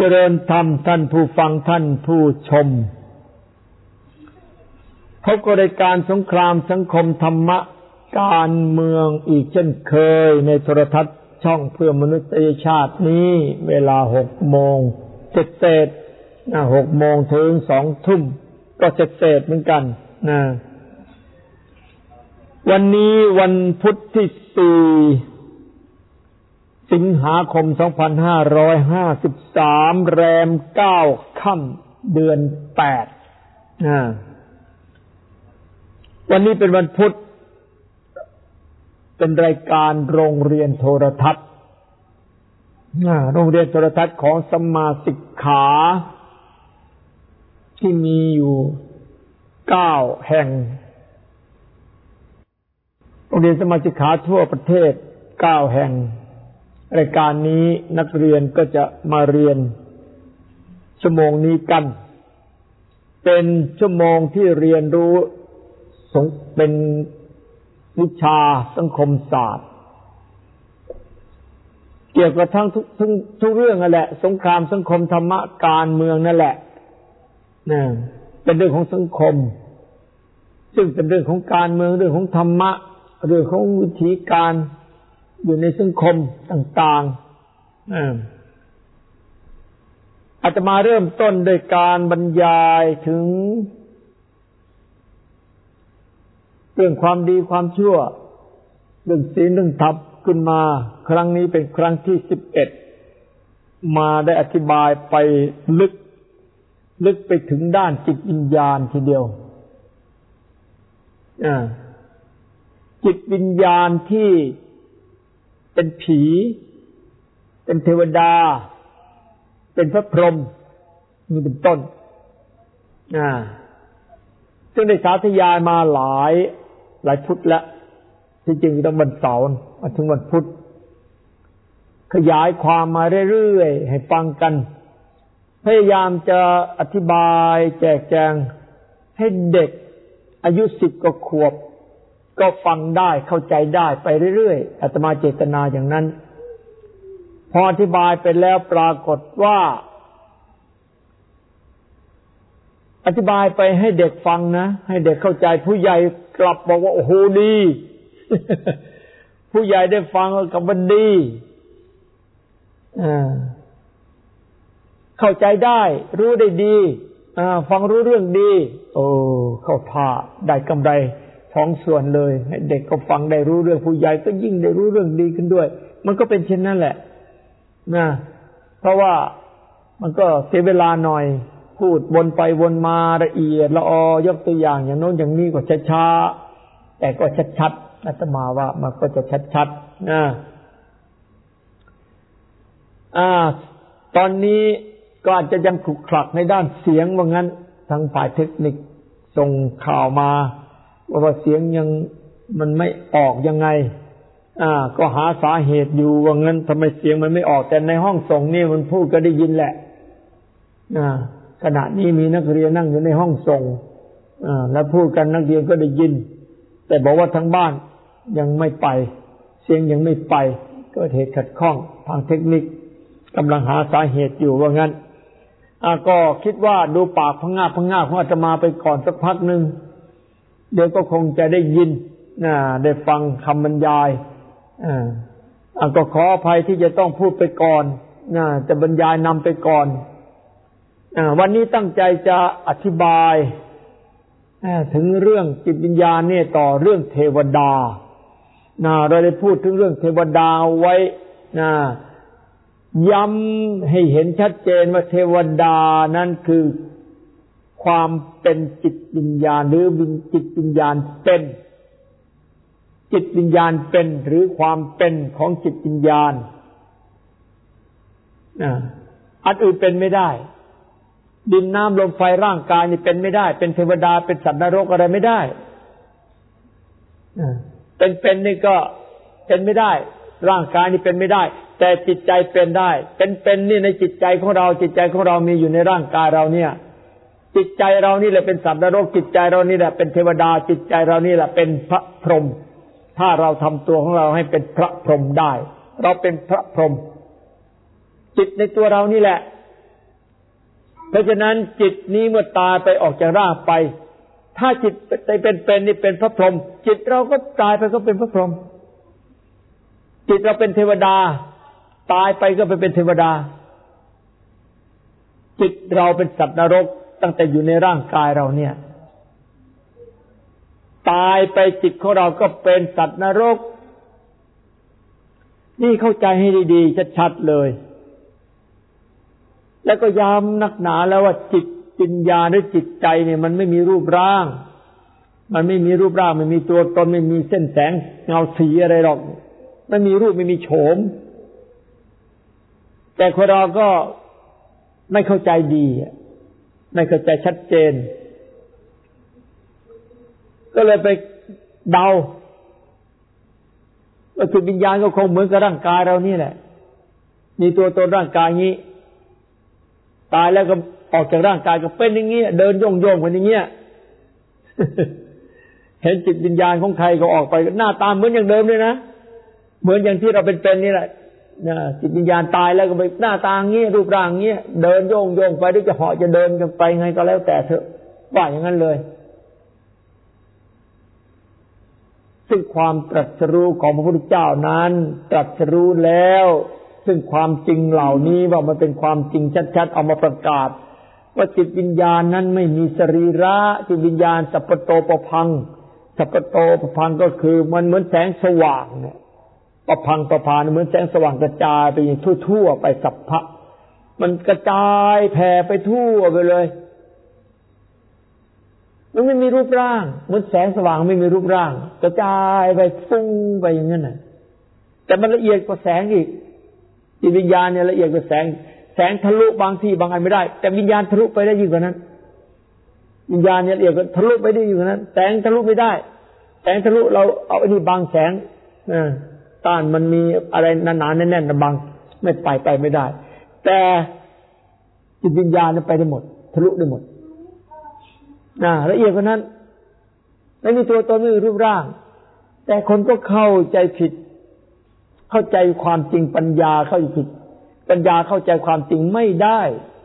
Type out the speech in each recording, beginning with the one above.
ริญธรรมท่านผู้ฟังท่านผู้ชมพบกับรายการสงครามสังคมธรรมะการเมืองอีกเช่นเคยในโทรทัศน์ช่องเพื่อมนุษยชาตินี้เวลา 6 โมงเศษ6 โมงถึง 2 ทุ่มก็เศษเหมือนกันนะวันนี้วันพุธที่ 4 สิงหาคม 2553 แรม 9 ค่ำเดือน 8วันนี้เป็นวันพุธเป็นรายการโรงเรียนโทรทัศน์โรงเรียนโทรทัศน์ของสัมมาสิกขาที่มีอยู่9แห่งโรงเรียนสัมมาสิกขาทั่วประเทศ9แห่งรายการนี้นักเรียนก็จะมาเรียนชั่วโมงนี้กันเป็นชั่วโมงที่เรียนรู้เป็นวิชาสังคมศาสตร์เกี่ยวกับทั้งทุกเรื่องนั่นแหละสงครามสังคมธรรมะการเมืองนั่นแหละเป็นเรื่องของสังคมซึ่งเป็นเรื่องของการเมืองเรื่องของธรรมะเรื่องของวิธีการอยู่ในสังคมต่างๆอาตมาเริ่มต้นโดยการบรรยายถึงเรื่องความดีความชั่วเรื่องศีลเรื่องธรรมขึ้นมาครั้งนี้เป็นครั้งที่11มาได้อธิบายไปลึกไปถึงด้านจิตวิญญาณทีเดียวจิตวิญญาณที่เป็นผีเป็นเทวดาเป็นพระพรหมนี่เป็นต้นซึ่งได้สาธยายมาหลายพุธแล้วที่จริงต้องวันเสาร์มาถึงวันพุธขยายความมาเรื่อยๆให้ฟังกันพยายามจะอธิบายแจกแจงให้เด็กอายุ10 กว่าขวบก็ฟังได้เข้าใจได้ไปเรื่อยๆอาตมาเจตนาอย่างนั้นพออธิบายไปแล้วปรากฏว่าอธิบายไปให้เด็กฟังนะให้เด็กเข้าใจผู้ใหญ่กลับบอกว่าโอ้โหดี ผู้ใหญ่ได้ฟังกับมันดีเข้าใจได้รู้ได้ดีฟังรู้เรื่องดีโอ้เข้าท่าได้กำไร2 ส่วนเลยให้เด็กก็ฟังได้รู้เรื่องผู้ใหญ่ก็ยิ่งได้รู้เรื่องดีขึ้นด้วยมันก็เป็นเช่นนั้นแหละนะเพราะว่ามันก็เสียเวลาหน่อยพูดวนไปวนมาละเอียดละออยกตัวอย่างอย่างโน้นอย่างนี้ก็ช้าๆแต่ก็ชัดๆอาตมาว่ามันก็จะชัดๆนะตอนนี้ก็อาจจะยังขลุกขลักในด้านเสียงว่างั้นทางฝ่ายเทคนิคส่งข่าวมาว่าเสียงยังมันไม่ออกยังไงก็หาสาเหตุอยู่ว่างั้นทำไมเสียงมันไม่ออกแต่ในห้องส่งนี่มันพูดก็ได้ยินแหละขณะนี้มีนักเรียนนั่งอยู่ในห้องส่งแล้วพูดกันนักเรียนก็ได้ยินแต่บอกว่าทางบ้านยังไม่ไปเสียงยังไม่ไปก็เหตุขัดข้องทางเทคนิคกำลังหาสาเหตุอยู่ว่างั้นก็คิดว่าดูปากพงาบของอาตมาไปก่อนสักพักนึงเดี๋ยวก็คงจะได้ยินได้ฟังคำบรรยายก็ขออภัยที่จะต้องพูดไปก่อนจะบรรยายนำไปก่อนวันนี้ตั้งใจจะอธิบายถึงเรื่องจิตวิญญาณเนี่ยต่อเรื่องเทวดาเราได้พูดถึงเรื่องเทวดาไว้ย้ำให้เห็นชัดเจนว่าเทวดานั้นคือความเป็นจิตวิญญาณหรือจิตวิญญาณเป็นจิตวิญญาณเป็นหรือความเป็นของจิตวิญญาณอันอื่นเป็นไม่ได้ดินน้ำลมไฟร่างกายนี่เป็นไม่ได้เป็นเทวดาเป็นสัตว์นรกอะไรไม่ได้เป็นนี่ก็เป็นไม่ได้ร่างกายนี่เป็นไม่ได้แต่จิตใจเป็นได้เป็นนี่ในจิตใจของเราจิตใจของเรามีอยู่ในร่างกายเราเนี่ยจิตใจเรานี่แหละเป็นสัตว์นรกจิตใจเรานี่แหละเป็นเทวดาจิตใจเรานี่แหละเป็นพระพรหมถ้าเราทำตัวของเราให้เป็นพระพรหมได้เราเป็นพระพรหมจิตในตัวเรานี่แหละราะฉะนั้นจิตนี้เมื่อตายไปออกจากร่างไปถ้าจิตเป็นนี่เป็นพระพรหมจิตเราก็ตายไปก็เป็นพระพรหมจิตเราเป็นเทวดาตายไปก็ไปเป็นเทวดาจิตเราเป็นสัตว์นรกตั้งแต่อยู่ในร่างกายเราเนี่ยตายไปจิตของเราก็เป็นสัตว์นรกนี่เข้าใจให้ดีๆชัดๆเลยแล้วก็ย้ำนักหนาแล้วว่าจิตวิญญาณหรือจิตใจเนี่ยมันไม่มีรูปร่างมันไม่มีรูปร่างไม่มีตัวตนไม่มีเส้นแสงเงาสีอะไรหรอกไม่มีรูปไม่มีโฉมแต่คนเราก็ไม่เข้าใจดีไม่เข้าใจชัดเจนก็เลยไปเดาว่าจิตวิญญาณก็คงเหมือนกับร่างกายเรานี่แหละมีตัวตนร่างกายนี้ตายแล้วก็ออกจากร่างกายก็เป็นอย่างนี้เดินโยงๆกันอย่างเงี้ย เห็นจิตวิญญาณของใครก็ออกไปหน้าตาเหมือนอย่างเดิมเลยนะเหมือนอย่างที่เราเป็นนี่แหละจิตวิญญาณตายแล้วก็ไปหน้าตาอย่างนี้รูปร่างอย่างนี้เดินโยงไปหรือจะเหาะจะเดินกันไปไงก็แล้วแต่เถอะว่าอย่างนั้นเลยซึ่งความตรัสรู้ของพระพุทธเจ้านั้นตรัสรู้แล้วซึ่งความจริงเหล่านี้ว่ามันเป็นความจริงชัดๆเอามาประกาศว่าจิตวิญญาณนั้นไม่มีสรีระจิตวิญญาณสัพพโตปพังสัพพโตปพังก็คือมันเหมือนแสงสว่างเนี่ยปพังปพานเหมือนแสงสว่างกระจายไปทั่วๆไปสัพพะมันกระจายแผ่ไปทั่วไปเลยมันไม่มีรูปร่างเหมือนแสงสว่างไม่มีรูปร่างกระจายไปฟุ้งไปอย่างนั้นน่ะแต่มันละเอียดกว่าแสงอีกจิตวิญญาณเนี่ยละเอียดกว่าแสงทะลุบางที่บางอันไม่ได้แต่วิญญาณทะลุไปได้ยิ่งกว่านั้นวิญญาณเนี่ยละเอียดกว่าทะลุไปได้ยิ่งกว่านั้นแสงทะลุไม่ได้แสงทะลุเราเอาอันนี้บางแสงต้านมันมีอะไรหนาๆแน่นๆบังไม่ไปไม่ได้แต่จิตวิญญาณเนี่ยไปได้หมดทะลุได้หมดละเอียดกว่านั้นไม่มีตัวตนไม่มีรูปร่างแต่คนก็เข้าใจผิดเข้าใจความจริงปัญญาเข้าใจผิดปัญญาเข้าใจความจริงไม่ได้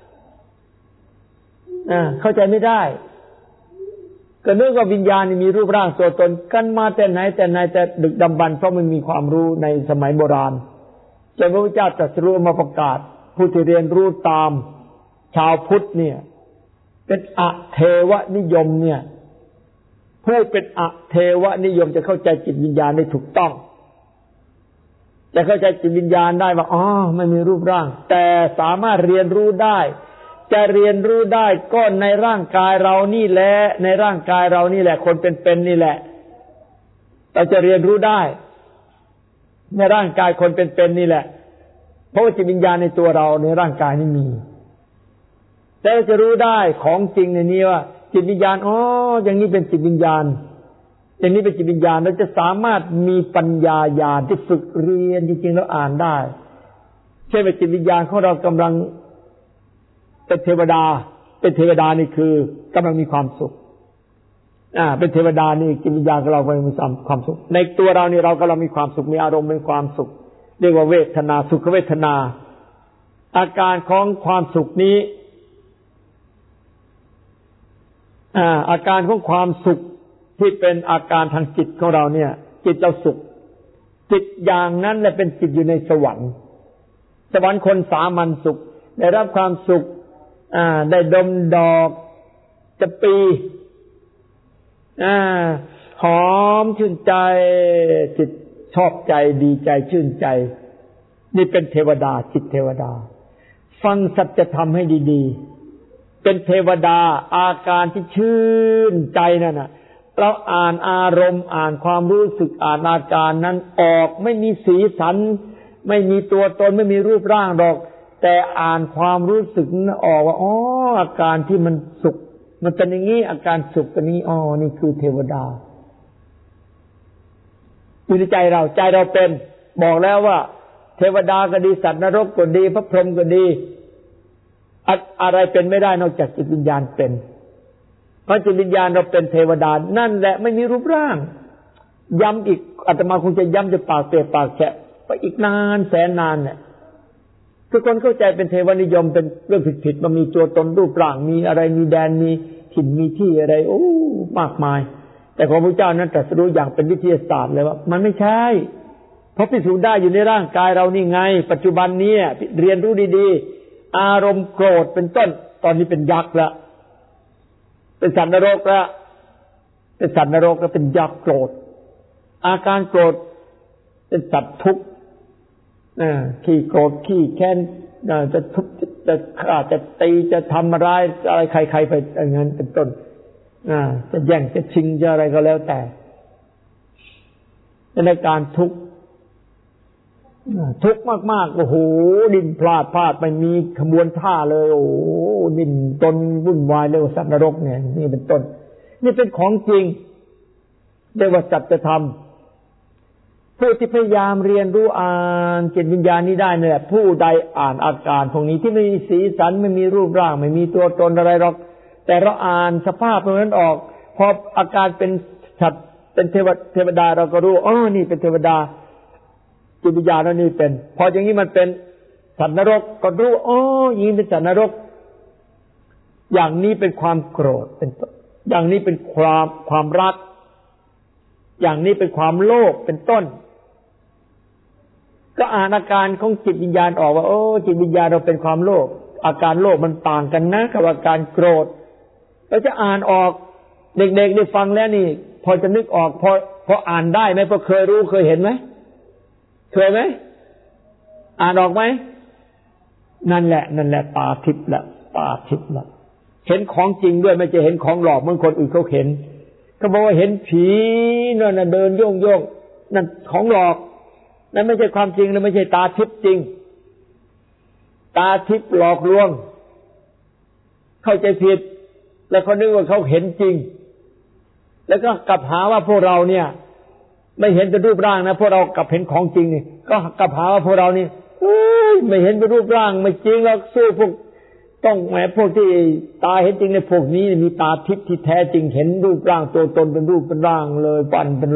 เข้าใจไม่ได้ก็นึกว่าวิญญาณมีรูปร่างตัวตนกันมาแต่ไหนแต่ดึกดำบรรพ์เพราะมันมีความรู้ในสมัยโบราณจนพระพุทธเจ้าตรัสรู้มาประกาศผู้ที่เรียนรู้ตามชาวพุทธเนี่ยเป็นอเทวนิยมเนี่ยผู้เป็นอเทวนิยมจะเข้าใจจิตวิญญาณได้ถูกต้องจะเข้าใจจิตวิญญาณได้ว่าอ๋อไม่มีรูปร่างแต่สามารถเรียนรู้ได้จะเรียนรู้ได้ก็ในร่างกายเรานี่แหละในร่างกายเรานี่แหละคนเป็นนี่แหละเราจะเรียนรู้ได้ในร่างกายคนเป็นนี่แหละเพราะว่าจิตวิญญาณในตัวเราในร่างกายนี่มีแต่จะรู้ได้ของจริงในนี้ว่าจิตวิญญาณอ๋ออย่างนี้เป็นจิตวิญญาณอย่างนี้เป็นจิตวิญญาณเราจะสามารถมีปัญญาญาณที่ฝึกเรียนจริงๆแล้วอ่านได้เช่นว่าจิตวิญญาณของเรากำลังเป็นเทวดานี่คือกำลังมีความสุขเป็นเทวดานี่จิตวิญญาณของเรากำลังมีความสุขในตัวเรานี่เรากำลังมีความสุขมีอารมณ์มีความสุขเรียกว่าเวทนาสุขเวทนาอาการของความสุขนี้อาการของความสุขที่เป็นอาการทางจิตของเราเนี่ยจิตเราสุขจิตอย่างนั้นแหละเป็นจิตอยู่ในสวรรค์คนสามัญสุขได้รับความสุขได้ดมดอกจะปีหอมชื่นใจจิตชอบใจดีใจชื่นใจนี่เป็นเทวดาจิตเทวดาฟังสัจธรรมให้ดีๆเป็นเทวดาอาการที่ชื่นใจนั่นน่ะเราอ่านอารมณ์อ่านความรู้สึกอ่านอาการนั้นออกไม่มีสีสันไม่มีตัวตนไม่มีรูปร่างดอกแต่อ่านความรู้สึกนั้นออกว่าอ๋ออาการที่มันสุขมันเป็นอย่างนี้อาการสุขเป็นอย่างนี้อ๋อนี่คือเทวดาอยู่ในใจเราเป็นบอกแล้วว่าเทวดาก็ดีสัตว์นรกก็ดีพระพรหมก็ดีอะไรเป็นไม่ได้นอกจากจิตวิญญาณเป็นเพราะจิตวิญญาณเราเป็นเทวดานั่นแหละไม่มีรูปร่างย้ำอีกอาตมาคงจะย้ำจะปากเปียกปากแฉะไปอีกนานแสนนานเนี่ยคือคนเข้าใจเป็นเทวนิยมเป็นเรื่องผิดๆมันมีตัวตนรูปร่างมีอะไรมีแดนมีถิ่นมีที่อะไรโอ้มากมายแต่ของพระเจ้านั้นตรัสรู้อย่างเป็นวิทยาศาสตร์เลยว่ามันไม่ใช่เพราะพิสูจน์ได้อยู่ในร่างกายเรานี่ไงปัจจุบันนี้เรียนรู้ดีๆอารมณ์โกรธเป็นต้นตอนนี้เป็นยักษ์ละเป็นสัตว์นรกละเป็นสัตว์นรกแล้วเป็นยักษ์โกรธอาการโกรธเป็นสัตว์ทุกข์ขี้โกรธขี้แค้นจะทุบจะฆ่าจะตีจะทำร้ายอะไรใครๆไปอย่างนั้นเป็นต้นจะแย่งจะชิงจะอะไรก็แล้วแต่ในการทุกข์มากๆโอ้โหดิ้นพลาดไม่มีขบวนท่าเลยโอ้โหดิ้นตนวุ่นวายเรียกว่าสัตว์นรกเนี่ยนี่เป็นต้นนี่เป็นของจริงเรียกว่าสัจธรรมผู้ที่พยายามเรียนรู้อ่านจิตวิญญาณนี้ได้เนี่ยผู้ใดอ่านอาการพวกนี้ที่ไม่มีสีสันไม่มีรูปร่างไม่มีตัวตนอะไรหรอกแต่เราอ่านสภาพตรงนั้นออกพออาการเป็นสัตว์เป็นเทวดาเราก็รู้อ๋อนี่เป็นเทวดาจิตวิญญาณแล้วนี่เป็นพออย่างนี้มันเป็นสัตว์นรกก็รู้อ๋ออย่างนี้เป็นสัตว์นรกอย่างนี้เป็นความโกรธเป็นต้นอย่างนี้เป็นความรักอย่างนี้เป็นความโลภเป็นต้นก็อ่านอาการของจิตวิญญาณออกว่าโอ้จิตวิญญาณเราเป็นความโลภอาการโลภมันต่างกันนะกับอาการโกรธเราจะอ่านออกเด็กๆได้ฟังแล้วนี่พอจะนึกออกพออ่านได้ไหมพอเคยรู้เคยเห็นไหมเคยไหมอ่านออกไหมนั่นแหละตาทิพย์ละตาทิพย์ละเห็นของจริงด้วยไม่ใช่เห็นของหลอกเหมือนคนอื่นเขาเห็นเขาบอกว่าเห็นผีนั่นน่ะเดินโยงนั่นของหลอกนั่นไม่ใช่ความจริงและไม่ใช่ตาทิพย์จริงตาทิพย์หลอกลวงเข้าใจผิดแล้วเขานึกว่าเขาเห็นจริงแล้วก็กลับหาว่าพวกเราเนี่ยไม่เห็นเป็นรูปร่างนะพวกเรากลับเห็นของจริงนี่ก็กลับหาว่าพวกเรานี่ไม่เห็นเป็นรูปร่างไม่จริงแล้วสู้พวกต้องแหมพวกที่ตาเห็นจริงในพวกนี้มีตาทิพย์ที่แท้จริงเห็นรูปร่างตัวตนเป็นรูปเป็นร่างเลยปั่นเป็น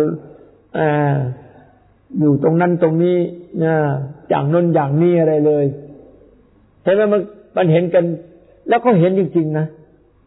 อยู่ตรงนั้นตรงนี้อย่างนั้นอย่างนี้อะไรเลยใช่ไหมมันเห็นกันแล้วเขาเห็นจริงๆนะ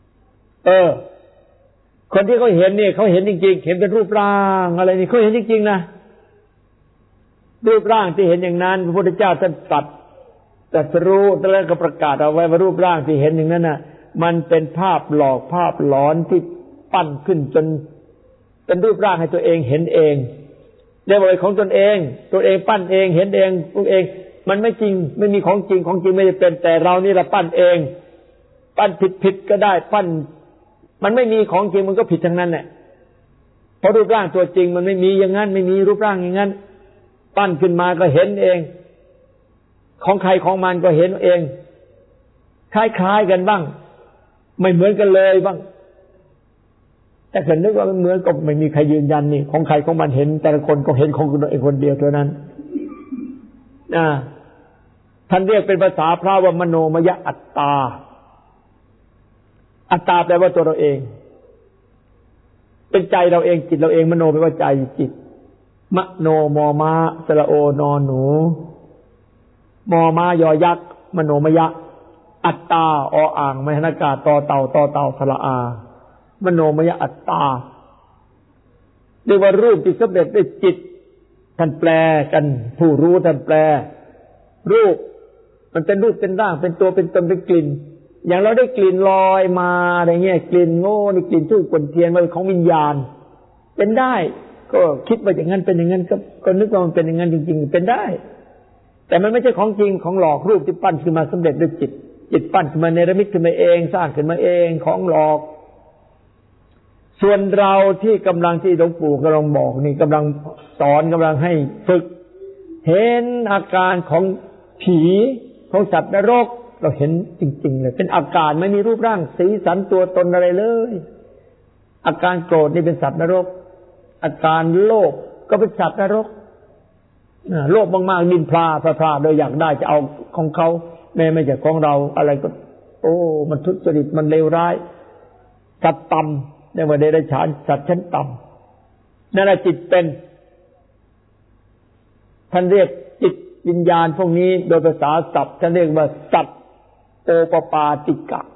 คนที่เขาเห็นเนี่ยเขาเห็นจริงๆเห็นเป็นรูปร่างอะไรนี่เขาเห็นจริงๆนะรูปร่างที่เห็นอย่างนั้นพระพุทธเจ้าท่านตรัสรู้แล้วก็ประกาศเอาไว้ว่ารูปร่างที่เห็นอย่างนั้นน่ะมันเป็นภาพหลอกภาพหลอนที่ปั้นขึ้นจนเป็นรูปร่างให้ตัวเองเห็นเองเรียกว่าของตนเองตัวเองปั้นเองเห็นเองตัวเองมันไม่จริงไม่มีของจริงของจริงไม่ได้เป็นแต่เรานี่แหละปั้นเองปั้นผิดก็ได้ปั้นมันไม่มีของจริงมันก็ผิดทั้งนั้นแหละเพราะรูปร่างตัวจริงมันไม่มีอย่างนั้นไม่มีรูปร่างอย่างนั้นปั้นขึ้นมาก็เห็นเองของใครของมันก็เห็นเองคล้ายๆกันบ้างไม่เหมือนกันเลยบ้างแต่เห็นนึกว่ามันเหมือนก็ไม่มีใครยืนยันนี่ของใครของมันเห็นแต่ละคนก็เห็นของตัวเองคนเดียวเท่านั้นท่านเรียกเป็นภาษาพระว่ามโนมยอัตตาอัตตาแปลว่าตัวเราเองเป็นใจเราเองจิตเราเองมโนแปลว่าใจจิตมโนมอม้าสระโอนอหนูมอม้ายอยักษ์มโนมยะอัตตาออ่างมหนากาตอเต่าสระอามโนมยอัตตาเรียกว่ารูปที่สำเร็จด้วยจิตท่านแปลกันผู้รู้ท่านแปลรูปมันเป็นรูปเป็นร่างเป็นตัวเป็นตนเป็นกลิ่นอย่างเราได้กลิ่นลอยมาอะไรเงี้ยกลิ่นโง่นี่กลิ่นทูบกลิ่นเทียนมันของวิญญาณเป็นได้ก็คิดว่าอย่างนั้นเป็นอย่างนั้นก็นึกว่ามันเป็นอย่างนั้นจริงๆเป็นได้แต่มันไม่ใช่ของจริงของหลอกรูปที่ปั้นขึ้นมาสำเร็จด้วยจิตปั้นขึ้นมาเนรมิตขึ้นมาเองสร้างขึ้นมาเองของหลอกส่วนเราที่กำลังที่หลวงปู่กำลังบอกนี่กำลังสอนกำลังให้ฝึกเห็นอาการของผีของสัตว์นรกเราเห็นจริงๆเลยเป็นอาการไม่มีรูปร่างสีสันตัวตนอะไรเลยอาการโกรธนี่เป็นสัตว์นรกอาการโลภก็เป็นสัตว์นรกโลภมากๆดินพลาโดยอยากได้จะเอาของเขาแม้ไม่ใช่ของเราอะไรก็โอ้มันทุจริตมันเลวร้ายสัตว์ต่ำเรียกว่าเดรัจฉานสัตว์ชั้นต่ำนั่นแหละจิตเป็นท่านเรียกจิตวิญญาณพวกนี้โดยภาษาศัพท์จะเรียกว่าสัตว์โอปปาติกะ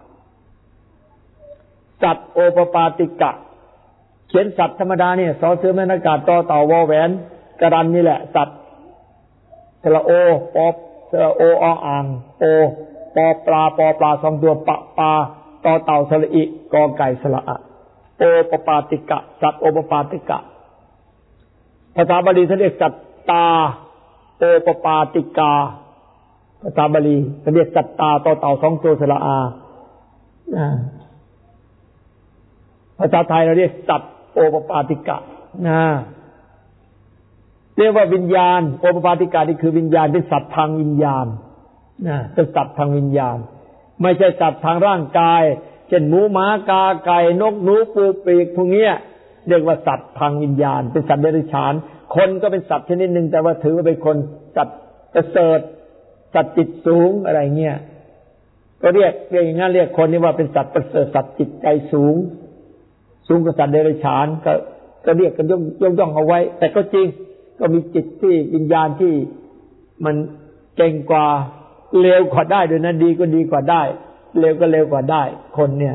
สัตว์โอปปาติกะเขียนสัตว์ธรรมดาเนี่ยสอเสือแม่นากาศต่อเต่าวอแหวนกระดันนี่แหละสัตว์สระโอปอสระโอออ่างโอปอปลาปอปลาสองตัวปะปลาต่อเต่าสระอิกอไก่สระอะโอปปาติกะสัตว์โอปปาติกะภาษาบาลีเขาเรียกสัตตาโอปปาติกาภาษาบาลีเขาเรียกสัตตาต่อเต่าสองตัวสระอาภาษาไทยเราเรียกสัตว์โอปปาติกะเรียกว่าวิญญาณโอปปาติกะนี่คือวิญญาณเป็นสัตว์ทางวิญญาณเป็นสัตว์ทางวิญญาณไม่ใช่สัตว์ทางร่างกายเช่นหมูหมากาไก่นกหนูปูปีกพวกนี้เรียกว่าสัตว์ทางวิญญาณเป็นสัตว์เดรัจฉานคนก็เป็นสัตว์ชนิดหนึ่งแต่ว่าถือว่าเป็นคนสัตว์ประเสริฐสัตว์จิตสูงอะไรเงี้ยก็เรียกอย่างนั้นเรียกคนนี้ว่าเป็นสัตว์ประเสริฐสัตว์จิตใจสูงกว่าสัตว์เดรัจฉานก็เรียกกันย่องเอาไว้แต่ก็จริงก็มีจิตที่วิญญาณที่มันเก่งกว่าเลวกว่าได้ด้วยนะดีก็ดีกว่าได้เลวก็เลวกว่าได้คนเนี่ย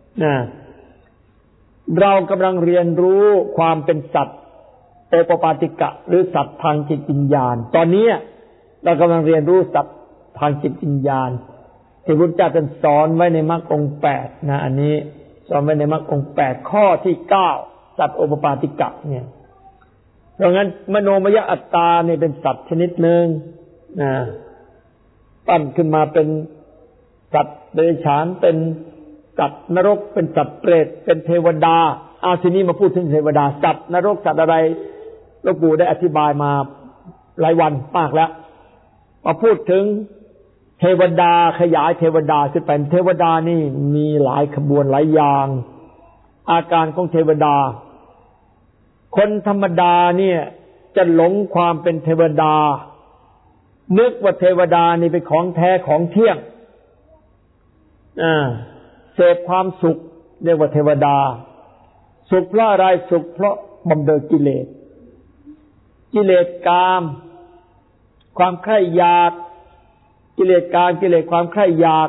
เรากำลังเรียนรู้ความเป็นสัตว์โอปปาติกะหรือสัตว์ทางจิตวิญญาณตอนนี้เรากำลังเรียนรู้สัตว์ทางจิตวิญญาณที่พระพุทธเจ้าท่านสอนไว้ในมรรคองค์8นะอันนี้สอนไว้ในมรรคองค์8ข้อที่9สัตว์โอปปาติกะเนี่ยเพราะงั้นมโนมยอัตตาเนี่ยเป็นสัตว์ชนิดหนึ่งปั้นขึ้นมาเป็นสัตว์เดรัจฉานเป็นสัตว์นรกเป็นสัตว์เปรตเป็นเทวดาทีนี้มาพูดถึงเทวดาสัตว์นรกสัตว์อะไรหลวงปู่ได้อธิบายมาหลายวันมากแล้วมาพูดถึงเทวดาขยายเทวดาขึ้นไปเทวดานี่มีหลายขบวนหลายอย่างอาการของเทวดาคนธรรมดาเนี่ยจะหลงความเป็นเทวดานึกว่าเทวดานี่เป็นของแท้ของเที่ยงเสพความสุขเรียกว่าเทวดาสุขเพราะอะไรสุขเพราะบำเรอกิเลสกามความใคร่อยากกิเลสกามกิเลสความใคร่อยาก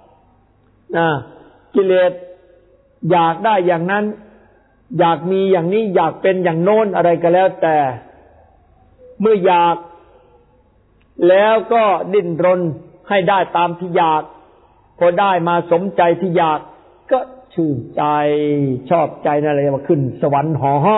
กิเลสอยากได้อย่างนั้นอยากมีอย่างนี้อยากเป็นอย่างโน้นอะไรก็แล้วแต่เมื่ออยากแล้วก็ดิ้นรนให้ได้ตามที่อยากพอได้มาสมใจที่อยากก็ชื่นใจชอบใจนั่นแหละว่าขึ้นสวรรค์ห่อห่อ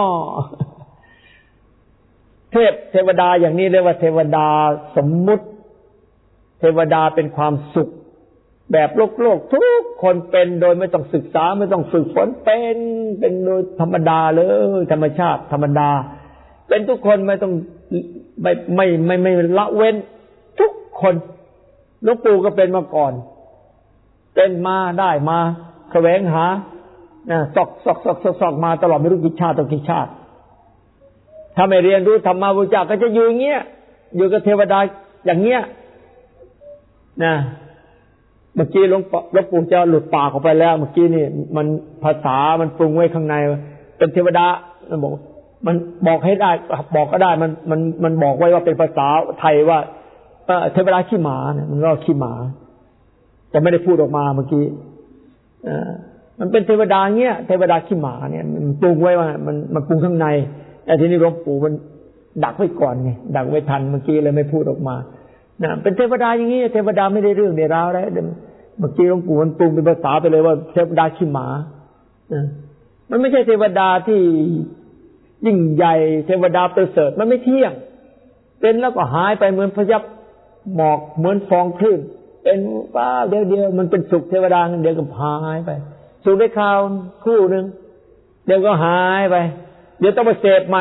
เทวดาอย่างนี้เรียกว่าเทวดาสมมุติเทวดาเป็นความสุขแบบโลกทุกคนเป็นโดยไม่ต้องศึกษาไม่ต้องฝึกฝนเป็นโดยธรรมดาเลยธรรมชาติธรรมดาเป็นทุกคนไม่ต้องไม่ละเว้นทุกคนหลวงปู่ก็เป็นมาก่อนเป็นมาได้มาแสวงหาซอกมาตลอดไม่รู้กี่ชาติต่อกี่ชาติถ้าไม่เรียนรู้ธรรมะพุทธเจ้าก็จะอยู่อย่างเงี้ยอยู่กับเทวดาอย่างเงี้ยนะเมื่อกี้หลวงปู่จะหลุดปากออกไปแล้วเมื่อกี้นี่มันภาษามันปรุงไว้ข้างในเป็นเทวดามันบอกให้ได้บอกก็ได้มันบอกไว้ว่าเป็นภาษาไทยว่าเทวดาขี้หมาเนี่ยมันก็ขี้หมาแต่ไม่ได้พูดออกมาเมื่อกี้มันเป็นเทวดาเงี้ยเทวดาขี้หมาเนี่ยมันปรุงไว้ว่ามันปรุงข้างในแต่ทีนี้หลวงปู่มันดักไว้ก่อนไงดักไว้ทันเมื่อกี้เลยไม่พูดออกมาเป็นเทวดาอย่างนี้เทวดาไม่ได้เรื่องได้ราวอะไรเมื่อกี้หลวงปู่มันปรุงเป็นภาษาไปเลยว่าเทวดาขี้หมามันไม่ใช่เทวดาที่ยิ่งใหญ่เทวดาประเสริฐมันไม่เที่ยงเป็นแล้วก็หายไปเหมือนพยับหมอกเหมือนฟองคลื่นเป็นป้าเดียวมันเป็นสุขเทวดาเดี๋ยวก็หายไปสุขได้คราวครู่นึงเดี๋ยวก็หายไปเดี๋ยวต้องไปเสพใหม่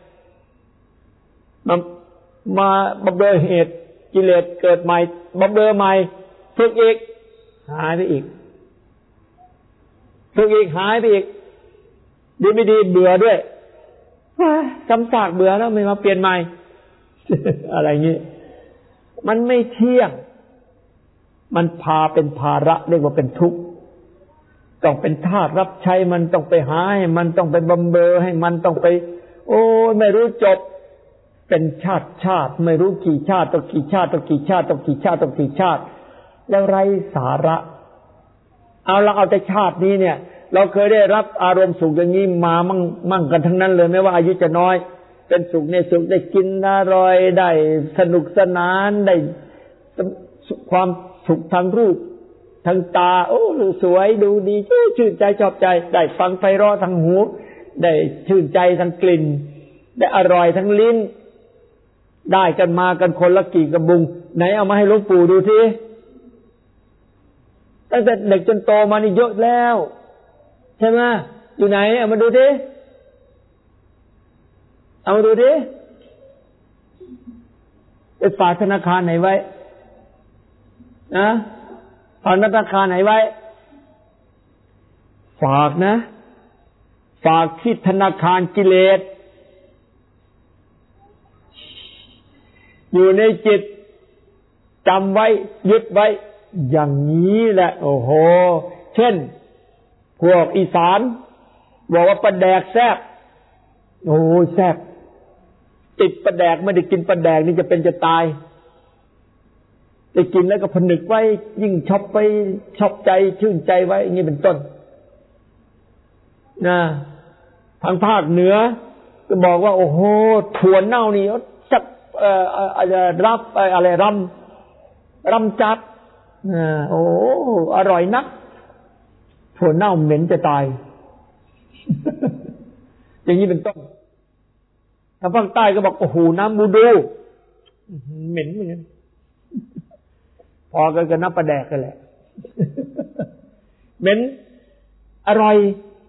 มาบำเรอเหตุกิเลสเกิดใหม่บำเรอใหม่ทุกข์อีกหายไปอีกทุกข์อีกหายไปอีกดีไม่ดีเบื่อด้วยซ้ำซากเบื่อแล้วไม่มาเปลี่ยนใหม่ อะไรเงี้ยมันไม่เที่ยงมันพาเป็นภาระเรียกว่าเป็นทุกข์ต้องเป็นทาสรับใช้มันต้องไปหาให้มันต้องไปบำเรอให้มันต้องไปโอ้ไม่รู้จบเป็นชาติไม่รู้กี่ชาติต่อกี่ชาติต่อกี่ชาติต่อกี่ชาติต่อกี่ชาติแล้วไร้สาระเอาแต่ชาตินี้เนี่ยเราเคยได้รับอารมณ์สุขอย่างนี้มามั่งกันทั้งนั้นเลยไม่ว่าอายุจะน้อยเป็นสุขในสุขได้กินอร่อยได้สนุกสนานได้ความสุขทางรูปทางตาโอ้สวยดูดีชื่นใจชอบใจได้ฟังไพเราะทางหูได้ชื่นใจทางกลิ่นได้อร่อยทั้งลิ้นได้กันมากันคนละกี่กระบุงไหนเอามาให้หลวงปู่ดูทีตั้งแต่เด็กจนโตมานี่เยอะแล้วใช่ไหมอยู่ไหนเอามาดูดิเอามาดูดิไปฝากธนาคารไหนไว้นะฝากธนาคารไหนไว้ฝากนะฝากที่ธนาคารกิเลสอยู่ในจิตจำไว้ยึดไว้อย่างนี้แหละโอ้โหเช่นพวกอีสานบอกว่าปลาแดกแซ่บโอ้แซ่บติดปลาแดกไม่ได้กินปลาแดกนี่จะเป็นจะตายได้กินแล้วก็ผนึกไว้ยิ่งชอบไปชอบใจชื่นใจไว้อย่างนี้เป็นต้นนะทางภาคเหนือก็บอกว่าโอ้โหถั่วเน่านี่จับรับอะไรรำจัดโอ้อร่อยนักถั่วเน่าเหม็นจะตาย อย่างนี้เป็นต้นทางภาคใต้ก็บอกโอ้โหน้ำบูดูเหม็นเหมือนกันพอกันกับน้ำปลาแดกกันแหละ เหม็นอร่อย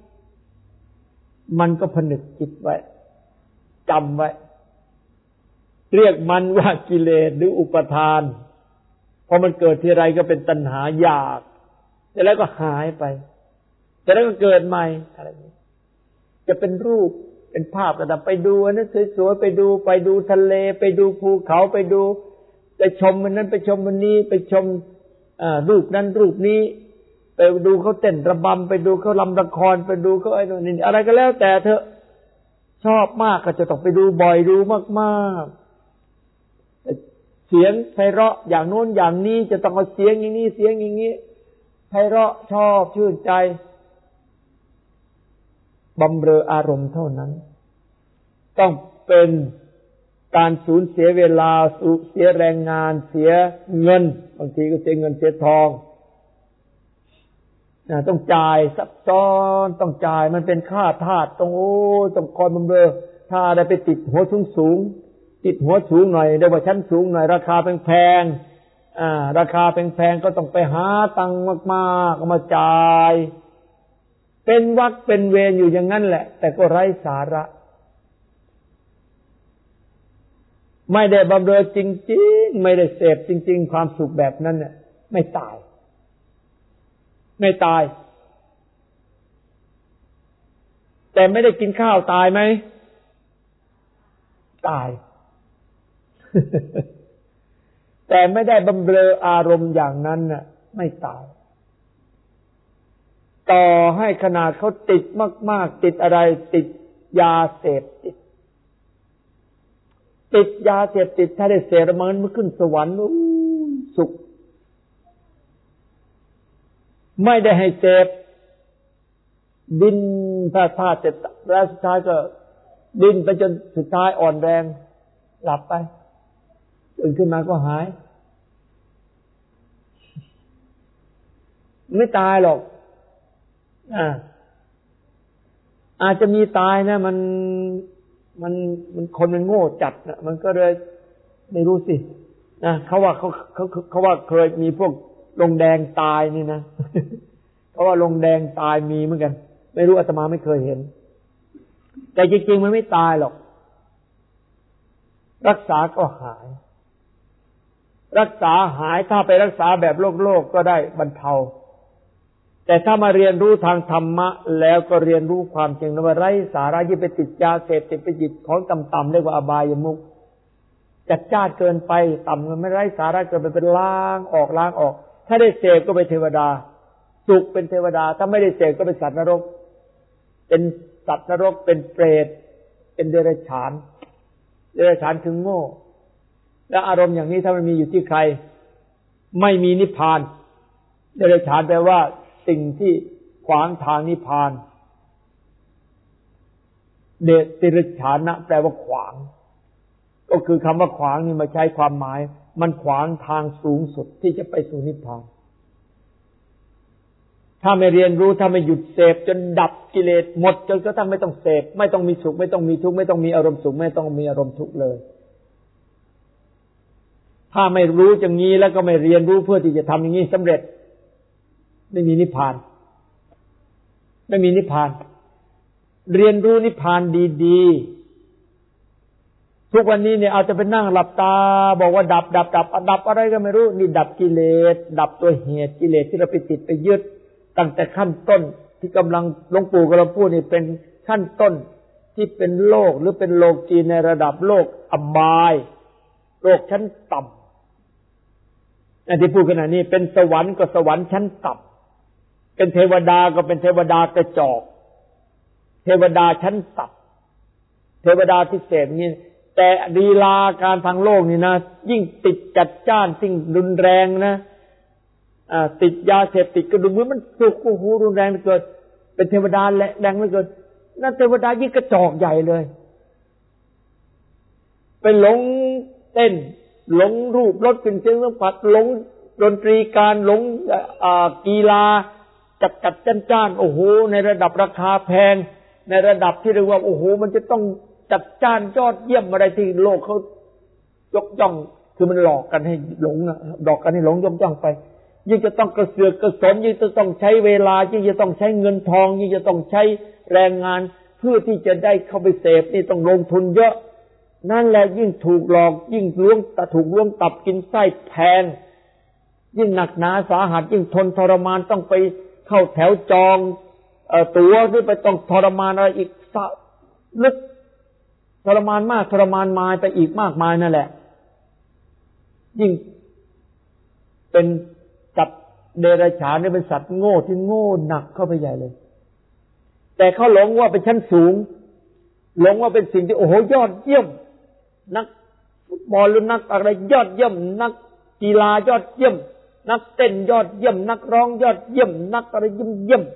มันก็ผนึกจิตไว้จำไว้เรียกมันว่ากิเลสหรืออุปทานพอมันเกิดทีไรก็เป็นตัณหาอยากแล้วก็หายไปแล้วก็เกิดใหม่อะไรนี้จะเป็นรูปเป็นภาพก็ตามไปดูอันนั้นสวยๆไปดูทะเลไปดูภูเขาไปดูไปชมมันนั้นไปชมมันนี้ไปชมรูปนั้นรูปนี้ไปดูเขาเต้นระบำไปดูเขารำละครไปดูเขานี่อะไรก็แล้วแต่เถอะชอบมากก็จะต้องไปดูบ่อยดูมากๆเสียงไพเราะอย่างโน้นอย่างนี้จะต้องเอาเสียงอย่างนี้เสียงอย่างนี้ไพเราะชอบชื่นใจบำเรออารมณ์เท่านั้นต้องเป็นการสูญเสียเวลาเสียแรงงานเสียเงินบางทีก็เสียเงินเสียทองต้องจ่ายซับซ้อนต้องจ่ายมันเป็นค่าทาสต้องคอยบำเรอถ้าได้ไปติดหัวสูงติดหัวสูงหน่อยได้ว่าชั้นสูงหน่อยราคาแพงราคาแพงก็ต้องไปหาตังค์มากๆเอามาจ่ายเป็นวรรคเป็นเวรอยู่อย่างนั้นแหละแต่ก็ไร้สาระไม่ได้บำเรอจริงๆไม่ได้เสพจริงๆความสุขแบบนั้นเนี่ยไม่ตายแต่ไม่ได้กินข้าวตายไหมตาย แต่ไม่ได้บำเรออารมณ์อย่างนั้นน่ะไม่ตายต่อให้ขนาดเขาติดมากๆติดอะไรติดยาเสพติดยาเสพติดถ้าได้เสพมันขึ้นสวรรค์สุขไม่ได้ให้เสพดิ้นพลาดเสร็จแล้วสุดท้ายก็ดิ้นไปจนสุดท้ายอ่อนแรงหลับไปตื่นขึ้นมาก็หายไม่ตายหรอกอาจจะมีตายนะมันคนมันโง่จัดนะมันก็เลยไม่รู้สินะเขาว่าเคยมีพวกลงแดงตายนี่นะเขาว่าลงแดงตายมีเหมือนกันไม่รู้อาตมาไม่เคยเห็นแต่จริงๆมันไม่ตายหรอกรักษาก็หายรักษาหายถ้าไปรักษาแบบโลกก็ได้บรรเทาแต่ถ้ามาเรียนรู้ทางธรรมะแล้วก็เรียนรู้ความจริงนะว่าไร้สาระยิ่งไปติดยาเสพติดไปจิตของต่ำๆเรียกว่าอบายมุขจัดจ้านเกินไปต่ำมันไม่ไร้สาระเกินไปเป็นล้างออกถ้าได้เสพก็เป็นเทวดาสุขเป็นเทวดาถ้าไม่ได้เสพก็เป็นสัตว์นรกเป็นสัตว์นรกเป็นเปรตเป็นเดรัจฉานเดรัจฉานคือโง่และอารมณ์อย่างนี้ถ้ามันมีอยู่ที่ใครไม่มีนิพพานเดรัจฉานแปลว่าสิ่งที่ขวางทางนิพพานเดรัจฉานะแปลว่าขวางก็คือคำว่าขวางนี่มาใช้ความหมายมันขวางทางสูงสุดที่จะไปสู่นิพพานถ้าไม่เรียนรู้ถ้าไม่หยุดเสพจนดับกิเลสหมดจนกระทั่งไม่ต้องเสพไม่ต้องมีสุขไม่ต้องมีทุกข์ไม่ต้องมีอารมณ์สุขไม่ต้องมีอารมณ์ทุกข์เลยถ้าไม่รู้อย่างนี้แล้วก็ไม่เรียนรู้เพื่อที่จะทำอย่างนี้สำเร็จไม่มีนิพพานไม่มีนิพพานเรียนรู้นิพพานดีๆทุกวันนี้เนี่ยเอาจะไปนั่งหลับตาบอกว่าดับอะไรก็ไม่รู้นี่ดับกิเลสดับตัวเหตุกิเลสที่เราไปติดไปยึดตั้งแต่ขั้นต้นที่กำลังหลวงปู่กำลังพูดนี่เป็นขั้นต้นที่เป็นโลกหรือเป็นโลกีในระดับโลกอบายโลกชั้นต่ำอันที่พูดขณะนี้เป็นสวรรค์ก็สวรรค์ชั้นต่ำเป็นเทวดาก็เป็นเทวดากระจอกเทวดาชั้นต่ำเทวดาที่เสพนี่แต่ลีลาการทางโลกนี่นะยิ่งติดจัดจ้านยิ่งรุนแรงนะติดยาเสพติดกระดุมมือมันสุกโอ้โหรุนแรงเหลือเกินเป็นเทวดาแรงเหลือเกินนั่นเทวดายิ่งกระจอกใหญ่เลยไปหลงเต้นหลงรูปรสกลิ่นเสียงสัมผัสหลงดนตรีการหลงกีฬาจัดจ้านโอ้โหในระดับราคาแพงในระดับที่เรียกว่าโอ้โหมันจะต้องจัดจ้านยอดเยี่ยมอะไรที่โลกเขายกย่องคือมันหลอกกันให้หลงดอกกันให้หลงยกย่องไปยิ่งจะต้องกระเสือกกระสนยิ่งจะต้องใช้เวลายิ่งจะต้องใช้เงินทองยิ่งจะต้องใช้แรงงานเพื่อที่จะได้เข้าไปเสพนี่ต้องลงทุนเยอะนั่นแหละยิ่งถูกหลอกยิ่งถูกล้วงตับกินไส้แพงยิ่งหนักหนาสาหัสยิ่งทนทรมานต้องไปเข้าแถวจองตั๋วหรือไปต้องทรมานอะไรอีกลึกทรมานมากทรมานมายไปอีกมากมายนั่นแหละยิ่งเป็นจับเดรัจฉานนี่เป็นสัตว์โง่ที่โง่หนักเข้าไปใหญ่เลยแต่เขาหลงว่าเป็นชั้นสูงหลงว่าเป็นสิ่งที่โอ้โหยอดเยี่ยมนักฟุตบอลหรือนักอะไรยอดเยี่ยมนักกีฬายอดเยี่ยมนักเต้นยอดเยี่ยมนักร้องยอดเยี่ยมนักอะไรเยี่ยม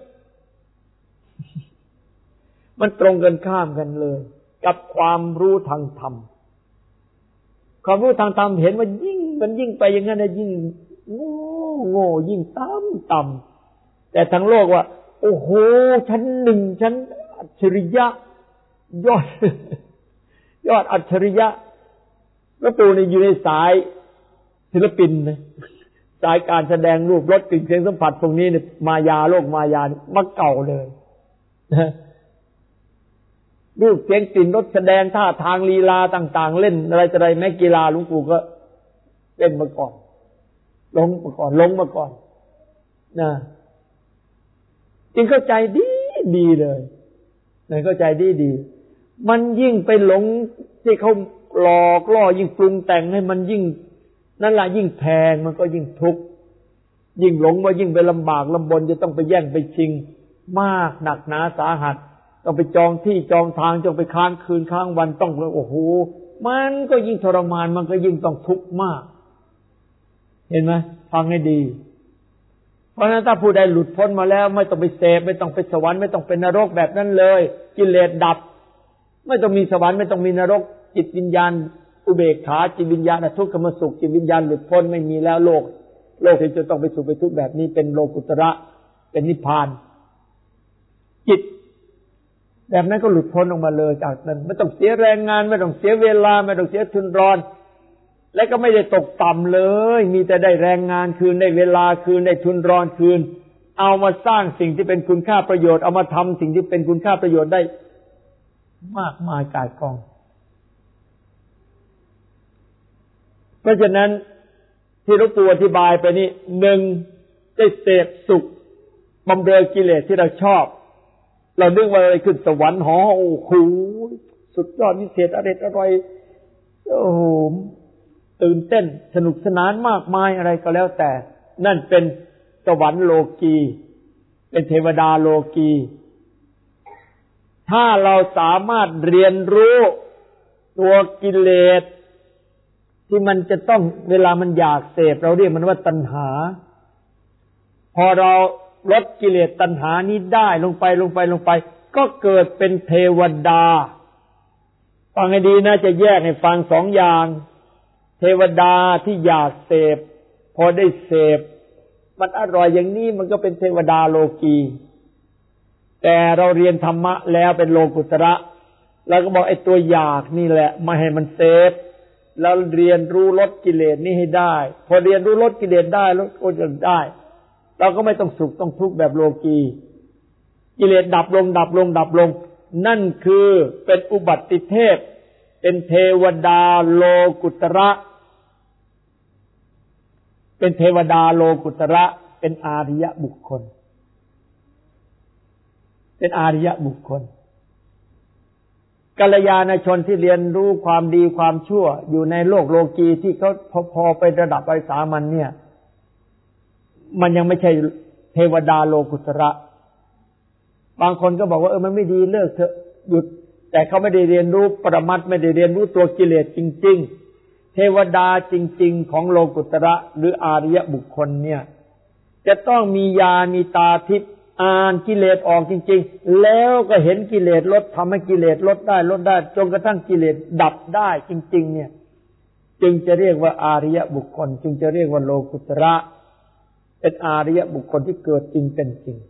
มันตรงกันข้ามกันเลยกับความรู้ทางธรรมความรู้ทางธรรมเห็นว่ายิ่งมันยิ่งไปอย่างนั้นยิ่งโง่ยิ่งต่ำแต่ทั้งโลกว่าโอ้โหชั้นหนึ่งชั้นอัจฉริยะยอดอัจฉริยะแล้วปู่นี่อยู่ในสายศิลปินนะสายการแสดงรูปรสกลิ่นเสียงสัมผัสพวกนี้เนี่ยมายาโลกมายามาเก่าเลยนะรูปเสียงกลิ่นรสแสดงท่าทางลีลาต่างๆเล่นอะไรแม้กีฬาหลวงปู่ก็เล่นมาก่อนลงมาก่อนนะจึงเข้าใจดีเลยนะเข้าใจดีมันยิ่งไปหลงที่เขาหลอกล่อยิ่งปรุงแต่งให้มันยิ่งนั่นแหละยิ่งแพงมันก็ยิ่งทุกข์ยิ่งหลงว่ายิ่งไปลำบากลำบนจะต้องไปแย่งไปชิงมากหนักหนาสาหัสต้องไปจองที่จองทางต้องไปค้างคืนค้างวันต้องโอ้โหมันก็ยิ่งทรมานมันก็ยิ่งต้องทุกข์มากเห็นไหมฟังให้ดีเพราะฉะนั้นถ้าผู้ใดหลุดพ้นมาแล้วไม่ต้องไปเสพไม่ต้องไปสวรรค์ไม่ต้องเป็นนรกแบบนั้นเลยกิเลสดับไม่ต้องมีสวรรค์ไม่ต้องมีนรกจิตวิญญาณอุเบกขาจิตวิญญาณทุกขมสุขจิตวิญญาณหลุดพ้นไม่มีแล้วโลกที่จะต้องไปสู่ไปทุกข์แบบนี้เป็นโลกุตระเป็นนิพพานจิตแบบนั้นก็หลุดพ้นออกมาเลยจากนั้นไม่ต้องเสียแรงงานไม่ต้องเสียเวลาไม่ต้องเสียทุนรอนและก็ไม่ได้ตกต่ำเลยมีแต่ได้แรงงานคืนได้เวลาคืนได้ทุนรอนคืนเอามาสร้างสิ่งที่เป็นคุณค่าประโยชน์เอามาทำสิ่งที่เป็นคุณค่าประโยชน์ได้มากมายกายกองเพราะฉะนั้นที่หลวงปู่อธิบายไปนี่หนึ่งได้เสพสุขบำเรอกิเลสที่เราชอบเรานึกว่าอะไรขึ้นสวรรค์โอ้โหสุดยอดวิเศษอร่อยโอ้โหตื่นเต้นสนุกสนานมากมายอะไรก็แล้วแต่นั่นเป็นสวรรค์โลกีเป็นเทวดาโลกีถ้าเราสามารถเรียนรู้ตัวกิเลสที่มันจะต้องเวลามันอยากเสพเราเรียกมันว่าตัณหาพอเราลดกิเลสตัณหานี้ได้ลงไปก็เกิดเป็นเทวดาฟังให้ดีนะจะแยกให้ฟังสองอย่างเทวดาที่อยากเสพพอได้เสพมันอร่อยอย่างนี้มันก็เป็นเทวดาโลกีแต่เราเรียนธรรมะแล้วเป็นโลกุตระแล้วก็บอกไอ้ตัวอยากนี่แหละไม่ให้มันเสพแล้วเรียนรู้ลดกิเลสนี้ให้ได้พอเรียนรู้ลดกิเลสได้ลดโกรธได้เราก็ไม่ต้องสุขต้องทุกข์แบบโลกีกิเลสดับลงนั่นคือเป็นอุบัติเทพเป็นเทวดาโลกุตระเป็นเทวดาโลกุตระเป็นอาริยบุคคลเป็นอาริยบุคคลกัลยาณชนที่เรียนรู้ความดีความชั่วอยู่ในโลกโลกีที่เขาพอไประดับสามัญเนี่ยมันยังไม่ใช่เทวดาโลกุตระบางคนก็บอกว่ามันไม่ดีเลิกเถอะหยุดแต่เขาไม่ได้เรียนรู้ปรมัตถ์ไม่ได้เรียนรู้ตัวกิเลสจริงๆเทวดาจริงๆของโลกุตระหรืออาริยบุคคลเนี่ยจะต้องมีญาณมีตาทิพย์อ่านกิเลสออกจริงๆแล้วก็เห็นกิเลสลดทำให้กิเลสลดได้จนกระทั่งกิเลสดับได้จริงๆเนี่ยจึงจะเรียกว่าอาริยบุคคลจึงจะเรียกว่าโลกุตระเป็นอาริยบุคคลที่เกิดจริงเป็นจริง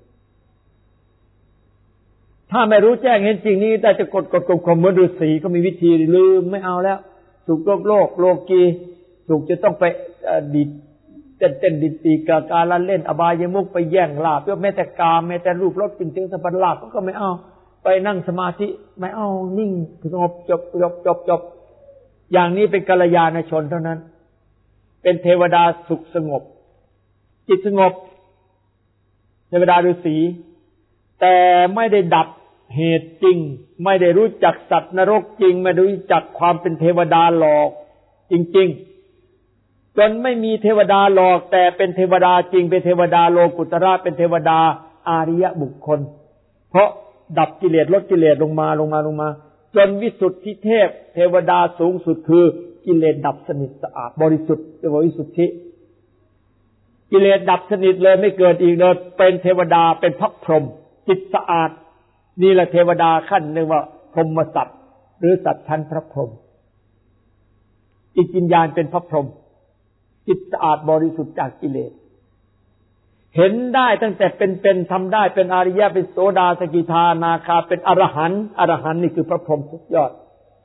ถ้าไม่รู้แจ้งเห็นจริงนี้แต่จะกดข่มเหมือนฤาษีก็มีวิธีลืมไม่เอาแล้วสุขโลกีสุขจะต้องไปดิดเต้นดิตีกาการละเล่นอบายมุขไปแย่งลาภแม้แต่กามแม้แต่รูปรสกลิ่นเสียงสัมผัสลาภก็ไม่เอาไปนั่งสมาธิไม่เอานิ่งสงบจบอย่างนี้เป็นกัลยาณชนเท่านั้นเป็นเทวดาสุขสงบจิตสงบเทวดาฤาษีแต่ไม่ได้ดับเหตุจริงไม่ได้รู้จักสัตว์นรกจริงไม่รู้จักความเป็นเทวดาหลอกจริงๆจนไม่มีเทวดาหลอกแต่เป็นเทวดาจริงเป็นเทวดาโลกุตระเป็นเทวดาอาริยบุคคลเพราะดับกิเลสลดกิเลสลงมาจนวิสุทธิเทพเทวดาสูงสุดคือกิเลสดับสนิทสะอาดบริสุทธิ์เรียกว่าวิสุทธิกิเลสดับสนิทเลยไม่เกิดอีกเลยเป็นเทวดาเป็นพระพรหมจิตสะอาดนี่แหละเทวดาขั้นหนึ่งว่าพรหมสัตว์หรือสัตว์ชั้นพระพรหมจิตวิญญาณเป็นพระพรหมจิตสะอาดบริสุทธิ์จากกิเลสเห็นได้ตั้งแต่เป็นทำได้เป็นอริยะเป็นโสดาสกิทานาคาเป็นอรหันต์นี่คือพระพรหมสุดยอด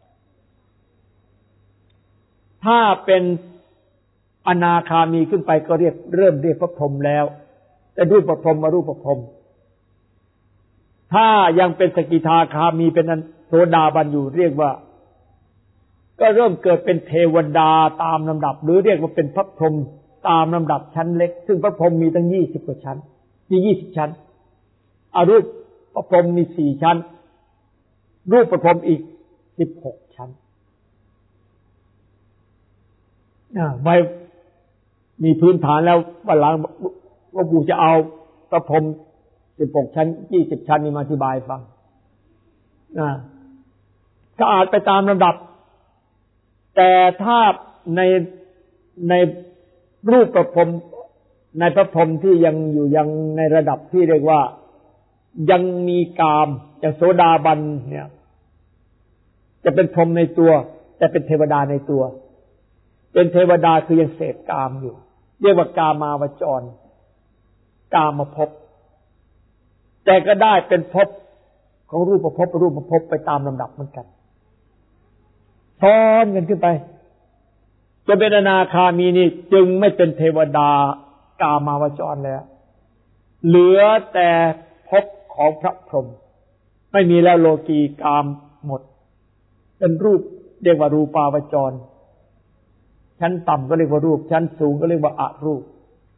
ถ้าเป็นอนาคามีขึ้นไปก็เริ่มเรียกพระพรหมแล้วแต่รูปพระพรหมมารูปพระพรหมถ้ายังเป็นสกิทาคามีเป็นโสดาบันอยู่เรียกว่าก็เริ่มเกิดเป็นเทวดาตามลำดับหรือเรียกว่าเป็นพระพรหมตามลำดับชั้นเล็กซึ่งพระพรหมมีตั้ง20กว่าชั้นมี20ชั้นอรูปพระพรหมมี4ชั้นรูปพระพรหมอีก16ชั้นไว้มีพื้นฐานแล้ววันหลังว่ากูจะเอาพระพรหม16ชั้น20ชั้นนี้มาอธิบายฟังสะอาดไปตามลำดับแต่ถ้าในรูปประพรหมในพระพรหมที่ยังอยู่ยังในระดับที่เรียกว่ายังมีกามอย่างโสดาบันเนี่ยจะเป็นพรหมในตัวแต่เป็นเทวดาในตัวเป็นเทวดาคือยังเสพกามอยู่เรียกว่ากามาวจรกามภพแต่ก็ได้เป็นภพของรูปภพไปตามลำดับเหมือนกันซ้อนกันขึ้นไปจะเป็นอนาคามีนี่จึงไม่เป็นเทวดากามาวจรแล้วเหลือแต่ภพของพระพรหมไม่มีแล้วโลกีกามหมดเป็นรูปเรียกว่ารูปาวจรชั้นต่ำก็เรียกว่ารูปชั้นสูงก็เรียกว่าอรูป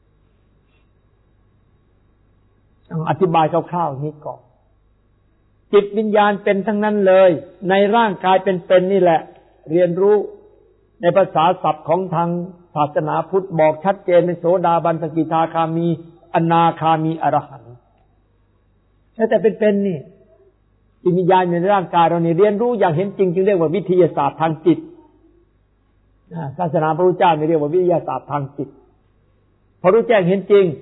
อธิบายคร่าวๆนี้ก่อนจิตวิญญาณเป็นทั้งนั้นเลยในร่างกายเป็นนี่แหละเรียนรู้ในภาษาศัพท์ของทางศาสนาพุทธบอกชัดเจนเป็นโสดาบันสกิทาคามีอนาคามีอรหันต์แต่เป็นนี่จิตวิญญาณในร่างกายเราเนี่ยเรียนรู้อย่างเห็นจริงจึงเรียกว่าวิทยาศาสตร์ทางจิตศาสนาพระพุทธเจ้าเรียกว่าวิทยาศาสตร์ทางจิตพอรู้แจ้งเห็นจริง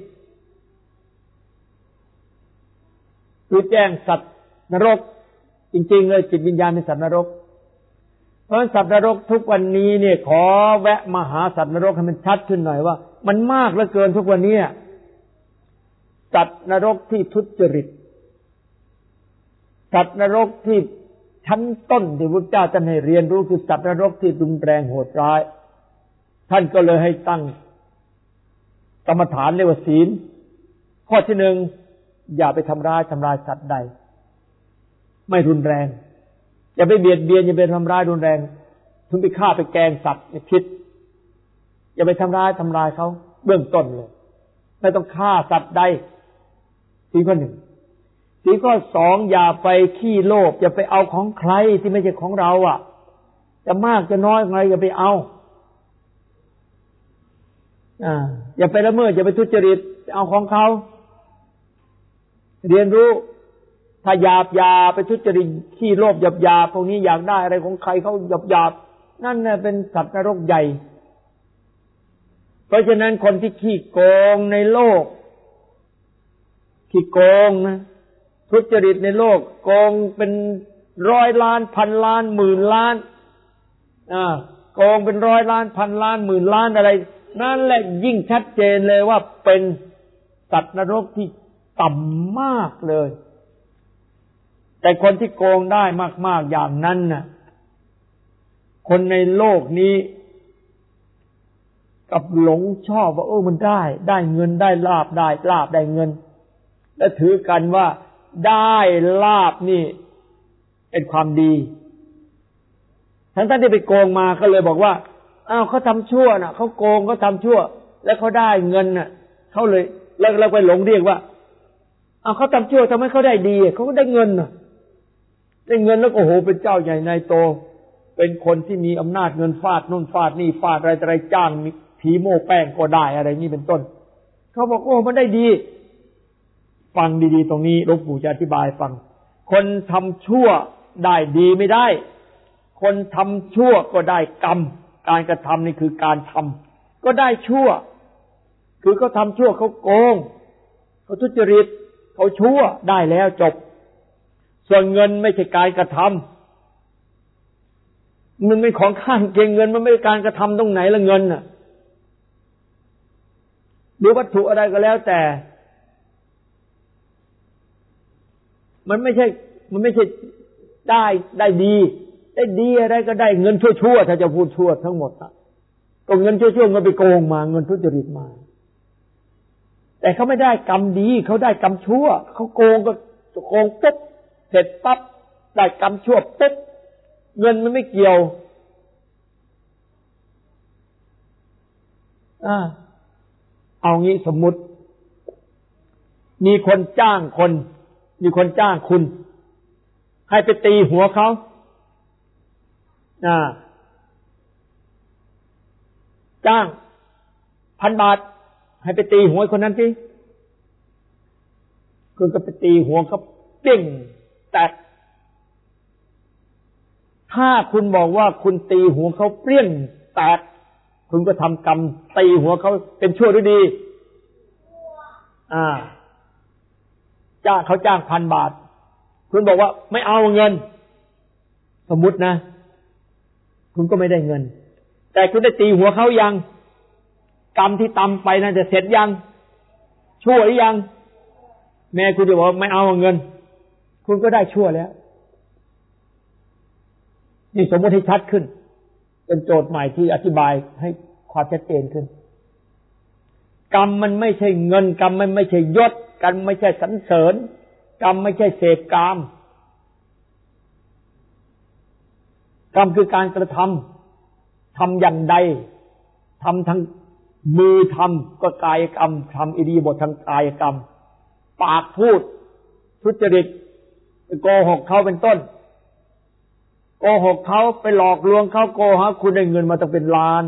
รู้แจ้งสัตว์นรกจริงๆเลยจิตวิญญาณเป็นสัตว์นรกเพราะสัตว์นรกทุกวันนี้เนี่ยขอแวะมาหาสัตว์นรกให้มันชัดขึ้นหน่อยว่ามันมากเหลือเกินทุกวันนี้สัตว์นรกที่ทุจริตสัตว์นรกที่ชั้นต้นที่พระเจ้าท่านให้เรียนรู้คือสัตว์นรกที่รุนแรงโหดร้ายท่านก็เลยให้ตั้งกรรมฐานเรียกว่าศีลข้อที่หนึ่งอย่าไปทำร้ายสัตว์ใดไม่รุนแรงอย่าไปเบียดเบียนอย่าไปทำร้ายรุนแรงถึงไปฆ่าไปแกล้งสัตว์ผิดอย่าไปทำร้ายเขาเบื้องต้นเลยไม่ต้องฆ่าสัตว์ใดศีลข้อหนึ่งศีลข้อสองอย่าไปขี้โลภอย่าไปเอาของใครที่ไม่ใช่ของเราจะมากจะน้อยอะไรอย่าไปเอาอย่าไปละเมิดอย่าไปทุจริตเอาของเขาเรียนรู้ถ้าหยาบอย่าไปทุจริตขี้โลภหยาบพวกนี้อยากได้อะไรของใครเขาหยาบนั่นน่ะเป็นสัตว์นรกใหญ่เพราะฉะนั้นคนที่ขี้โกงในโลกขี้โกงนะทุจริตในโลกโกงเป็น100 ล้านพันล้านหมื่นล้านโกงเป็น100 ล้านพันล้านหมื่นล้านอะไรนั่นแหละยิ่งชัดเจนเลยว่าเป็นสัตว์นรกที่ต่ำมากเลยแต่คนที่โกงได้มากๆอย่างนั้นน่ะคนในโลกนี้กับหลงชอบว่ามันได้เงินได้ลาภได้เงินและถือกันว่าได้ลาภนี่เป็นความดีทั้งที่ไปโกงมาก็เลยบอกว่าเขาทำชั่วน่ะเขาโกงเขาทำชั่วแล้วเขาได้เงินน่ะเขาเลยแล้วไปหลงเรียกว่าเขาทำชั่วทำไมเขาได้ดีเขาก็ได้เงินน่ะได้เงินแล้วโอ้โหเป็นเจ้าใหญ่นายโตเป็นคนที่มีอำนาจเงินฟาดนู่นฟาดนี่ฟาดอะไรจ้างผีโม่แป้งก็ได้อะไรนี่เป็นต้นเขาบอกมันได้ดีฟังดีๆตรงนี้หลวงปู่จะอธิบายฟังคนทำชั่วได้ดีไม่ได้คนทำชั่วก็ได้กรรมการกระทำนี่คือการทำก็ได้ชั่วคือเขาทำชั่วเขาโกงเขาทุจริตเขาชั่วได้แล้วจบส่วนเงินไม่ใช่การกระทำมันเป็นของข้างเคียงเงินมันไม่ใช่การกระทำตรงไหนละเงินน่ะหรือวัตถุอะไรก็แล้วแต่มันไม่ใช่ได้ดีอะไรก็ได้เงินชั่วถ้าจะพูดชั่วทั้งหมดก็เงินชั่วเงินไปโกงมาเงินทุจริตมาแต่เขาไม่ได้กรรมดีเขาได้กรรมชั่วเขาโกงก็โกงปุ๊บเสร็จปั๊บได้กรรมชั่วปุ๊บเงินมันไม่เกี่ยวเอางี้สมมุติมีคนจ้างคุณให้ไปตีหัวเขาจ้าง1,000 บาทให้ไปตีหัวคนนั้นสิคุณก็ไปตีหัวเขาเปี้ยงแตกถ้าคุณบอกว่าคุณตีหัวเขาเปรี้ยงแตกคุณก็ทำกรรมตีหัวเขาเป็นชั่วหรือดีเขาจ้าง1,000 บาทคุณบอกว่าไม่เอาเงินสมมุตินะคุณก็ไม่ได้เงินแต่คุณได้ตีหัวเขายังกรรมที่ตำไปน่าจะเสร็จยังชั่วหรือยังแม่คุณจะบอกไม่เอาเงินคุณก็ได้ชั่วแล้วนี่สมมติให้ชัดขึ้นเป็นโจทย์ใหม่ที่อธิบายให้ความชัดเจนขึ้นกรรมมันไม่ใช่เงินกรรมมันไม่ใช่ยศกรรมไม่ใช่สรรเสริญกรรมไม่ใช่เสพกามกรรมคือการกระทำอย่างใดทำทางมือทำก็กายกรรมทำอิริยาบถทางกายกรรมปากพูดทุจริตโกหกเขาเป็นต้นโกหกเขาไปหลอกลวงเขาโกหกคุณได้เงินมาตั้งเป็นล้าน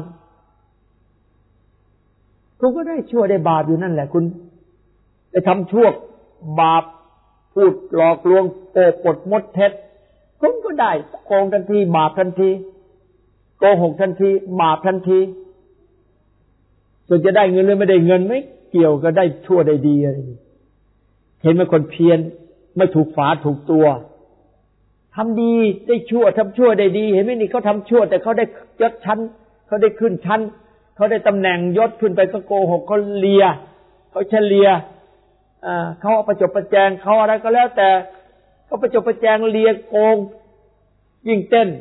คุณก็ได้ชั่วได้บาปอยู่นั่นแหละคุณไปทำชั่วบาปพูดหลอกลวงโกหกมดเท็จคุณก็ได้โกงทันทีบาปทันทีโกหกทันทีบาปทันทีส่วนจะได้เงินหรือไม่ได้เงินไม่เกี่ยวก็ได้ชั่วได้ดีอะไรเห็นไหมคนเพี้ยนไม่ถูกฝาถูกตัวทำดีได้ชั่วทำชั่วได้ดีเห็นไหมนี่เขาทำชั่วแต่เขาได้ยศชั้นเขาได้ขึ้นชั้นเขาได้ตำแหน่งยศขึ้นไปก็โกหกเขาเลียเขาเฉลียเขาเอาประจบประแจงเขาอะไรก็แล้วแต่เขาประจบประแจงเลียโกงยิ่งเต้น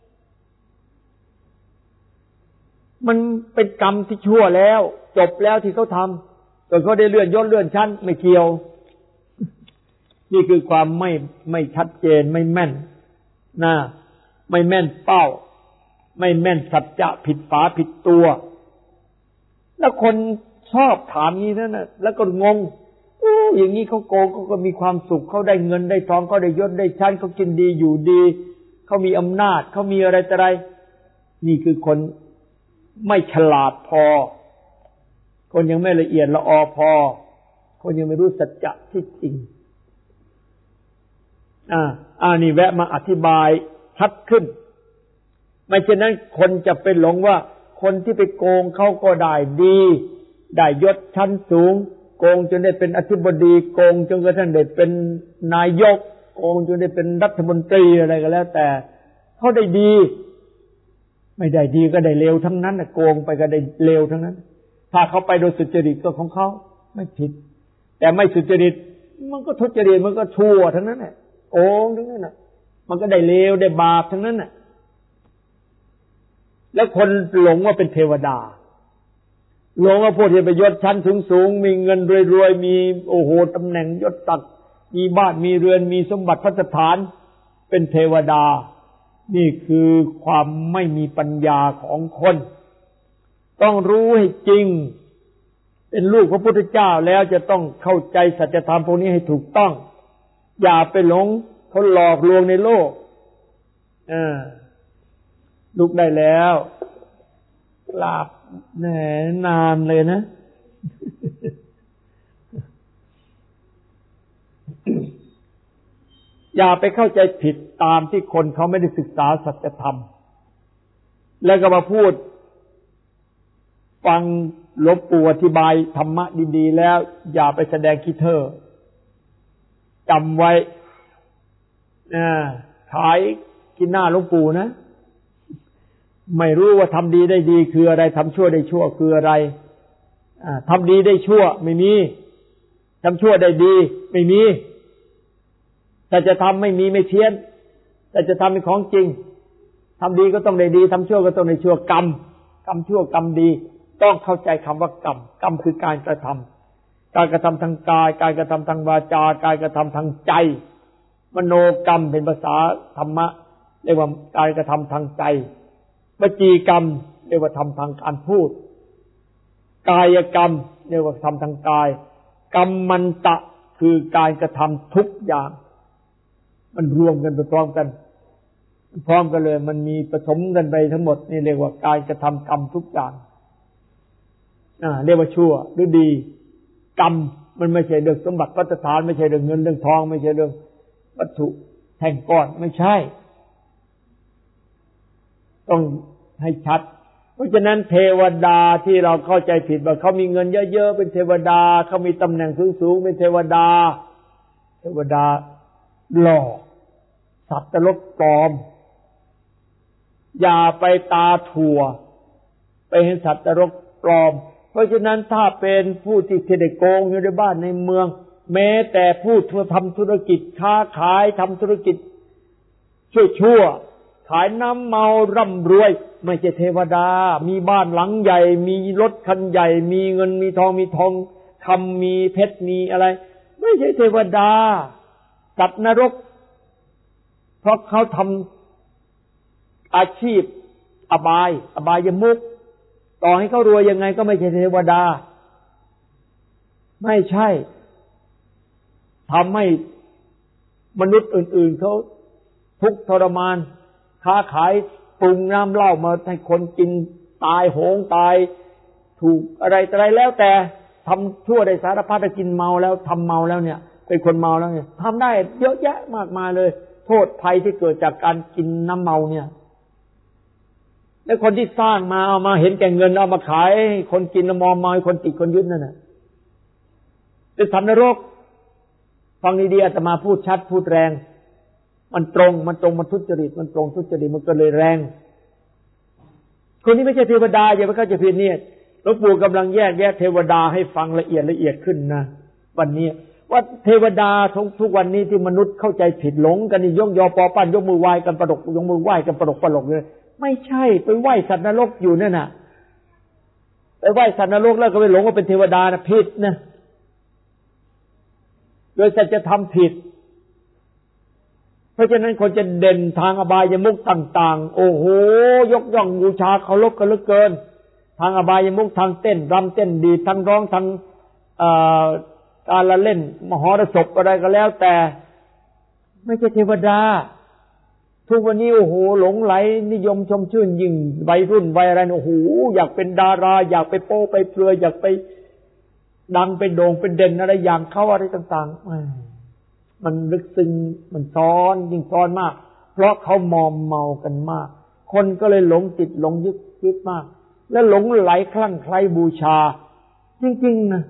มันเป็นกรรมที่ชั่วแล้วจบแล้วที่เขาทำแต่เขาได้เลื่อนยศเลื่อนชั้นไม่เกี่ยวนี่คือความไม่ชัดเจนไม่แม่นนะไม่แม่นเป้าไม่แม่นสัจจะผิดฝาผิดตัวแล้วคนชอบถามนี้นั่นน่ะแล้วก็งงอย่างนี้เขาโกงเขาก็มีความสุขเขาได้เงินได้ทองเขาได้ยศได้ชั้นเขากินดีอยู่ดีเขามีอำนาจเขามีอะไรต่ออะไรนี่คือคนไม่ฉลาดพอคนยังไม่ละเอียดละออพอคนยังไม่รู้สัจจะที่จริงนี่แวะมาอธิบายชัดขึ้นไม่เช่นนั้นคนจะไปหลงว่าคนที่ไปโกงเขาก็ได้ดีได้ยศชั้นสูงโกงจนได้เป็นอธิบดีโกงจนกระทั่งได้เป็นนายกโกงจนได้เป็นรัฐมนตรีอะไรก็แล้วแต่เขาได้ดีไม่ได้ดีก็ได้เลวทั้งนั้นโกงไปก็ได้เลวทั้งนั้นถ้าเขาไปโดยสุจริตก็ของเขาไม่ผิดแต่ไม่สุจริตมันก็ทุจริตมันก็ชั่วทั้งนั้นแหละโกงทั้งนั้นน่ะมันก็ได้เลวได้บาปทั้งนั้นน่ะแล้วคนหลงว่าเป็นเทวดาหลงว่าพวกที่ไปยศชั้นสูงๆมีเงินรวยๆมีโอ้โหตำแหน่งยศศักดิ์มีบ้านมีเรือนมีสมบัติพัสถานเป็นเทวดานี่คือความไม่มีปัญญาของคนต้องรู้ให้จริงเป็นลูกพระพุทธเจ้าแล้วจะต้องเข้าใจสัจธรรมพวกนี้ให้ถูกต้องอย่าไปหลงเขาหลอกลวงในโลกลุกได้แล้วหลับแหนนานเลยนะ อย่าไปเข้าใจผิดตามที่คนเขาไม่ได้ศึกษาสัจธรรมแล้วก็มาพูดฟังหลวงปู่อธิบายธรรมะดีๆแล้วอย่าไปแสดงขี้เถ้อจำไว้ขายกินหน้าหลวงปู่นะไม่รู้ว่าทำดีได้ดีคืออะไรทำชั่วได้ชั่วคืออะไรทำดีได้ชั่วไม่มีทำชั่วได้ดีไม่มีแต่จะทำไม่มีไม่เพี้ยนแต่จะทำเป็นของจริงทำดีก็ต้องได้ดีทำชั่วก็ต้องได้ชั่วกรรมชั่วกรรมดีต้องเข้าใจคำว่ากรรมคือการกระทำการกระทำทางกายการกระทำทางวาจาการกระทำทางใจมโนกรรมเป็นภาษาธรรมะเรียกว่าการกระทำทางใจวจีกรรมเรียกว่าทำทางการพูดกายกรรมเรียกว่าทำทางกายกรรมมันตะคือการกระทำทุกอย่างมันรวมกันไปพร้อมกันพร้อมกันเลยมันมีผสมกันไปทั้งหมดนี่เรียกว่าการกระทำกรรมทุกอย่างเรียกว่าชั่วหรือดีกรรมมันไม่ใช่เรื่องสมบัติพัฒฐานไม่ใช่เรื่องเงินเรื่องทองไม่ใช่เรื่องวัตถุแท่งก้อนไม่ใช่ต้องให้ชัดเพราะฉะนั้นเทวดาที่เราเข้าใจผิดว่าเขามีเงินเยอะๆเป็นเทวดาเขามีตำแหน่งสูงๆเป็นเทวดาหลอกสัตว์นรกปลอมอย่าไปตาถั่วไปเห็นสัตว์นรกปลอมเพราะฉะนั้นถ้าเป็นผู้ที่ได้โกงอยู่ในบ้านในเมืองแม้แต่ผู้ทำธุรกิจค้าขายทำธุรกิจชั่วขายน้ำเมาร่ำรวยไม่ใช่เทวดามีบ้านหลังใหญ่มีรถคันใหญ่มีเงินมีทองคำมีเพชรมีอะไรไม่ใช่เทวดาสัตว์นรกเพราะเขาทำอาชีพอบายมุขต่อให้เขารวยยังไงก็ไม่ใช่เทวดาไม่ใช่ทำให้มนุษย์อื่นๆเขาทุกข์ทรมานค้าขายปรุงน้ำเหล้ามาให้คนกินตายโหงตายถูกอะไรแล้วแต่ทำชั่วได้สารพัดกินเมาแล้วทำเมาแล้วเนี่ยเป็นคนเมาแล้วเนี่ยทำได้เยอะแยะมากมายเลยโทษภัยที่เกิดจากการกินน้ำเมาเนี่ยแล้วคนที่สร้างมาเอามาเห็นแก่เงินเอามาขายคนกินแล้วมอมเมาคนติดคนยึดนั่นน่ะเป็นสัตว์นรกฟังดีๆอาตมาพูดชัดพูดแรงมันตรงมันทุจริตมันตรงทุจริตมันก็เลยแรงคนนี้ไม่ใช่เทวดาอย่าไปเข้าใจผิดเนี่ยหลวงปู่กำลังแยกแยะเทวดาให้ฟังละเอียดขึ้นนะวันนี้ว่าเทวดาทุกวันนี้ที่มนุษย์เข้าใจผิดหลงกันนี่ย่องยอปอปั้นยกมือไหว้กันประดกยกมือไหว้กันประดกเลยไม่ใช่ไปไหว้สัตว์นรกอยู่นั่นน่ะไปไหว้สัตว์นรกแล้วก็ไปหลงว่าเป็นเทวดานะผิดนะโดยสัจธรรมผิดเพราะฉะนั้นคนจะเด่นทางอบายมุขต่างๆโอ้โหยกย่องบูชาเคารพกันเหลือเกินทางอบายมุขทางเต้นรำเต้นดีทั้งร้องทั้งการละเล่นมหรสพอะไรก็แล้วแต่ไม่ใช่เทวดาทุกวันนี้โอ้โหหลงไหลนิยมชมชื่นยิ่งวัยรุ่นวัยอะไรโอ้โหอยากเป็นดาราอยากไปโป้ไปเปลือยอยากไปดังเป็นโด่งเป็นเด่นอะไรอย่างเขาอะไรต่างๆมันลึกซึ้งมันซ้อนยิ่งซ้อนมากเพราะเขามอมเมากันมากคนก็เลยหลงติดหลงยึดมากแล้วหลงไหลคลั่งไคล้บูชาจริงๆนะ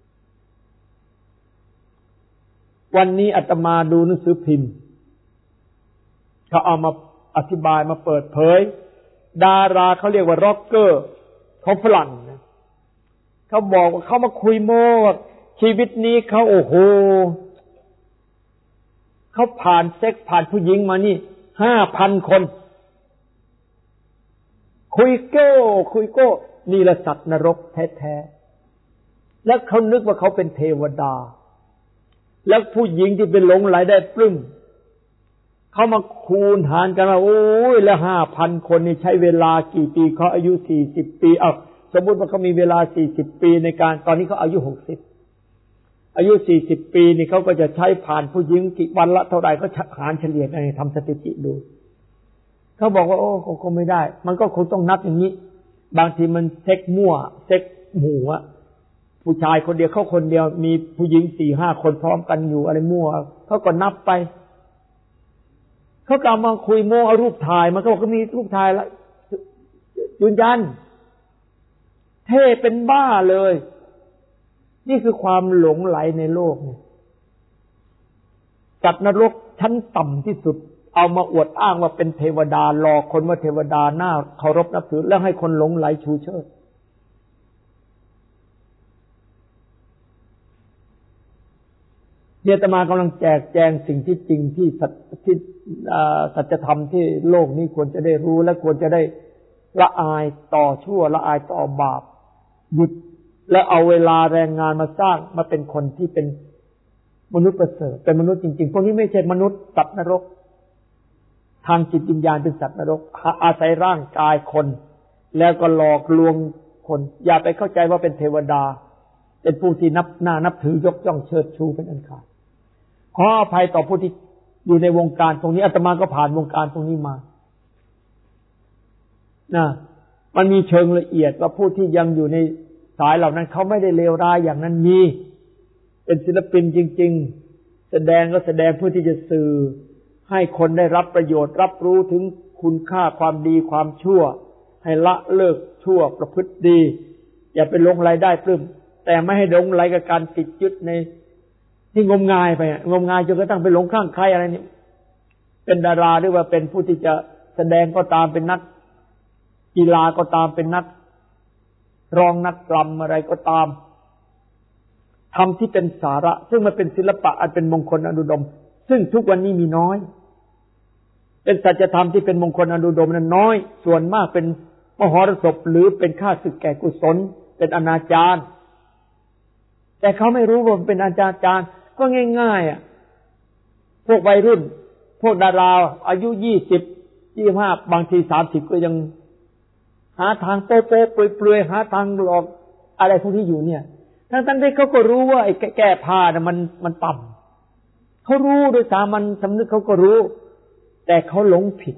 วันนี้อาตมาดูหนังสือพิมพ์เขาเอามาอธิบายมาเปิดเผยดาราเขาเรียกว่าร็อกเกอร์ของฝรั่งนะเขาบอกว่าเขามาคุยโม้ชีวิตนี้เขาโอ้โหเขาผ่านเซ็กผ่านผู้หญิงมานี่ 5,000 คนคุยโก้นี่ละสัตว์นรกแท้ๆแล้วเขานึกว่าเขาเป็นเทวดาแล้วผู้หญิงที่เป็นหลงไหลได้ปลื้มเขามาคูณหารกันว่าโอ้ยแล้ว 5,000 คนนี่ใช้เวลากี่ปีเขาอายุ40ปีสมมุติว่าเขามีเวลา40ปีในการตอนนี้เขาอายุ60อายุ40ปีนี่เขาก็จะใช้ผ่านผู้หญิงกี่วันละเท่าไหร่ก็หารเฉลี่ยกันทำสถิติดูเขาบอกว่าโอ้คงไม่ได้มันก็คงต้องนับอย่างนี้บางทีมันเซ็กมั่วเซ็กหมู่อะผู้ชายคนเดียวเขาคนเดียวมีผู้หญิง 4-5 คนพร้อมกันอยู่อะไรมั่วเขาก็นับไปเขากำลังคุยโม้เอารูปถ่ายมันก็บอกก็มีรูปถ่ายแล้วยืนยันเท่เป็นบ้าเลยนี่คือความหลงไหลในโลกจัดนรกชั้นต่ำที่สุดเอามาอวดอ้างว่าเป็นเทวดาหลอกคนว่าเทวดาหน้าเคารพนับถือแล้วให้คนหลงไหลชูเชิดเนี่ยอาตมากำลังแจกแจงสิ่งที่จริงที่สัจธรรมที่โลกนี้ควรจะได้รู้และควรจะได้ละอายต่อชั่วละอายต่อบาปหยุดแล้วเอาเวลาแรงงานมาสร้างมาเป็นคนที่เป็นมนุษย์ประเสริฐเป็นมนุษย์จริงๆพวกนี้ไม่ใช่มนุษย์สัตว์นรกทางจิตวิญญาณเป็นสัตว์นรกอาศัยร่างกายคนแล้วก็หลอกลวงคนอย่าไปเข้าใจว่าเป็นเทวดาเป็นผู้ที่นับถือยกย่องเชิดชูเป็นอันขาดขออภัยต่อผู้ที่อยู่ในวงการตรงนี้อาตมาก็ผ่านวงการตรงนี้มามันมีเชิงละเอียดว่าผู้ที่ยังอยู่ในสายเหล่านั้นเขาไม่ได้เลวร้ายอย่างนั้นมีเป็นศิลปินจริงๆแสดงก็แสดงเพื่อที่จะสื่อให้คนได้รับประโยชน์รับรู้ถึงคุณค่าความดีความชั่วให้ละเลิกชั่วประพฤติดีอย่าไปหลงไหลได้ปลื้มแต่ไม่ให้หลงไหลกับการติดยึดในที่งมงายไปงมงายจนกระทั่งไปหลงข้างใครอะไรนี่เป็นดาราหรือว่าเป็นผู้ที่จะแสดงก็ตามเป็นนักกีฬาก็ตามเป็นนักร้องนักรำอะไรก็ตามทำที่เป็นสาระซึ่งมันเป็นศิลปะอันเป็นมงคลอนุดมซึ่งทุกวันนี้มีน้อยเป็นสัจธรรมที่เป็นมงคลอนุดมนั้นน้อยส่วนมากเป็นมหรสพหรือเป็นข้าศึกแก่กุศลเป็นอนาจารแต่เขาไม่รู้ว่ามันเป็นอนาจารก็ง่ายๆพวกวัยรุ่นพวกดาราอายุ20 25บางที30ก็ยังหาทางโป๊ะเปลือยหาทางหลอกอะไรพวกนี้อยู่เนี่ยทั้งที่เขาก็รู้ว่าไอ้แก้ผ้าน่ะมันต่ำเขารู้โดยสามัญสำนึกเขาก็รู้แต่เขาหลงผิด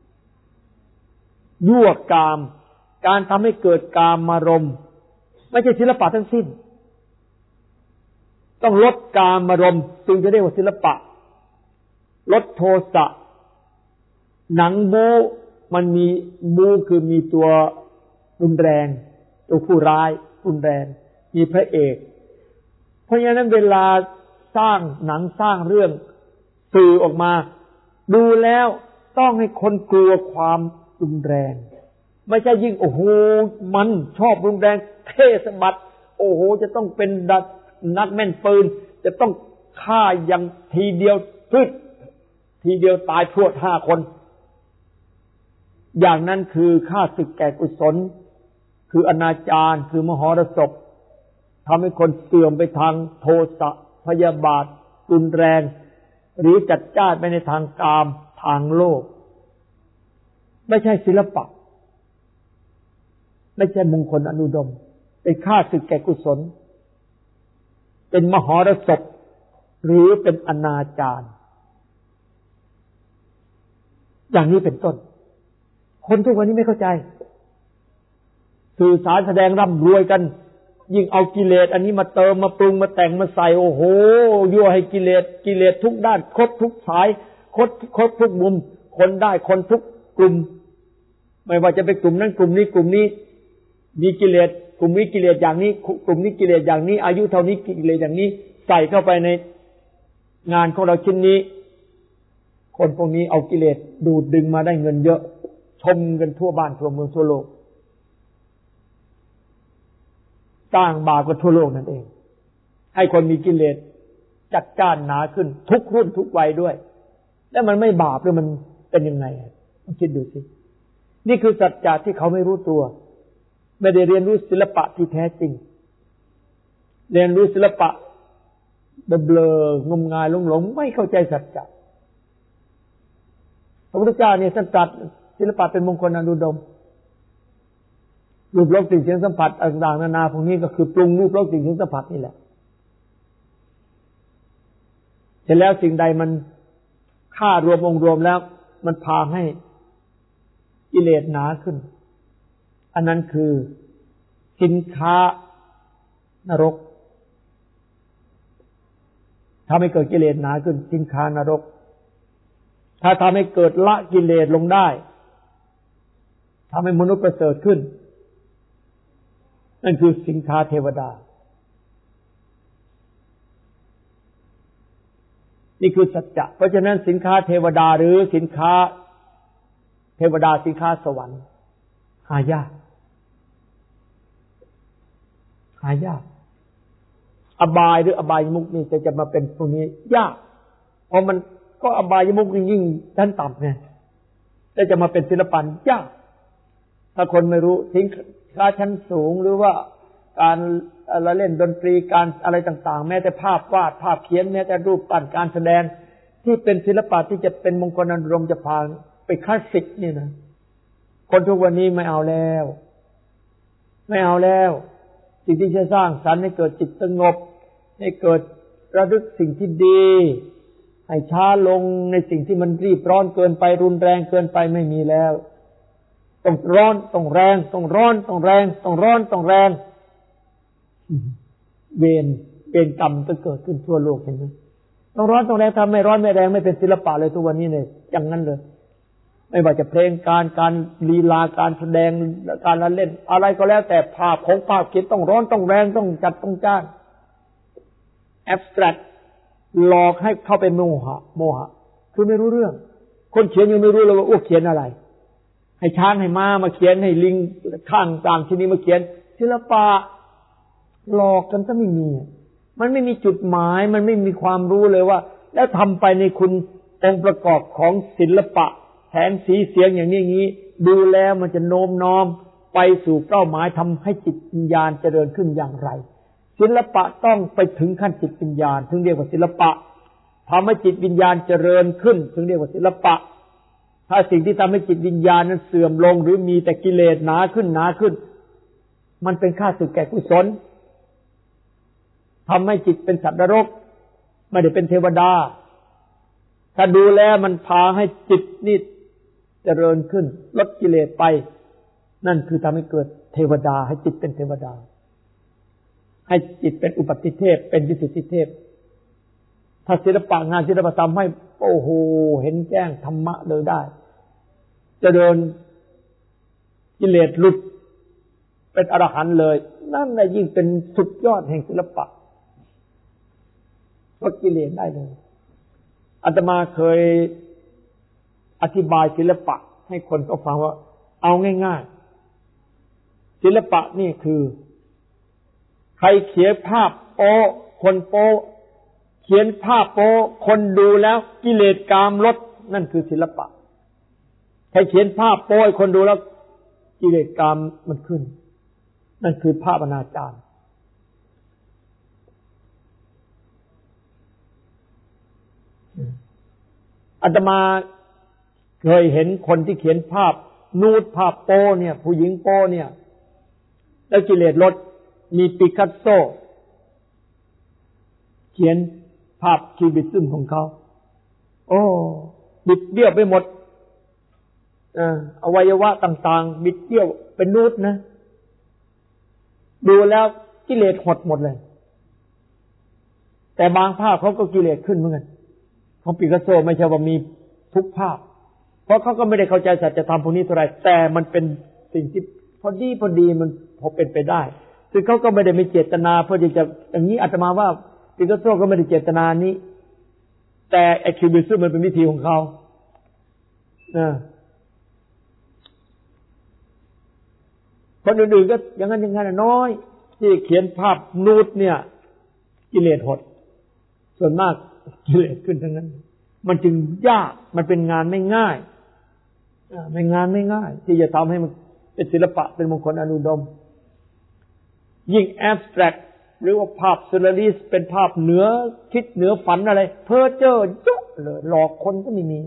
ยั่วกามการทำให้เกิดกามารมณ์ไม่ใช่ศิลปะทั้งสิ้นต้องลดกามารมณ์จึงจะเรียกว่าศิลปะลดโทสะหนังบู๊มันมีบู๊คือมีตัวรุนแรงตัวผู้ร้ายรุนแรงมีพระเอกเพราะฉะนั้นเวลาสร้างหนังสร้างเรื่องสื่อออกมาดูแล้วต้องให้คนกลัวความรุนแรงไม่ใช่ยิ่งโอ้โหมันชอบรุนแรงเท่สะบัดโอ้โหจะต้องเป็นนักแม่นปืนจะต้องฆ่าอย่างทีเดียวพึดทีเดียวตายพรวด5 คนอย่างนั้นคือฆ่าศึกแก่กุศลคืออนาจารคือมหรสพทำให้คนเสื่อมไปทางโทสะพยาบาทรุนแรงหรือจัดจ้านไปในทางกามทางโลภไม่ใช่ศิลปะไม่ใช่มงคลอนุดมเป็นฆ่าศึกแก่กุศลเป็นมหรสพหรือเป็นอนาจารอย่างนี้เป็นต้นคนทุกวันนี้ไม่เข้าใจสื่อสารแสดงร่ำรวยกันยิ่งเอากิเลสอันนี้มาเติมมาปรุงมาแต่งมาใส่โอ้โหยั่วให้กิเลสทุกด้านครบทุกสายครบทุกมุมคนได้คนทุกกลุ่มไม่ว่าจะเป็นกลุ่มนั้นกลุ่มนี้กลุ่มนี้มีกิเลสกลุ่มนี้กิเลสอย่างนี้กลุ่มนี้กิเลสอย่างนี้อายุเท่านี้กิเลสอย่างนี้ใส่เข้าไปในงานของเราชิ้นนี้คนพวกนี้เอากิเลสดูดดึงมาได้เงินเยอะชมกันทั่วบ้านทั่วเมืองทั่วโลกสร้างบาปกันทั่วโลกนั่นเองให้คนมีกิเลสจัดจ้านหนาขึ้นทุกรุ่นทุกวัยด้วยแล้วมันไม่บาปหรือมันเป็นยังไงลองคิดดูสินี่คือสัจจะที่เขาไม่รู้ตัวไม่ได้เรียนรู้ศิลปะที่แท้จริงเรียนรู้ศิลปะเบลองมงายหลงไม่เข้าใจสัจจะพระพุทธเจ้าเนี่ยท่านตรัสศิลปะเป็นมงคลอนุดมรูปรสกลิ่นเสียงสัมผัสต่างๆนานาพวกนี้ก็คือปรุงรูปรสกลิ่นเสียงสัมผัสนี่แหละเสร็จแล้วสิ่งใดมันค่ารวมองค์รวมแล้วมันพาให้กิเลสหนาขึ้นอันนั้นคือสินค้านรกทำให้เกิดกิเลสหนาขึ้นสินค้านรกถ้าทำให้เกิดละกิเลสลงได้ทำให้มนุษย์ประเสริฐขึ้นนั่นคือสินค้าเทวดานี่คือสัจจะเพราะฉะนั้นสินค้าเทวดาหรือสินค้าเทวดาสินค้าสวรรค์หายากอบายหรืออบายมุขนี่จะมาเป็นพวกนี้ยากเพราะมันก็อบายมุขยิ่งชั้นต่ำไงแล้วจะมาเป็นศิลปะยากถ้าคนไม่รู้สินค้าชั้นสูงหรือว่าการเล่นดนตรีการอะไรต่างๆแม้แต่ภาพวาดภาพเขียนแม้แต่รูปปั้นการแสดงที่เป็นศิลปะที่จะเป็นมงคลอนุดมจะพาไปคลาสสิกนี่นะคนทุกวันนี้ไม่เอาแล้วสิ่งที่จะสร้างสรรค์ให้เกิดจิตสงบให้เกิดระลึกสิ่งที่ดีให้ช้าลงในสิ่งที่มันรีบร้อนเกินไปรุนแรงเกินไปไม่มีแล้วต้องร้อนต้องแรงต้องร้อนต้องแรงต้องร้อนต้องแรงเวรกรรมจะเกิดขึ้นทั่วโลกเห็นไหมต้องร้อนต้องแรงทำไม่ร้อนไม่แรงไม่เป็นศิลปะเลยทุกวันนี้เนี่ยอย่างนั้นเลยไม่ว่าจะเพลงการลีลาการแสดงการเล่นอะไรก็แล้วแต่ภาพของภาพเขียนต้องร้อนต้องแรงต้องจัดต้องจ้านแอบสแตรกหลอกให้เข้าไปโมหะคือไม่รู้เรื่องคนเขียนยังไม่รู้เลยว่าอ้วกเขียนอะไรให้ช้างให้ม้ามาเขียนให้ลิงข้างต่างที่นี้มาเขียนศิลปะหลอกกันก็ไม่มีมันไม่มีจุดหมายมันไม่มีความรู้เลยว่าแล้วทำไปในคุณองค์ประกอบของศิลปะแสงสีเสียงอย่างนี้ดูแล้วมันจะโน้มน้อมไปสู่เป้าหมายทำให้จิตวิญญาณเจริญขึ้นอย่างไรศิลปะต้องไปถึงขั้นจิตวิญญาณถึงเรียกว่าศิลปะทำให้จิตวิญญาณเจริญขึ้นถึงเรียกว่าศิลปะถ้าสิ่งที่ทำให้จิตวิญญาณนั้นเสื่อมลงหรือมีแต่กิเลสหนาขึ้นมันเป็นข้าศึกแก่กุศลทำให้จิตเป็นสัตว์นรกไม่ได้เป็นเทวดาถ้าดูแลมันพาให้จิตนี่เจริญขึ้นลดกิเลสไปนั่นคือทำให้เกิดเทวดาให้จิตเป็นเทวดาให้จิตเป็นอุปติเทพเป็นวิสุทธิเทพถ้าศิลปะงานศิลปธรรมให้โอ้โหเห็นแจ้งธรรมะเลยได้จะเดินกิเลสหลุดเป็นอรหันต์เลยนั่นแหละยิ่งเป็นสุดยอดแห่งศิลปะลดกิเลสได้เลยอาตมาเคยอธิบายศิลปะให้คนเขาฟังว่าเอาง่ายๆศิลปะนี่คือใครเขียนภาพโป๊คนโป๊เขียนภาพโป๊คนดูแล้วกิเลสกามลดนั่นคือศิลปะใครเขียนภาพโป๊คนดูแล้วกิเลสกามมันขึ้นนั่นคือภาพอนาจารอาตมาเคยเห็นคนที่เขียนภาพนูดภาพโป้เนี่ยผู้หญิงโป้เนี่ยแล้วกิเลสลดมีปิกัสโซเขียนภาพคิวบิซึมของเขาโอ้บิดเบี้ยวไปหมดอวัยวะต่างๆบิดเบี้ยวเป็นนูดนะดูแล้วกิเลสหดหมดเลยแต่บางภาพเขาก็กิเลสขึ้นเหมือนกันของปิกัสโซไม่ใช่ว่ามีทุกภาพเพราะเขาก็ไม่ได้เข้าใจสัจธรรมพวกนี้เท่าไหร่แต่มันเป็นสิ่งที่พอดีมันพอเป็นไปได้ซึ่งเขาก็ไม่ได้มีเจตนาเพื่อที่จะอย่างนี้อาตมาว่าปิกัสโซก็ไม่ได้เจตนานี้แต่ไอ้คิวบิซึมมันเป็นวิธีของเขาคนอื่นๆก็อย่างนั้นน้อยที่เขียนภาพนูดเนี่ยกิเลสหดส่วนมากกิเลสขึ้นทั้งนั้นมันจึงยากมันเป็นงานไม่ง่ายเป็นงานไม่ง่ายที่จะทำให้มันเป็นศิลปะเป็นมงคลอนุดมยิ่งแอบสแตรกหรือว่าภาพเซอร์เรียลิสต์เป็นภาพเหนือคิดเหนือฝันอะไรเพ้อเจ้อเยอะเลยหลอกคนก็ไม่มี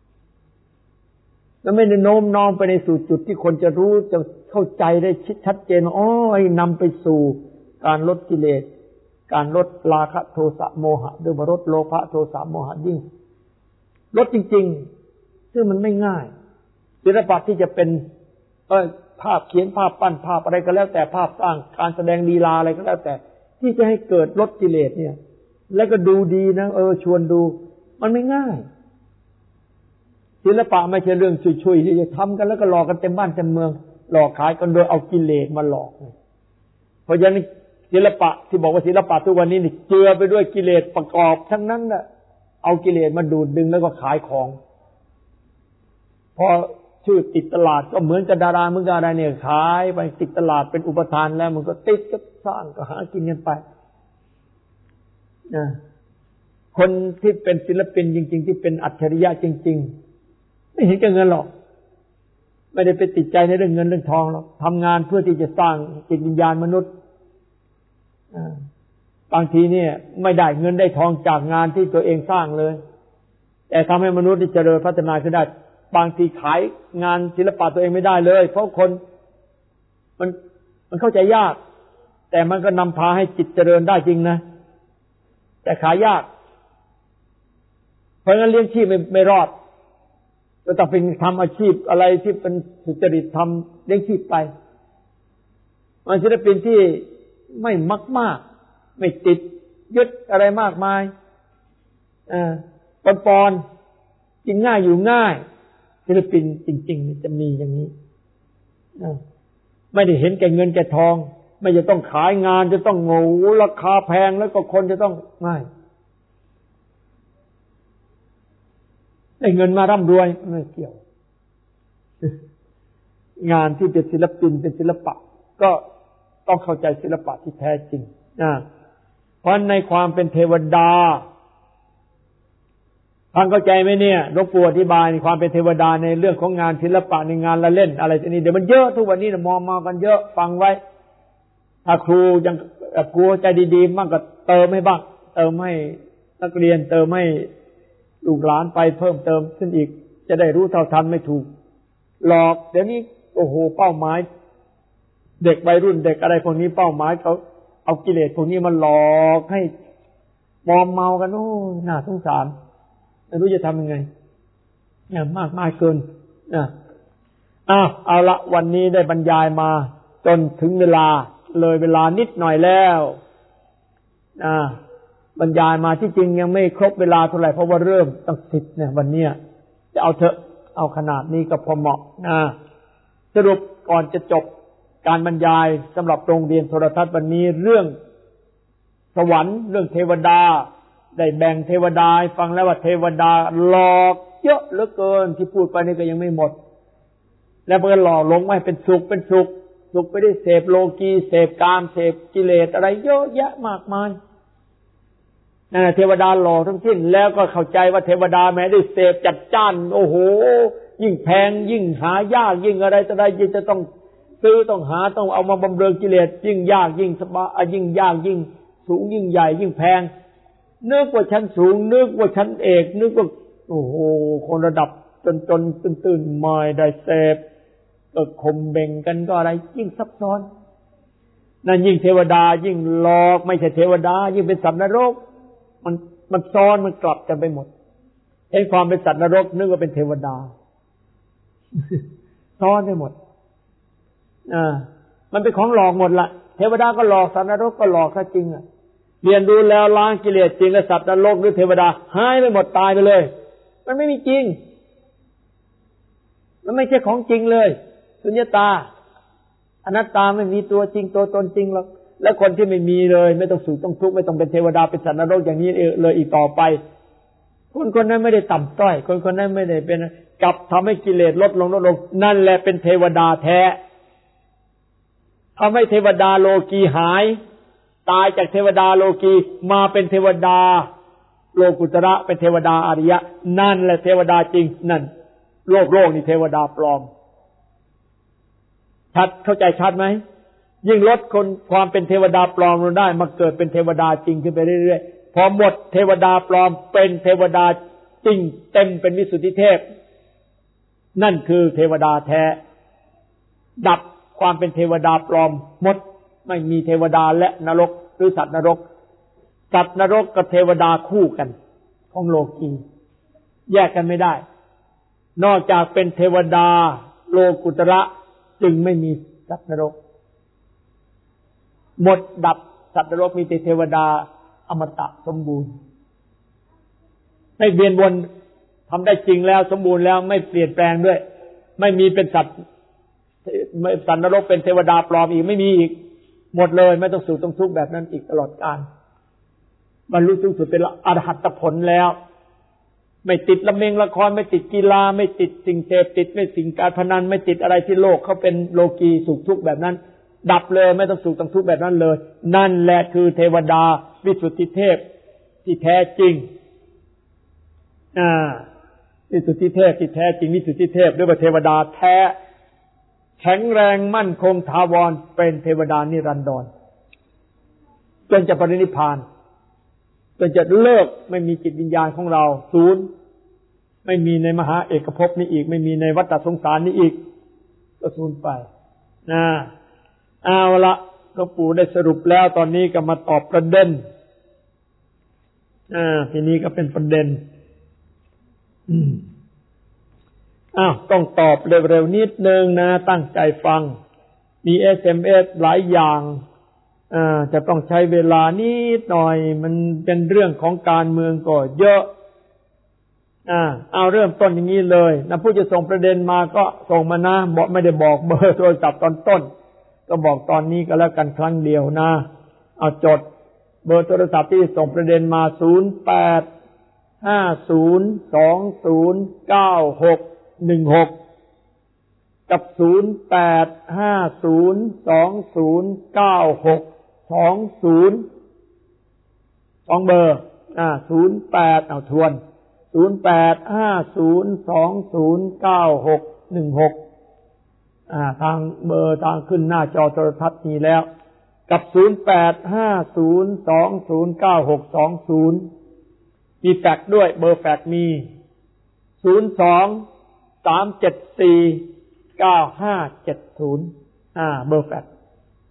แล้วไม่ได้โน้มน้อมไปในสู่จุดที่คนจะรู้จะเข้าใจได้ชัดเจนว่าอ๋อนำไปสู่การลดกิเลสการลดราคะโทสะโมหะด้วยลดโลภะโทสะโมหะยิ่งลดจริงๆซึ่งมันไม่ง่ายศิลปะที่จะเป็นภาพเขียนภาพปั้นภาพอะไรก็แล้วแต่ภาพสร้างการแสดงลีลาอะไรก็แล้วแต่ที่จะให้เกิดลดกิเลสเนี่ยแล้วก็ดูดีนะชวนดูมันไม่ง่ายศิลปะไม่ใช่เรื่องชุยๆที่จะทำกันแล้วก็หลอกกันเต็มบ้านเต็มเมืองหลอกขายกันโดยเอากิเลสมาหลอกเพราะฉะนั้นศิลปะที่บอกว่าศิลปะทุกวันนี้นี่เจือไปด้วยกิเลสประกอบทั้งนั้นน่ะเอากิเลสมาดูดดึงแล้วก็ขายของพอชื่อติดตลาดก็เหมือนกับดาราเหมือนกับอะไรเนี่ยขายไปติดตลาดเป็นอุปทานแล้วมันก็ติดก็สร้างก็หากินกันไปคนที่เป็นศิลปินจริงๆที่เป็นอัจฉริยะจริงๆไม่เห็นแก่เงินหรอกไม่ได้ไปติดใจในเรื่องเงินเรื่องทองหรอกทำงานเพื่อที่จะสร้างจิตวิญญาณมนุษย์บางทีเนี่ยไม่ได้เงินได้ทองจากงานที่ตัวเองสร้างเลยแต่ทำให้มนุษย์เจริญพัฒนาขึ้นได้บางทีขายงานศิลปะตัวเองไม่ได้เลยเพราะคนมันเข้าใจยากแต่มันก็นำพาให้จิตเจริญได้จริงนะแต่ขายยากเพราะงั้นเลี้ยงชีพไม่รอดก็ต้องเป็นทำอาชีพอะไรที่เป็นสุจริตทำเลี้ยงชีพไปมันศิลปินที่ไม่มากไม่ติดยึดอะไรมากมายปอนกินง่ายอยู่ง่ายศิลปินจริงๆจะมีอย่างนี้ไม่ได้เห็นแก่เงินแก่ทองไม่จะต้องขายงานจะต้องโง่ราคาแพงแล้วก็คนจะต้องง่ายได้เงินมาร่ำรวยไม่เกี่ยวงานที่เป็นศิลปินเป็นศิลปะก็ต้องเข้าใจศิลปะที่แท้จริงเพราะในความเป็นเทวดาฟังเข้าใจไหมเนี่ยหลวงปู่อธิบายในความเป็นเทวดาในเรื่องของงานศิลปะในงานละเล่นอะไรชนิดเดี๋ยวมันเยอะทุกวันนี้นะมองมากันเยอะฟังไว้ถ้าครูยังครูใจดีๆมั่งก็เติมให้บ้างเติมให้นักเรียนเติมให้ลูกหลานไปเพิ่มเติมขึ้นอีกจะได้รู้เท่าทันไม่ถูกหลอกเดี๋ยวนี้โอ้โหเป้าหมายเด็กวัยรุ่นเด็กอะไรพวกนี้เป้าหมายเขาเอากิเลสพวกนี้มาหลอกให้มอมเมากันโอ้น่าสงสารไม่รู้จะทำยังไงเนี่ยมากมายเกินเอาละวันนี้ได้บรรยายมาจนถึงเวลาเลยเวลานิดหน่อยแล้วบรรยายมาที่จริงยังไม่ครบเวลาเท่าไหร่เพราะว่าเริ่มตั้ง10เนี่ยวันเนี้ยจะเอาเถอะเอาขนาดนี้ก็พอเหมาะสรุปก่อนจะจบการบรรยายสำหรับโรงเรียนโทรทัศน์วันนี้เรื่องสวรรค์เรื่องเทวดาได้แบ่งเทวดาฟังแล้วว่าเทวดาหลอกเยอะเหลือเกินที่พูดไปนี่ก็ยังไม่หมดแล้วมันก็หลอกลงมาให้เป็นสุขสุขไปได้เสพโลกีเสพกามเสพกิเลสอะไรเยอะแยะมากมายเทวดาหลอกทั้งสิ้นแล้วก็เข้าใจว่าเทวดาแม้ได้เสพจัดจ้านโอ้โหยิ่งแพงยิ่งหายากยิ่งอะไรต่ออะไรยิ่งจะต้องซื้อต้องหาต้องเอามาบำเรอกิเลสยิ่งยากยิ่งสบายยิ่งยากยิ่งสูงยิ่งใหญ่ยิ่งแพงนึกว่าชั้นสูงนึกว่าชั้นเอกนึกว่าโอ้โหคนระดับจนตื่นไม่ได้เสพก็ข่มเบ่งกันก็อะไรยิ่งซับซ้อนนั่นยิ่งเทวดายิ่งหลอกไม่ใช่เทวดายิ่งเป็นสัตว์นรกมันซ้อนมันกลับกันไปหมดเห็นความเป็นสัตว์นรกนึกว่าเป็นเทวดาซ้อนไปหมดมันเป็นของหลอกหมดละเทวดาก็หลอกสัตว์นรกก็หลอกซะจริงเรียนรู้แล้วล้างกิเลสจริงแล้วสัตว์นรกหรือเทวดาหายไปหมดตายไปเลยมันไม่มีจริงมันไม่ใช่ของจริงเลยสุญญตาอนัตตาไม่มีตัวจริงตัวตนจริงหรอกและคนที่ไม่มีเลยไม่ต้องสุขต้องทุกข์ไม่ต้องเป็นเทวดาเป็นสัตว์นรกอย่างนี้เลยอีกต่อไปคนนั้นไม่ได้ต่ำต้อยคนนั้นไม่ได้เป็นกลับทำให้กิเลสลดลงนั่นแหละเป็นเทวดาแท้ทำให้เทวดาโลกีหายตายจากเทวดาโลกีมาเป็นเทวดาโลกุตระเป็นเทวดาอริยะนั่นแหละเทวดาจริงนั่นโลกนี่เทวดาปลอมชัดเข้าใจชัดไหมยิ่งลดคนความเป็นเทวดาปลอมลงได้มาเกิดเป็นเทวดาจริงขึ้นไปเรื่อยๆพอหมดเทวดาปลอมเป็นเทวดาจริงเต็มเป็นวิสุทธิเทพนั่นคือเทวดาแท้ดับความเป็นเทวดาปลอมหมดไม่มีเทวดาและนรกหรือสัตว์นรกสัตว์นรกกับเทวดาคู่กันของโลกีแยกกันไม่ได้นอกจากเป็นเทวดาโลกุตระจึงไม่มีสัตว์นรกหมดดับสัตว์นรกมีแต่เทวดาอมตะสมบูรณ์ไม่เวียนวนทำได้จริงแล้วสมบูรณ์แล้วไม่เปลี่ยนแปลงด้วยไม่มีเป็นสัตว์นรกเป็นเทวดาปลอมอีกไม่มีอีกหมดเลยไม่ต้องสุขต้องทุกข์แบบนั้นอีกตลอดกาลบรรลุสูงสุดเป็นอรหัตผลแล้วไม่ติดละเมงละครไม่ติดกีฬาไม่ติดสิ่งเสพติดไม่สิ่งการพนันไม่ติดอะไรที่โลกเขาเป็นโลกีสุขทุกข์แบบนั้นดับเลยไม่ต้องสุขต้องทุกข์แบบนั้นเลยนั่นแหละคือเทวดาวิสุทธิเทพที่แท้จริงวิสุทธิเทพที่แท้จริงวิสุทธิเทพเรียกว่าเทวดาแท้แข็งแรงมั่นคงถาวรเป็นเทวดานิรันดรจนจะปรินิพพานจนจะเลิกไม่มีจิตวิญญาณของเราศูนย์ไม่มีในมหาเอกภพนี้อีกไม่มีในวัฏสงสารนี้อีกก็สูญไปเอาละหลวงปู่ได้สรุปแล้วตอนนี้ก็มาตอบประเด็นทีนี้ก็เป็นประเด็นต้องตอบเร็วๆนิดนึงนะตั้งใจฟังมี SMS หลายอย่างจะต้องใช้เวลานิดหน่อยมันเป็นเรื่องของการเมืองก็เยอะเอาเริ่มต้นอย่างนี้เลยนะผู้จะส่งประเด็นมาก็ส่งมานะบอกไม่ได้บอกเบอร์โทรศัพท์ตอนต้นก็บอกตอนนี้ก็แล้วกันครั้งเดียวนะเอาจดเบอร์โทรศัพท์ที่ส่งประเด็นมา0850209616กับ0850209620สองเบอร์08เอาทวน0850209616ทางเบอร์ทางขึ้นหน้าจอโทรทัศน์นี้แล้วกับ0850209620มีแฟกซ์ด้วยเบอร์แฟกซ์มี023749570เบอร์แฟกซ์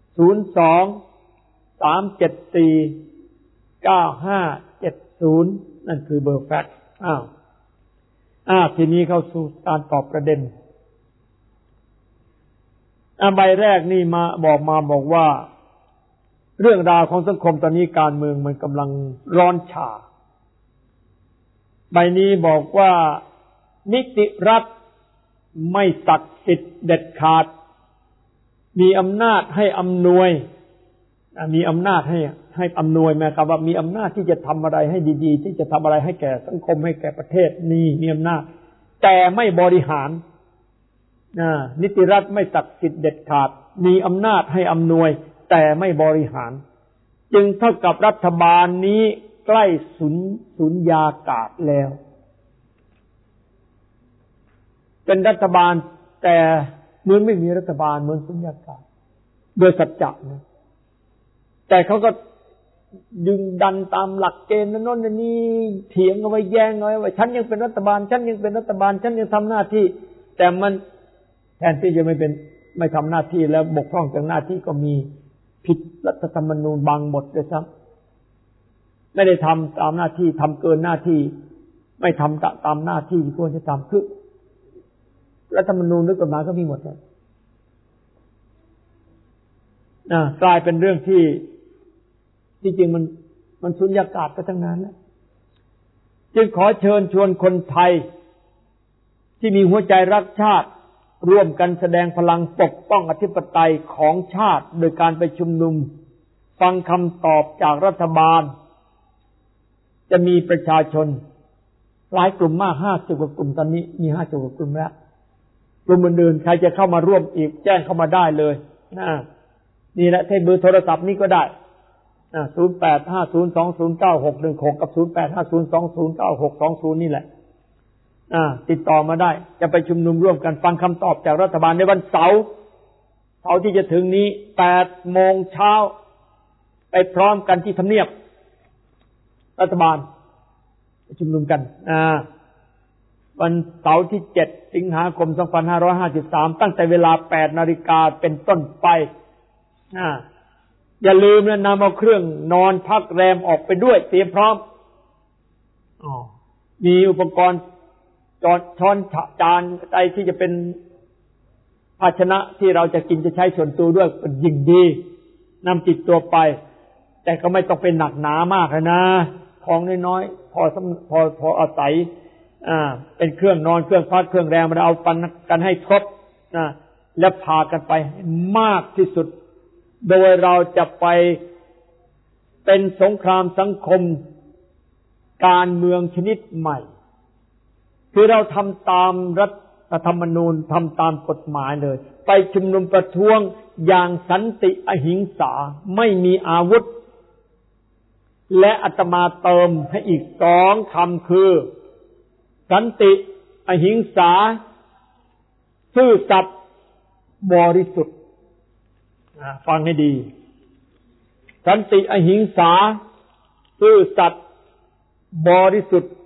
023749570นั่นคือเบอร์แฟกซ์ทีนี้เข้าสู่การตอบประเด็นใบแรกนี่มาบอกว่าเรื่องราวของสังคมตอนนี้การเมืองมันกำลังร้อนฉ่าใบนี้บอกว่านิติรัฐไม่ศักดิ์สิทธิ์เด็ดขาดมีอำนาจให้อำนวยมีอำนาจให้อำนวยแม้ครับว่ามีอำนาจที่จะทำอะไรให้ดีๆที่จะทำอะไรให้แก่สังคมให้แก่ประเทศมีอำนาจแต่ไม่บริหารนิติรัฐไม่ศักดิ์สิทธิ์เด็ดขาดมีอำนาจให้อำนวยแต่ไม่บริหารจึงเท่ากับรัฐบาลนี้ใกล้สุญญากาศแล้วเป็นรัฐบาลแต่เหมือนไม่มีรัฐบาลเหมือนสุญญากาศโดยสัจจะนะแต่เขาก็ดึงดันตามหลักเกณฑ์นั่นนี่เถียงกันไว้แย้งกันไว้ว่าฉันยังเป็นรัฐบาลฉันยังเป็นรัฐบาลฉันยังทำหน้าที่แต่มันแทนที่จะไม่ทำหน้าที่แล้วบกพร่องจากหน้าที่ก็มีผิดรัฐธรรมนูญบางบทด้วยซ้ำไม่ได้ทำตามหน้าที่ทำเกินหน้าที่ไม่ทำตามหน้าที่ที่ควรจะทำคือรัฐธรรมนูญหรือกฎหมายก็มีหมดแล้วกลายเป็นเรื่องที่จริงมันสุญญากาศไปทั้งนั้นแหละจึงขอเชิญชวนคนไทยที่มีหัวใจรักชาติร่วมกันแสดงพลังปกป้องอธิปไตยของชาติโดยการไปชุมนุมฟังคำตอบจากรัฐบาลจะมีประชาชนหลายกลุ่มมาก50กว่ากลุ่มตอนนี้มี50กว่ากลุ่มแล้วกลุ่มอื่นๆใครจะเข้ามาร่วมอีกแจ้งเข้ามาได้เลยนี่แหละที่เบอร์โทรศัพท์นี้ก็ได้0850209616กับ0850209620นี่แหละติดต่อมาได้จะไปชุมนุมร่วมกันฟังคำตอบจากรัฐบาลในวันเสาร์ที่จะถึงนี้ 8 โมงเช้าไปพร้อมกันที่ทำเนียบรัฐบาลชุมนุมกันวันเสาร์ที่7สิงหาคม2553ตั้งแต่เวลา 8 นาฬิกาเป็นต้นไปอย่าลืมนะนำเอาเครื่องนอนพักแรมออกไปด้วยเตรียมพร้อมมีอุปกรณ์ช้อนจานอะไรที่จะเป็นภาชนะที่เราจะกินจะใช้ส่วนตัวด้วยเป็นยิ่งดีนำติดตัวไปแต่ก็ไม่ต้องเป็นหนักหนามากนะของน้อยๆพออาศัยเป็นเครื่องนอนเครื่องพักเครื่องแรมเราเอากันให้ครบและพากันไปมากที่สุดโดยเราจะไปเป็นสงครามสังคมการเมืองชนิดใหม่คือเราทำตามรัฐธรรมนูญทำตามกฎหมายเลยไปชุมนุมประท้วงอย่างสันติอหิงสาไม่มีอาวุธและอาตมาเติมให้อีก2 คำคือสันติอหิงสาซื่อสัตย์บริสุทธิ์ฟังให้ดีสันติอหิงสาซื่อสัตย์บริสุทธิ์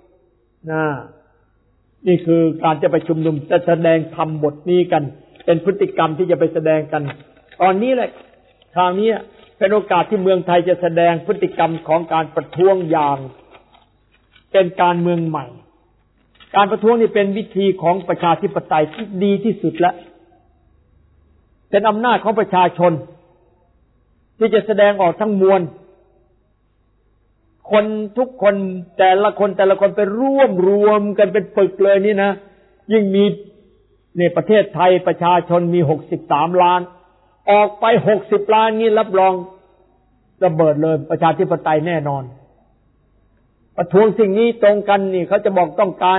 นี่คือการจะไปชุมนุมจะแสดงธรรมบทนี้กันเป็นพฤติกรรมที่จะไปแสดงกันตอนนี้แหละคราวนี้เป็นโอกาสที่เมืองไทยจะแสดงพฤติกรรมของการประท้วงอย่างเป็นการเมืองใหม่การประท้วงนี่เป็นวิธีของประชาธิปไตยที่ดีที่สุดแล้วเป็นอำนาจของประชาชนที่จะแสดงออกทั้งมวลคนทุกคนแต่ละคนไปรวมกันเป็นปึกเลยนี่นะยิ่งมีในประเทศไทยประชาชนมี63 ล้านออกไป60 ล้านนี่รับรองระเบิดเลยประชาธิปไตยแน่นอนประท้วงสิ่งนี้ตรงกันนี่เขาจะบอกต้องการ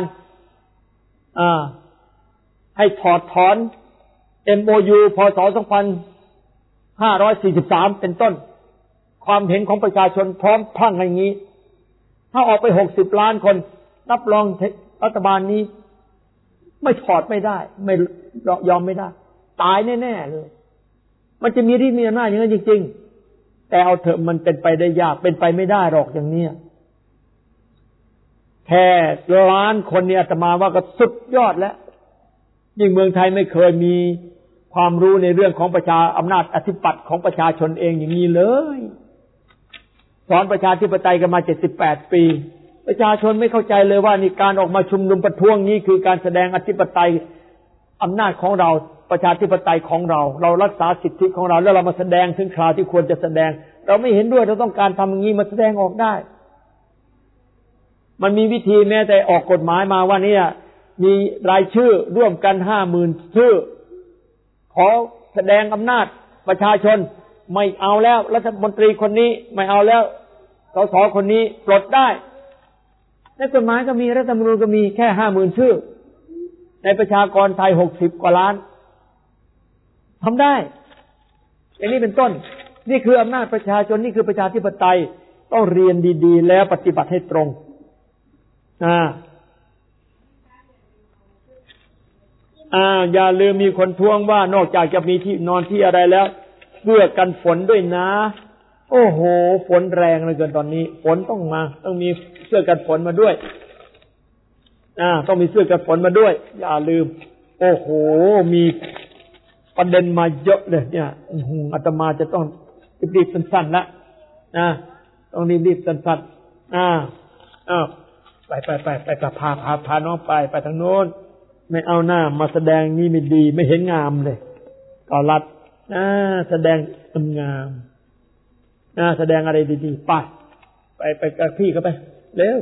ให้ถอดถอน MOU พ.ศ. 2543เป็นต้นความเห็นของประชาชนพร้อมพรั่งอย่างนี้ถ้าออกไป60 ล้านคนรับรองรัฐบาลนี้ไม่ถอดไม่ได้ไม่ยอมไม่ได้ตายแน่ๆเลยมันจะมีฤทธิ์มีอำนาจอย่างนั้นจริงๆแต่เอาเถอะมันเป็นไปได้ยากเป็นไปไม่ได้หรอกอย่างนี้แค่ล้านคนเนี่ยอาตมาว่าก็สุดยอดแล้วยิ่งเมืองไทยไม่เคยมีความรู้ในเรื่องของอำนาจอธิปัตย์ของประชาชนเองอย่างนี้เลยสอนประชาธิปไตยกันมา78 ปีประชาชนไม่เข้าใจเลยว่านี่การออกมาชุมนุมประท้วงนี้คือการแสดงอธิปไตยอำนาจของเราประชาธิปไตยของเรารักษาสิทธิของเราแล้วเรามาแสดงถึงคราวที่ควรจะแสดงเราไม่เห็นด้วยเราต้องการทำอย่างนี้มาแสดงออกได้มันมีวิธีแม้แต่ออกกฎหมายมาว่าเนี่ยมีรายชื่อร่วมกัน 50,000 ชื่อขอแสดงอำนาจประชาชนไม่เอาแล้วรัฐมนตรีคนนี้ไม่เอาแล้วสสคนนี้ปลดได้ในกฎหมายก็มีรัฐธรรมนูญก็มีแค่ 50,000 ชื่อในประชากรไทย60 กว่าล้านทำได้อย่างนี้เป็นต้นนี่คืออำนาจประชาชนนี่คือประชาธิปไตยต้องเรียนดีๆแล้วปฏิบัติให้ตรงอย่าลืมมีคนท้วงว่านอกจากจะมีที่นอนที่อะไรแล้วเสื้อกันฝนด้วยนะโอ้โหฝนแรงเหลือเกินตอนนี้ฝนต้องมาต้องมีเสื้อกันฝนมาด้วยต้องมีเสื้อกันฝนมาด้วยอย่าลืมโอ้โหมีประเด็นมาเยอะเลยเนี่ยอาตมาจะต้องรีบๆสั้นๆละต้องรีบๆสั้นๆไปพาน้องไปทางโน้นไม่เอาหน้ามาแสดงนี่ไม่ดีไม่เห็นงามเลยก็รัดแสดงงามแสดงอะไรดีๆไปกับพี่เข้าไปเร็ว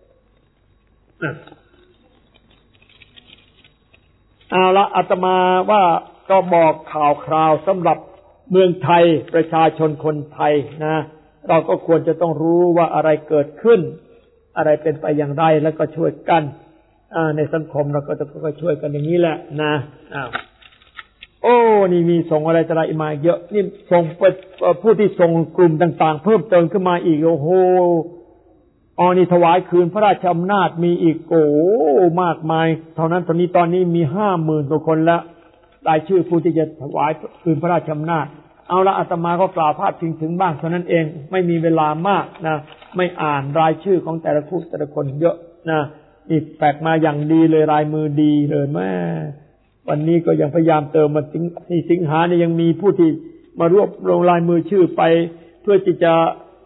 เอาละอาตมาว่าก็บอกข่าวคราวสำหรับเมืองไทยประชาชนคนไทยนะเราก็ควรจะต้องรู้ว่าอะไรเกิดขึ้นอะไรเป็นไปอย่างไรแล้วก็ช่วยกันในสังคมเราก็จะค่อยๆช่วยกันอย่างนี้แหละนะโอ้นี่มีส่งอะไรจะอะไรมาเยอะนี่ส่งไปผู้ที่ส่งกลุ่มต่างๆเพิ่มเติมขึ้นมาอีกโอ้โหนี่ถวายคืนพระราชอำนาจมีอีกโอ้มากมายเท่านั้นตอนนี้มี 50,000 กว่าคนแล้วรายชื่อผู้ที่จะถวายคืนพระราชอำนาจเอาละอาตมาก็กล่าวพาดพิงถึงบ้างเท่านั้นเองไม่มีเวลามากนะไม่อ่านรายชื่อของแต่ละคนเยอะนะนี่แปลกมาอย่างดีเลยรายมือดีเลยแม่วันนี้ก็ยังพยายามเติมมาที่สิงหาเนี่ยยังมีผู้ที่มารวบรวมลายมือชื่อไปเพื่อที่จะ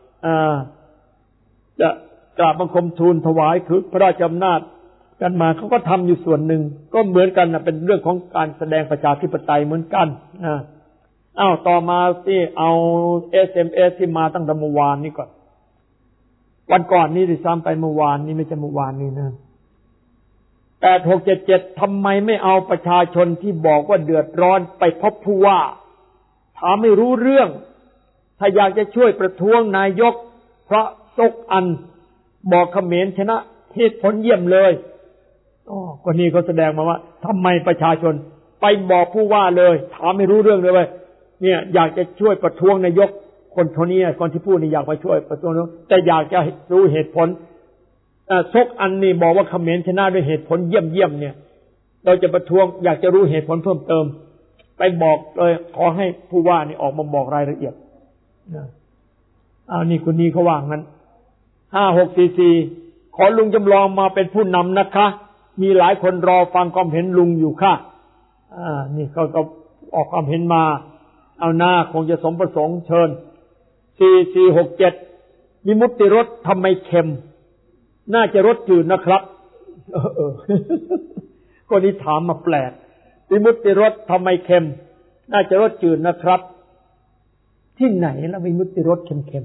กราบบังคมทูลถวายคือพระราชอำนาจกันมาเขาก็ทำอยู่ส่วนหนึ่งก็เหมือนกันนะเป็นเรื่องของการแสดงประชาธิปไตยเหมือนกันต่อมาที่เอา SMS ที่มาตั้งแต่เมื่อวานนี้ก่อนวันก่อนนี้ที่ซ้ำไปเมื่อวานนี้ไม่ใช่เมื่อวานนี้นะ8677ทำไมไม่เอาประชาชนที่บอกว่าเดือดร้อนไปพบผู้ว่าถามไม่รู้เรื่องถ้าอยากจะช่วยประท้วงนายกพระซกอันบอกเขมรชนะเหตุผลเยี่ยมเลยคนนี้เขาแสดงมาว่าทำไมประชาชนไปบอกผู้ว่าเลยถามไม่รู้เรื่องเลยว่าเนี่ยอยากจะช่วยประท้วงนายกคนนี้คนที่พูดนี่อยากไปช่วยประท้วงแต่อยากจะรู้เหตุผลซกอันนี่บอกว่าเขมรชนะด้วยเหตุผลเยี่ยมเนี่ยเราจะประท้วงอยากจะรู้เหตุผลเพิ่มเติมไปบอกเลยขอให้ผู้ว่านี่ออกมาบอกรายละเอียดนี่คนนี้เขาว่างั้น5644ขอลุงจำลองมาเป็นผู้นำนะคะมีหลายคนรอฟังความเห็นลุงอยู่ค่ะนี่เขาก็ออกความเห็นมาเอาหน้าคงจะสมประสงค์เชิญ4467วิมุตติรสทำไมเค็มน่าจะรสจืดนะครับคนนี้ถามมาแปลกวิมุตติรสทำไมเค็มน่าจะรสจืดนะครับที่ไหนแล้ววิมุตติรสเค็ม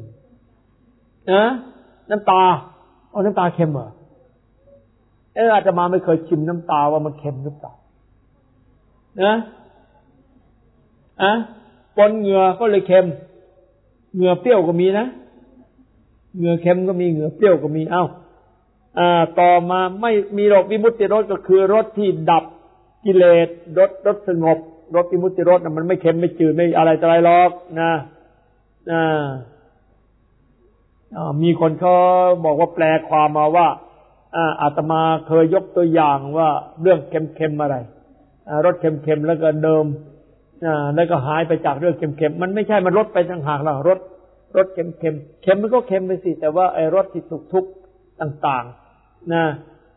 น้ำตาน้ำตาเค็มเหรออาจจะมาไม่เคยชิมน้ำตาว่ามันเค็มหรือเปล่าปนเหงื่อก็เลยเค็มเหงื่อเปรี้ยวก็มีนะเหงื่อเค็มก็มีเหงื่อเปรี้ยวก็มีต่อมาไม่มีหรอกวิมุตติรสก็คือรสที่ดับกิเลสรสสงบรสวิมุตติรสน่ะมันไม่เค็มไม่จืดไม่อะไรต่ออะไรหรอกนะมีคนเขาบอกว่าแปลความมาว่าอาตมาเคยยกตัวอย่างว่าเรื่องเค็มๆอะไรรสเค็มๆแล้วก็เดิมแล้วก็หายไปจากเรื่องเค็มๆมันไม่ใช่มันลดไปต่างหากหรอกรสเค็มเค็มมันก็เค็มไปสิแต่ว่าไอ้รสที่สุขทุกข์ต่างๆนะ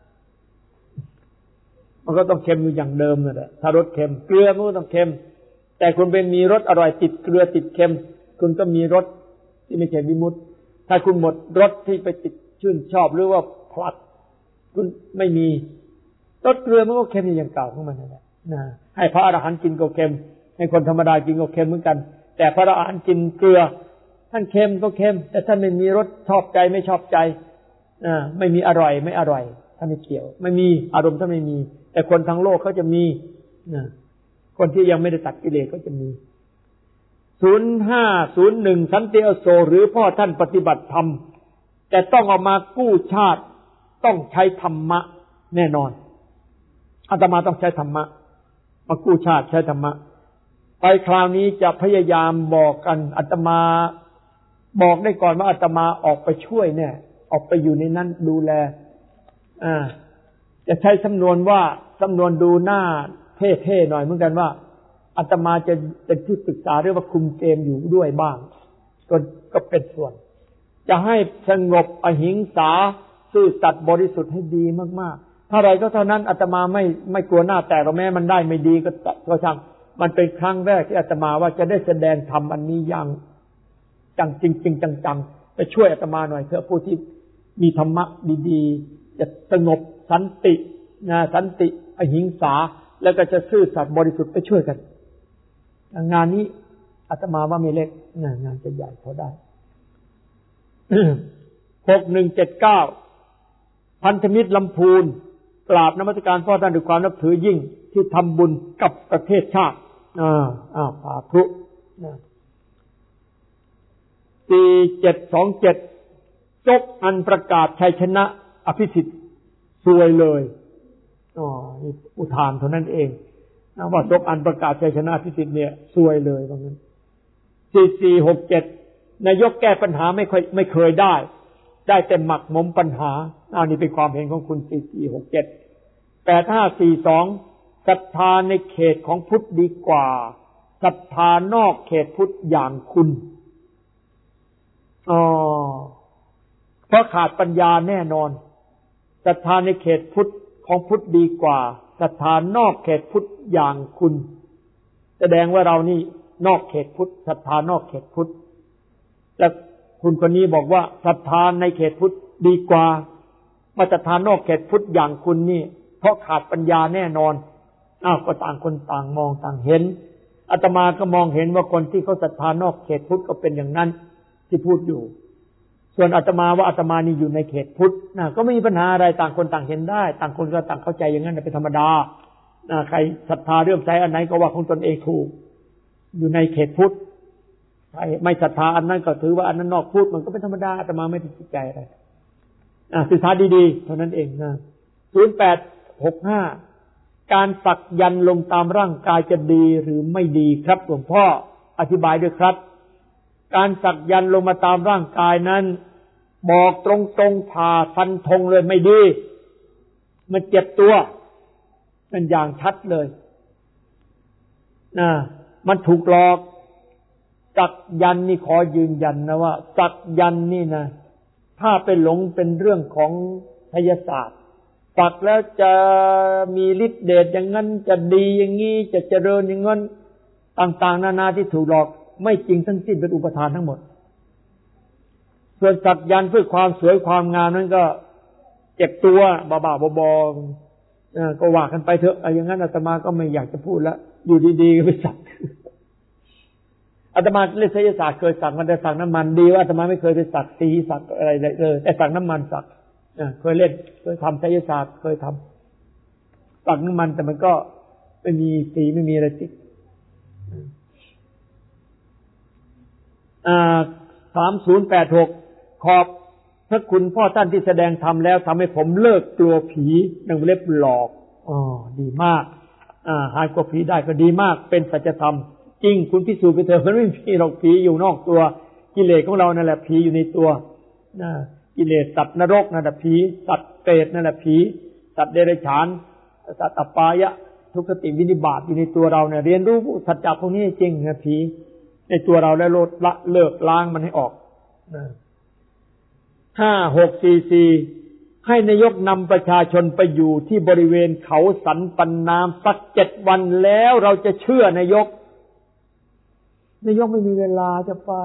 มันก็ต้องเค็มอยู่อย่างเดิมนั่นแหละถ้ารสเค็มเกลือมันก็ต้องเค็มแต่คุณไปมีรสอร่อยติดเกลือติดเค็มคุณก็มีรสที่ไม่ใช่วิมุตติถ้าคุณหมดรสที่ไปติดชื่นชอบหรือว่าพลัดคุณไม่มีรสเกลือมันก็เค็มอย่างเก่าของมันนั่นแหละนะให้พระอรหันต์กินก็เค็มให้คนธรรมดากินก็เค็มเหมือนกันแต่พระอรหันต์กินเกลือท่านเค็มก็เค็มแต่ท่านไม่มีรสชอบใจไม่ชอบใจไม่มีอร่อยไม่อร่อยท่านไม่เกี่ยวไม่มีอารมณ์ท่านไม่มีแต่คนทั้งโลกเขาจะมีคนที่ยังไม่ได้ตัดกิเลสก็จะมี0501สันติอโศกหรือพ่อท่านปฏิบัติธรรมแต่ต้องเอามากู้ชาติต้องใช้ธรรมะแน่นอนอาตมาต้องใช้ธรรมะมากู้ชาติใช้ธรรมะไปคราวนี้จะพยายามบอกกันอาตมาบอกได้ก่อนว่าอาตมาออกไปช่วยเนี่ยออกไปอยู่ในนั้นดูแลจะใช้สำนวนว่าสำนวนดูหน้าเท่ๆหน่อยเหมือนกันว่าอาตมาจะเป็นที่ปรึกษาเรื่องว่าคุมเกมอยู่ด้วยบ้างก็เป็นส่วนจะให้สงบอหิงสาซื่อสัตย์บริสุทธิ์ให้ดีมากๆถ้าไรก็เท่านั้นอาตมาไม่กลัวหน้าแตกหรอกแม้มันได้ไม่ดีก็ช่างมันเป็นครั้งแรกที่อาตมาว่าจะได้แสดงธรรมอันนี้อย่างจังจริงๆจังๆไปช่วยอาตมาหน่อยเถอะผู้ที่มีธรรมะดีๆจะสงบสันติสันติอหิงสาแล้วก็จะซื่อสัตย์บริสุทธิ์ไปช่วยกันงานนี้อาตมาว่าไม่เล็กงานจะใหญ่พอได้ 6179พันธมิตรลำพูนกราบนมัสการพ่อท่านด้วยความนับถือยิ่งที่ทำบุญกับประเทศชาติสาธุ4727จกอันประกาศชัยชนะอภิสิทธิ์ซวยเลยนี่อุทานเท่านั้นเองว่าจกอันประกาศชัยชนะอภิสิทธิ์เนี่ยซวยเลยว่างั้น4467นายกแก้ปัญหาไม่เคยได้แต่หมักหมมปัญหานี่เป็นความเห็นของคุณ4467 8542ศรัทธาในเขตของพุทธดีกว่าศรัทธานอกเขตพุทธอย่างคุณเพราะขาดปัญญาแน่นอนศรัทธาในเขตพุทธของพุทธดีกว่าศรัทธานอกเขตพุทธอย่างคุณแสดงว่าเรานี่นอกเขตพุทธศรัทธานอกเขตพุทธและคุณคนนี้บอกว่าศรัทธาในเขตพุทธดีกว่ามาศรัทธานอกเขตพุทธอย่างคุณนี่เพราะขาดปัญญาแน่นอนก็ต่างคนต่างมองต่างเห็นอาตมาก็มองเห็นว่าคนที่เขาศรัทธานอกเขตพุทธก็เป็นอย่างนั้นที่พูดอยู่ส่วนอาตมาว่าอาตมานี่อยู่ในเขตพุทธก็ไม่มีปัญหาอะไรต่างคนต่างเห็นได้ต่างคนก็ต่างเข้าใจอย่างนั้นเป็นธรรมดาใครศรัทธาเรื่องใจอันไหนก็ว่าของตนเองถูกอยู่ในเขตพุทธใครไม่ศรัทธาอันนั้นก็ถือว่าอันนั้นนอกพุทธมันก็เป็นธรรมดาอาตมาไม่ติดใจอะไรศึกษาดีๆเท่านั้นเอง0865การสักยันต์ลงตามร่างกายจะดีหรือไม่ดีครับหลวงพ่ออธิบายด้วยครับการสักยันต์ลงมาตามร่างกายนั้นบอกตรงๆผ่าฟันธงเลยไม่ดีมันเจ็บตัวมันอย่างชัดเลยมันถูกหลอกสักยันต์นี่ขอยืนยันนะว่าสักยันต์นี่นะถ้าไปหลงเป็นเรื่องของไสยศาสตร์สักแล้วจะมีฤทธิ์เดชอย่างนั้นจะดีอย่างนี้จะเจริญอย่างนั้นต่างๆนานาที่ถูกหลอกไม่จริงทั้งสิ้นเป็นอุปทานทั้งหมดส่วนสักยันต์เพื่อความสวยความงามนั้นก็เจ็บตัวบ้าๆบอๆก็ว่ากันไปเถอะอย่างนั้นอาตมาก็ไม่อยากจะพูดแล้วอยู่ดีๆก็ไปสักอาตมาเล่นไสยศาสตร์เคยสักมันแต่สักน้ำมันดีว่าอาตมาไม่เคยไปสักสีสักอะไรเลยแต่สักน้ำมันสักเคยเล่นเคยทำไสยศาสตร์เคยทำสักน้ำมันแต่มันก็ไม่มีสีไม่มีอะไรติด3086ขอบพระคุณพ่อท่านที่แสดงธรรมแล้วทำให้ผมเลิกกลัวผีนังเล็บหลอกดีมากหายกลัวผีได้ก็ดีมากเป็นสัจธรรมจริงคุณพิสูจน์ไปเถอะมันไม่มีหรอกผีอยู่นอกตัวกิเลสของเรานั่นแหละผีอยู่ในตัวกิเลสสัตว์นรกนั่นแหละผีสัตว์เปรตนั่นแหละผีสัตว์เดรัจฉานสัตว์อปายะทุกขติวินิบาตอยู่ในตัวเราเนี่ยเรียนรู้สัจจะพวกนี้จริงนะผีในตัวเราแล้วเลิกล้างมันให้ออก5644ให้นายกนำประชาชนไปอยู่ที่บริเวณเขาสันปันน้ำสัก7 วันแล้วเราจะเชื่อนายกไม่มีเวลาจะไป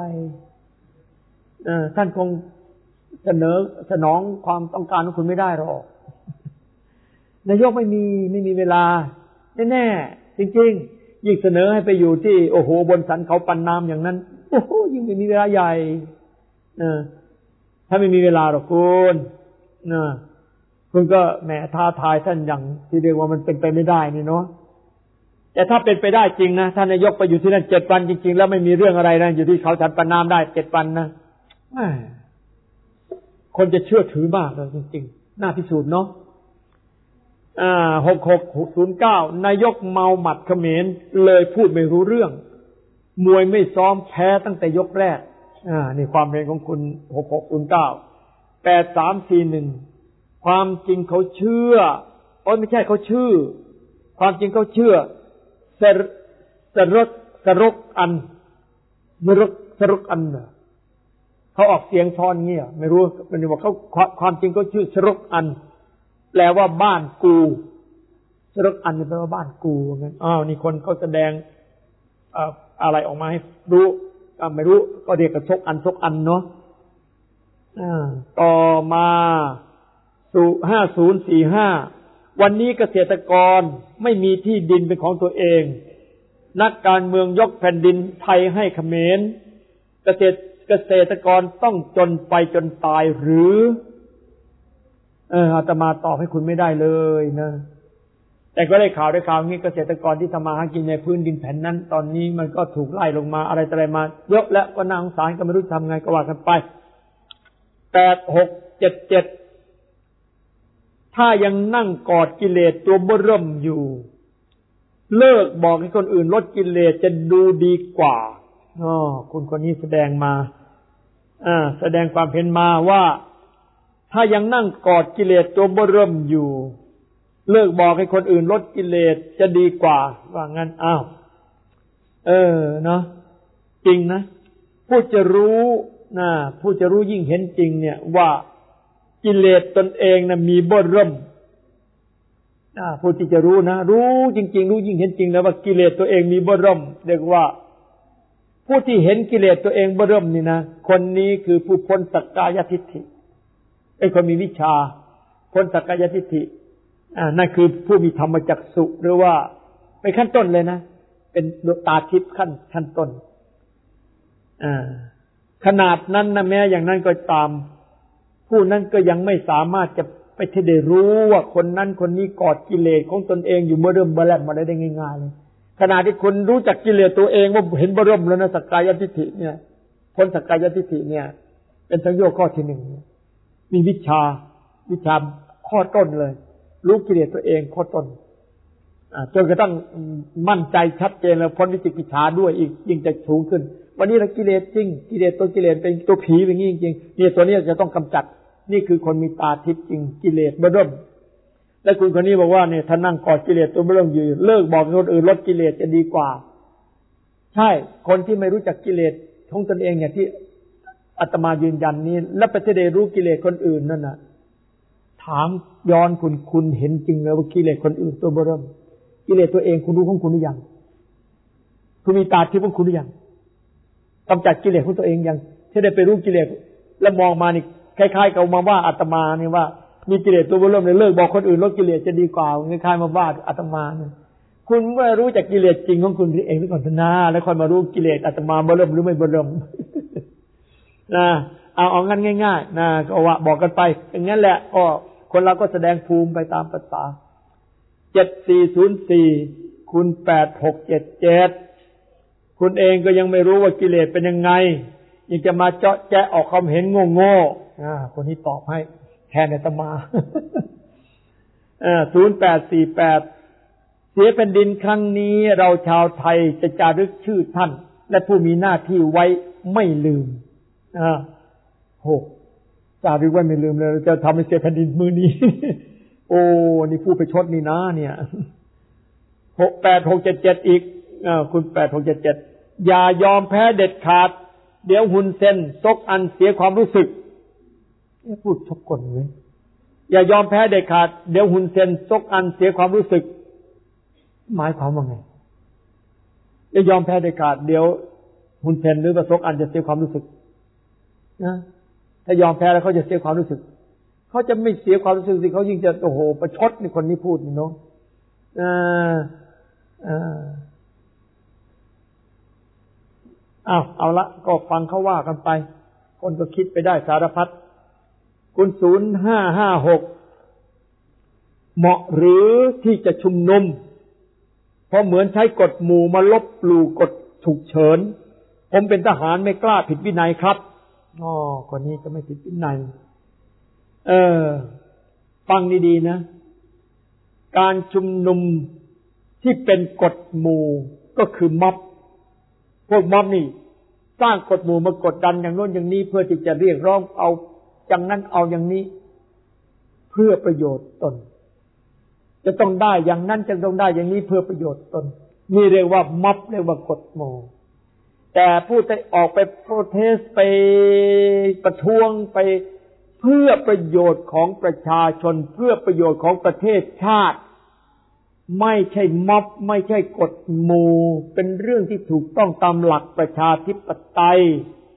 ท่านคงสนองความต้องการของคุณไม่ได้หรอกนายกไม่มีเวลาแน่ๆจริงๆยิ่งเสนอให้ไปอยู่ที่โอ้โหบนสันเขาปันน้ำอย่างนั้นโอ้โหยิ่งไม่มีเวลาใหญ่ถ้าไม่มีเวลาหรอกคุณก็แหมท้าทายท่านอย่างที่เรียกว่ามันเป็นไปไม่ได้นี่เนาะแต่ถ้าเป็นไปได้จริงนะท่านนายกไปอยู่ที่นั่น7 วันจริงๆแล้วไม่มีเรื่องอะไรนะอยู่ที่เขาฉันปานน้ำได้7 วันนะคนจะเชื่อถือมากเลยจริงๆน่าพิสูจน์เนาะ6609นายกเมาหมัดเขมรเลยพูดไม่รู้เรื่องมวยไม่ซ้อมแพ้ตั้งแต่ยกแรกนี่ความเห็นของคุณ6609 8341ความจริงเขาเชื่อไม่ใช่เขาชื่อความจริงเขาเชื่อสรกอันสรกอันเขาออกเสียงซ้อนเงี้ยไม่รู้มันบอกเขาความจริงเขาชื่อสรกอันแปลว่าบ้านกูสรกอันแปลว่าบ้านกูงั้นนี่คนเขาแสดงอะไรออกมาให้รู้ไม่รู้ก็เรียกกันซกอันเนาะต่อมาสู่5045วันนี้เกษตรกรไม่มีที่ดินเป็นของตัวเองนักการเมืองยกแผ่นดินไทยให้เขมรเกษตรกรต้องจนไปจนตายหรืออาตมาตอบให้คุณไม่ได้เลยนะแต่ก็ได้ข่าวงี้เกษตรกรที่ทำมาหากินในพื้นดินแผ่นนั้นตอนนี้มันก็ถูกไล่ลงมาอะไรมาเยอะแล้วก็น่าสงสารก็ไม่รู้ทำไงก็ว่ากันไป8677ถ้ายังนั่งกอดกิเลสตัวเบิ่มอยู่เลิกบอกให้คนอื่นลดกิเลสจะดูดีกว่าคุณคนนี้แสดงมาแสดงความเห็นมาว่าถ้ายังนั่งกอดกิเลสตัวเบิ่มอยู่เลิกบอกให้คนอื่นลดกิเลสจะดีกว่าว่างั้นเนาะจริงนะผู้จะรู้ยิ่งเห็นจริงเนี่ยว่ากิเลสตนเองนะมีเบิ่มผู้ที่จะรู้นะรู้จริงๆรู้ยิ่งเห็นจริงแล้วว่ากิเลสตัวเองมีเบิ่มเรียกว่าผู้ที่เห็นกิเลสตัวเองเบิ่มนี่นะคนนี้คือผู้พ้นสักกายทิฏฐิคนมีวิชาพ้นสักกายทิฏฐินั่นคือผู้มีธรรมจักษุหรือว่าเป็นขั้นต้นเลยนะเป็นตาทิพย์ขั้นต้นขนาดนั้นนะแม้อย่างนั้นก็ตามผู้นั้นก็ยังไม่สามารถจะไปที่ได้รู้ว่าคนนั้นคนนี้กอดกิเลสของตนเองอยู่เบิ่มมาได้ง่ายๆเลยขณะที่คุณรู้จักกิเลสตัวเองว่าเห็นเบิ่มแล้วนะสักกายทิฏฐิเนี่ยพ้นสักกายทิฏฐิเนี่ยเป็นสังโยชน์ข้อที่1มีวิชาข้อต้นเลยรู้กิเลสตัวเองข้อต้นจนกระทั่งมั่นใจชัดเจนแล้วพ้นวิจิกิจฉาด้วยอีกยิ่งจะสูงขึ้นวันนี้เรากิเลสจริงกิเลสตัวกิเลสเป็นตัวผีอย่างนี้จริงๆเนี่ยตัวนี้จะต้องกำจัดนี่คือคนมีตาทิพย์จริงกิเลสเบิ่มและคุณคนนี้บอกว่าเนี่ยถ้านั่งกอดกิเลสตัวเบิ่มอยู่เลิกบอกคนอื่นลดกิเลสจะดีกว่าใช่คนที่ไม่รู้จักกิเลสของตนเองเนี่ยที่อาตมายืนยันนี้และไปได้รู้กิเลสคนอื่นนั่นน่ะถามย้อนคุณเห็นจริงแล้วว่ากิเลสคนอื่นตัวเบิ่มกิเลสตัวเองคุณรู้ของคุณหรือยังคุณมีตาทิพย์ของคุณหรือยังกำจัดกิเลสของตัวเองยังที่ได้ไปรู้กิเลสแล้วมองมานี่คล้ายๆกับมาว่าอาตมานี่ว่ามีกิเลสตัวเบิ่มเลยเลิกบอกคนอื่นลดกิเลสจะดีกว่าคล้ายๆมาว่าอาตมาเนี่ยคุณไม่รู้จักกิเลสจริงของคุณเองไว้ก่อนนะแล้วค่อยมารู้กิเลสอาตมาเบิ่มหรือไม่เบิ่มนะเอางั้นง่ายๆนะก็ว่าบอกกันไปอย่างนั้นแหละก็คนเราก็แสดงภูมิไปตามภาษา7404คุณ8677คุณเองก็ยังไม่รู้ว่ากิเลสเป็นยังไงยังจะมาเจาะแจ๊ะออกความเห็นโง่ๆคนนี้ตอบให้แทนอาตมา0848เสียแผ่นดินครั้งนี้เราชาวไทยจะจารึกชื่อท่านและผู้มีหน้าที่ไว้ไม่ลืมจารึกไว้ไม่ลืมเลยจะทำให้เสียแผ่นดินมือนี้ โอ้นี่ผู้ไปชดนี่นะเนี่ย8677อีกคุณ8677อย่ายอมแพ้เด็ดขาดเดี๋ยวหุนเซนซกอันเสียความรู้สึกพูดชกกลเลยอย่ายอมแพ้เด็ดขาดเดี๋ยวหุนเซนซกอันเสียความรู้สึกหมายความว่าไงอย่ายอมแพ้เด็ดขาดเดี๋ยวหุนเซนหรือว่าซกอันจะเสียความรู้สึกนะถ้ายอมแพ้แล้วเขาจะเสียความรู้สึกเขาจะไม่เสียความรู้สึกสิเขายิ่งจะโอ้โหประชดนี่คนนี้พูดนี่เนาะเอาละก็ฟังเขาว่ากันไปคนก็คิดไปได้สารพัดคุณ0556เหมาะหรือที่จะชุมนุมเพราะเหมือนใช้กฎหมู่มาลบหลู่กฎฉุกเฉินผมเป็นทหารไม่กล้าผิดวินัยครับคนนี้จะไม่ผิดวินัยฟังดีๆนะการชุมนุมที่เป็นกฎหมู่ก็คือม็อบพวกม็อบนี่สร้างกฎหมู่มากดดันอย่างโน้นอย่างนี้เพื่อที่จะเรียกร้องเอาอย่างนั้นเอาอย่างนี้เพื่อประโยชน์ตนจะต้องได้อย่างนั้นจะต้องได้อย่างนี้เพื่อประโยชน์ตนนี่เรียกว่าม็อบเรียกว่ากฎหมู่แต่ผู้ที่ออกไปโปรเทสไปประท้วงไปเพื่อประโยชน์ของประชาชนเพื่อประโยชน์ของประเทศชาติไม่ใช่ม็อบไม่ใช่กฎหมู่เป็นเรื่องที่ถูกต้องตามหลักประชาธิปไตย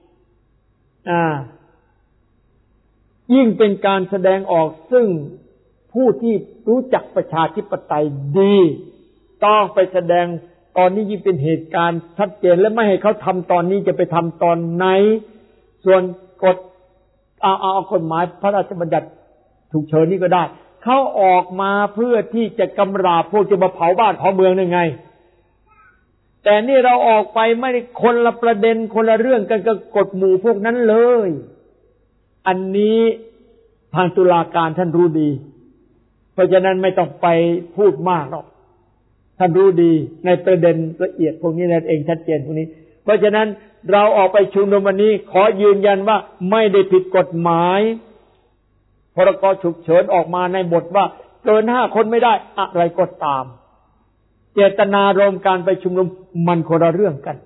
ยิ่งเป็นการแสดงออกซึ่งผู้ที่รู้จักประชาธิปไตยดีต้องไปแสดงตอนนี้ยิ่งเป็นเหตุการณ์ชัดเจนและไม่ให้เขาทำตอนนี้จะไปทำตอนไหนส่วนกฎเอากฎหมายพระราชบัญญัติฉุกเฉินนี่ก็ได้เขาออกมาเพื่อที่จะกำราบพวกจะมาเผาบ้านเผาเมืองยังไงแต่นี่เราออกไปไม่ได้คนละประเด็นคนละเรื่องกันกับกฎหมู่พวกนั้นเลยอันนี้ทางตุลาการท่านรู้ดีเพราะฉะนั้นไม่ต้องไปพูดมากหรอกท่านรู้ดีในประเด็นละเอียดพวกนี้นั่นเองชัดเจนพวกนี้เพราะฉะนั้นเราออกไปชุมนุมวันนี้ขอยืนยันว่าไม่ได้ผิดกฎหมายพรกฉุกเฉินออกมาในบทว่าเกิน5 คนไม่ได้อะไรก็ตามเจตนารมณ์การไปชุมนุมมันคนละเรื่องกัน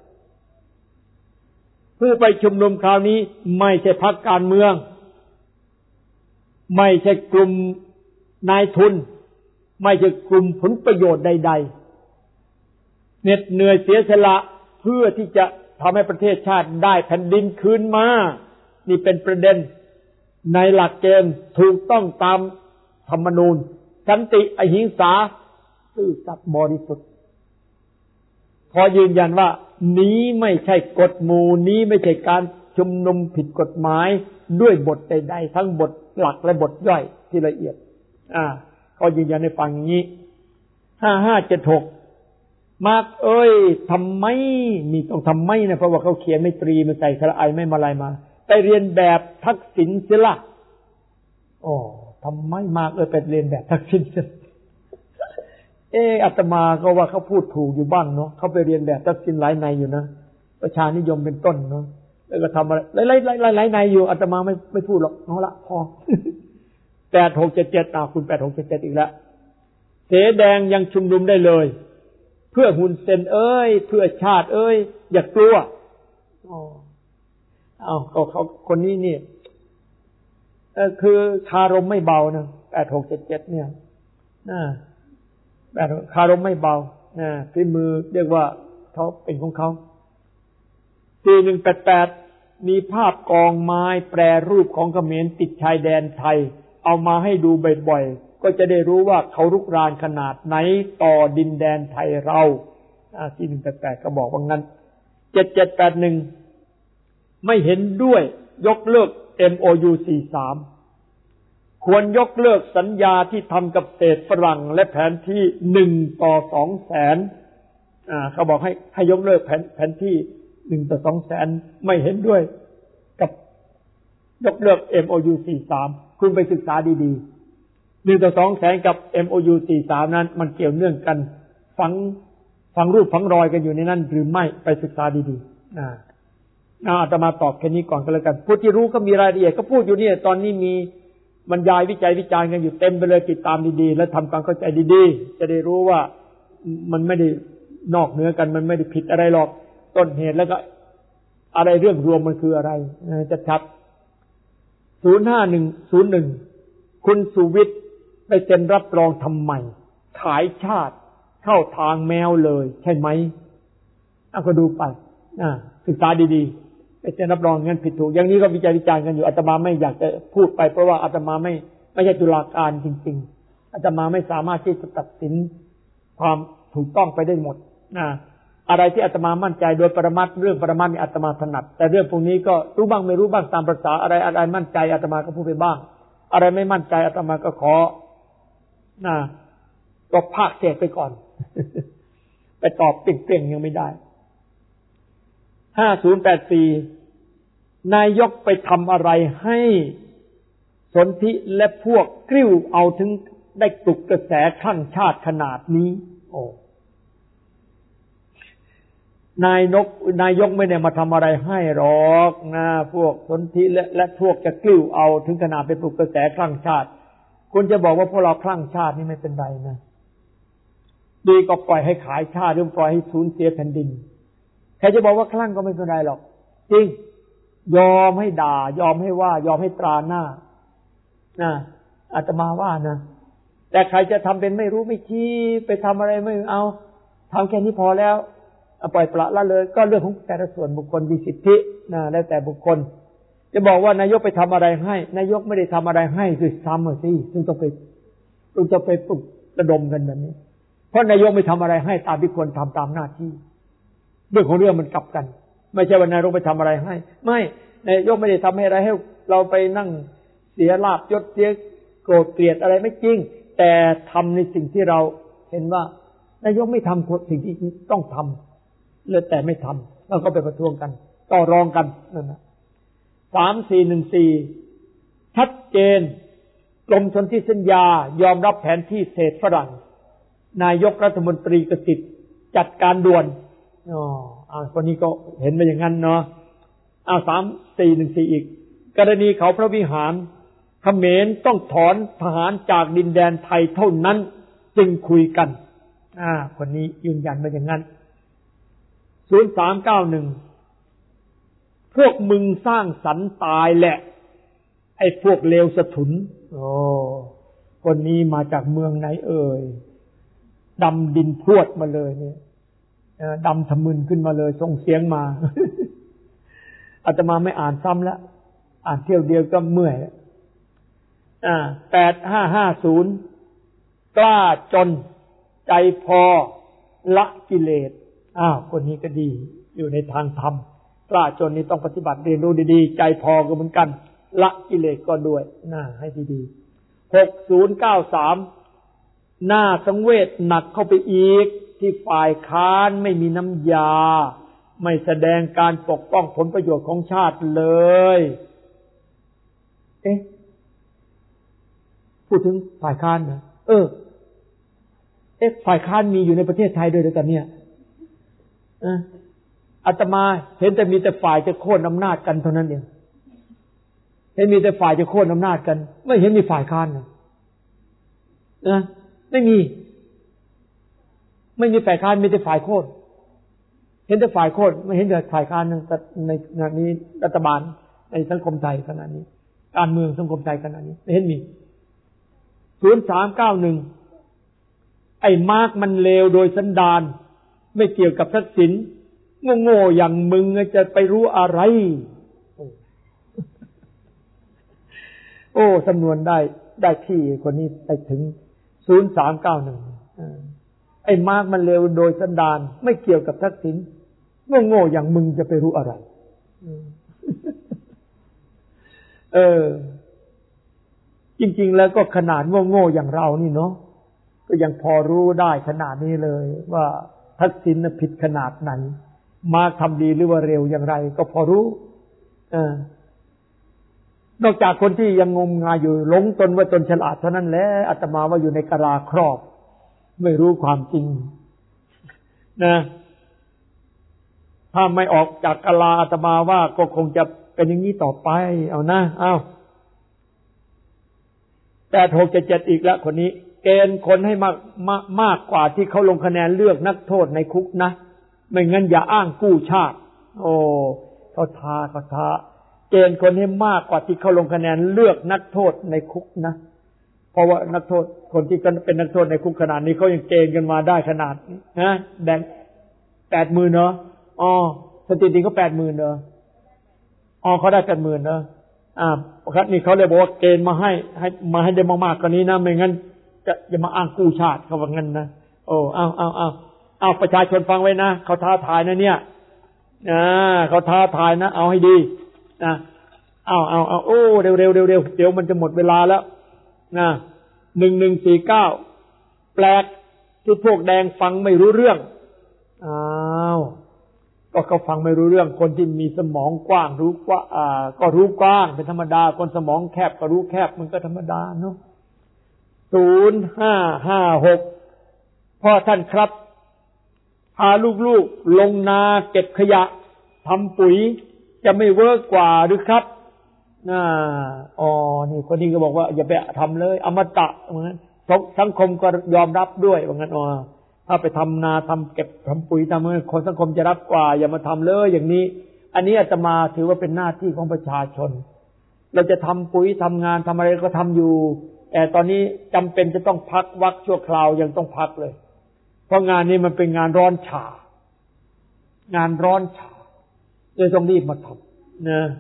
ผู้ไปชุมนุมคราวนี้ไม่ใช่พรรคการเมืองไม่ใช่กลุ่มนายทุนไม่ใช่กลุ่มผลประโยชน์ใดๆเหน็ดเหนื่อยเสียสละเพื่อที่จะทำให้ประเทศชาติได้แผ่นดินคืนมานี่เป็นประเด็นในหลักเกณฑ์ถูกต้องตามธรรมนูญสันติอหิงสาซื่อสัตย์บริสุทธิ์ขอยืนยันว่านี้ไม่ใช่กฎหมู่นี้ไม่ใช่การชุมนุมผิดกฎหมายด้วยบทใดๆทั้งบทหลักและบทย่อยที่ละเอียดขอยืนยันให้ฟังอย่างนี้5576มากทำไมมีต้องทำไมนะเพราะว่าเขาเขียนไม่ตรีมาใส่สระไอไม่มาลายมาไปเรียนแบบทักษิณเสียละทำไมมากไปเรียนแบบทักษิณเสียอาตมาก็ว่าเขาพูดถูกอยู่บ้างเนาะเขาไปเรียนแบบทักษิณหลายในอยู่นะประชานิยมเป็นต้นเนาะแล้วก็ทำอะไรหลายในอยู่อาตมาไม่พูดหรอกเอาละพอ8677คุณ8677อีกแล้วเสแดงยังชุมนุมได้เลยเพื่อหุ่นเซนเพื่อชาติอย่ากลัวเขาคนนี้นี่คือคารมไม่เบานะ8677เนี่ยคารมไม่เบาฝีมือเรียกว่าเขาเป็นของเขา4188มีภาพกองไม้แปรรูปของเขมรติดชายแดนไทยเอามาให้ดูบ่อยๆก็จะได้รู้ว่าเขารุกรานขนาดไหนต่อดินแดนไทยเรา4188ก็บอกว่างั้น7781ไม่เห็นด้วยยกเลิก MOU 43ควรยกเลิกสัญญาที่ทำกับเศษฝรั่งและแผนที่1 ต่อ 200,000เขาบอกให้ยกเลิกแผนที่1 ต่อ 200,000ไม่เห็นด้วยกับยกเลิก MOU 43คุณไปศึกษาดีๆ1 ต่อ 200,000กับ MOU 43นั้นมันเกี่ยวเนื่องกันฝังรูปฝังรอยกันอยู่ในนั้นหรือไม่ไปศึกษาดีๆอาตมาตอบแค่นี้ก่อนก็แล้วกันผู้ที่รู้ก็มีรายละเอียดก็พูดอยู่นี่ตอนนี้มีบรรยายวิจัยวิจารณ์กันอยู่เต็มไปเลยติดตามดีๆและทำความเข้าใจดีๆจะได้รู้ว่ามันไม่ได้นอกเหนือกันมันไม่ได้ผิดอะไรหรอกต้นเหตุแล้วก็อะไรเรื่องรวมมันคืออะไรจะชัด0501คุณสุวิทย์ไปเซ็นรับรองทำไมขายชาติเข้าทางแมวเลยใช่ไหมก็ดูไปศึกษาดีๆไปเซ็นรับรองงั้นผิดถูกอย่างนี้ก็วิจัยวิจารณ์กันอยู่อาตมาไม่อยากจะพูดไปเพราะว่าอาตมาไม่ใช่ตุลาการจริงๆอาตมาไม่สามารถที่จะตัดสินความถูกต้องไปได้หมดอะไรที่อาตมามั่นใจโดยปรมัตถ์เรื่องปรมัตถ์นี่อาตมาถนัดแต่เรื่องพวกนี้ก็รู้บ้างไม่รู้บ้างตามภาษาอะไรมั่นใจอาตมาก็พูดไปบ้างอะไรไม่มั่นใจอาตมาก็ขอก็ภาคเศษไปก่อน ไปตอบเปลี่ยงยังไม่ได้5084นายกไปทำอะไรให้สนธิและพวกกริ้วเอาถึงได้ปลุกกระแสคลั่งชาติขนาดนี้โอ้นายกไม่ได้มาทำอะไรให้หรอกนะพวกสนธิและพวกจะกลิ้วเอาถึงขนาดไปปลุกกระแสคลั่งชาติคุณจะบอกว่าพวกเราคลั่งชาตินี่ไม่เป็นไรนะดีก็ปล่อยให้ขายชาติหรือปล่อยให้สูญเสียแผ่นดินใครจะบอกว่าคลั่งก็ไม่เป็นไรหรอกจริงยอมให้ด่ายอมให้ว่ายอมให้ตราหน้าอาตมาว่านะแต่ใครจะทำเป็นไม่รู้ไม่ชี้ไปทำอะไรไม่เอาทำแค่นี้พอแล้วปล่อยปละละเลยก็เรื่องของแต่ละส่วนบุคคลมีสิทธิแล้วแต่บุคคลจะบอกว่านายกไปทำอะไรให้นายกไม่ได้ทำอะไรให้คือซ้ำสิซึ่งต้องไปปลุกระดมกันแบบนี้เพราะนายกไม่ทำอะไรให้ตามที่ควรทำตามหน้าที่เรื่องของเรื่องมันกลับกันไม่ใช่ว่านายกไปทำอะไรให้ไม่นายกไม่ได้ทำให้อะไรให้เราไปนั่งเสียลาภยศเสียโกรธเกลียดอะไรไม่จริงแต่ทำในสิ่งที่เราเห็นว่านายกไม่ทำสิ่งที่ต้องทำเลยแต่ไม่ทำแล้วก็ไปประท้วงกันต่อรองกันนั่นนะ3414ชัดเจนกรมสนธิสัญญายอมรับแผนที่เศษฝรั่งนายกรัฐมนตรีกสิทธิ์จัดการด่วนคนนี้ก็เห็นมาอย่างนั้นเนาะ3414อีกกรณีเขาพระวิหารเขมรต้องถอนทหารจากดินแดนไทยเท่านั้นจึงคุยกันคนนี้ยืนยันมาอย่างนั้น0391พวกมึงสร้างสรรค์ตายแหละไอ้พวกเลวสะถุนคนนี้มาจากเมืองไหนเอ่ยดำดินพรวดมาเลยเนี่ยดำทะมึนขึ้นมาเลยส่งเสียงมาอาตมาไม่อ่านซ้ำแล้วอ่านเที่ยวเดียวก็เมื่อย8550กล้าจนใจพอละกิเลสคนนี้ก็ดีอยู่ในทางธรรมกล้าจนนี่ต้องปฏิบัติเรียนรู้ดีๆใจพอก็เหมือนกันละกิเลสก็ด้วยให้ดีๆ6093น่าสังเวชหนักเข้าไปอีกที่ฝ่ายค้านไม่มีน้ำยาไม่แสดงการปกป้องผลประโยชน์ของชาติเลยพูดถึงฝ่ายค้านนะฝ่ายค้านมีอยู่ในประเทศไทยด้วยกันเนี่ยอาตมาเห็นแต่มีแต่ฝ่ายจะโค่นอำนาจกันเท่านั้นเองเห็นมีแต่ฝ่ายจะโค่นอำนาจกันไม่เห็นมีฝ่ายค้านนะไม่มีฝ่ายค้านมีแต่ฝ่ายโค่นเห็นแต่ฝ่ายโค่นไม่เห็นแต่ฝ่ายค้านในขณะนี้รัฐบาลในสังคมไทยขณะนี้การเมืองสังคมไทยขณะนี้ไม่เห็นมี0391ไอ้มาร์กมันเลวโดยสันดานไม่เกี่ยวกับทักษิณโง่ๆอย่างมึงจะไปรู้อะไรสำนวนได้ที่คนนี้ไปถึง0391ไอ้มาร์กมันเลวโดยสันดานไม่เกี่ยวกับทักษิณโง่ๆอย่างมึงจะไปรู้อะไรจริงๆแล้วก็ขนาดโง่ๆอย่างเรานี่เนาะก็ยังพอรู้ได้ขนาดนี้เลยว่าทักษิณผิดขนาดไหนมาทำดีหรือว่าเร็วอย่างไรก็พอรู้นอกจากคนที่ยังงมงายอยู่หลงตนว่าตนฉลาดเท่านั้นแหละอาตมาว่าอยู่ในกะลาครอบไม่รู้ความจริงนะถ้าไม่ออกจากกะลาอาตมาว่าก็คงจะเป็นอย่างนี้ต่อไปแต่677อีกแล้วคนนี้เกณฑ์คนให้มากกว่าที่เขาลงคะแนนเลือกนักโทษในคุกนะไม่งั้นอย่าอ้างกู้ชาติเขาท้าเกณฑ์คนให้มากกว่าที่เขาลงคะแนนเลือกนักโทษในคุกนะเพราะว่านักโทษคนที่เป็นนักโทษในคุกขนาดนี้เขายังเกณฑ์กันมาได้ขนาดนี้นะแบ่ง 80,000เนาะสถิติเขา 80,000เนาะเขาได้ 80,000เนาะครับนี่เขาเลยบอกว่าเกณฑ์มาให้ได้มากๆกว่านี้นะไม่งั้นจะมาอ้างกู้ชาติเขาว่างั้นนะเอาเอาประชาชนฟังไว้นะเขาท้าทายนะเนี่ยเขาท้าทายนะเอาให้ดีนะเอาโอ้เร็วเดี๋ยวมันจะหมดเวลาแล้วนะ1149แปลกที่พวกแดงฟังไม่รู้เรื่องก็เขาฟังไม่รู้เรื่องคนที่มีสมองกว้างรู้กว่าก็รู้กว้างเป็นธรรมดาคนสมองแคบก็รู้แคบมันก็ธรรมดาเนาะ0556พ่อท่านครับพาลูกๆลงนาเก็บขยะทำปุ๋ยจะไม่เวิร์กกว่าหรือครับนี่คนนี้ก็บอกว่าอย่าไปทำเลยอมตะเหมือนสังคมก็ยอมรับด้วยว่างั้นถ้าไปทำนาทำเก็บทำปุ๋ยทำให้คนสังคมจะรับกว่าอย่ามาทำเลยอย่างนี้อันนี้อาตมาถือว่าเป็นหน้าที่ของประชาชนเราจะทำปุ๋ยทำงานทำอะไรก็ทำอยู่แต่ตอนนี้จำเป็นจะต้องพักวักชั่วคราวยังต้องพักเลยเพราะงานนี้มันเป็นงานร้อนฉ่างานร้อนฉ่าเลยต้องรีบมาทำนะ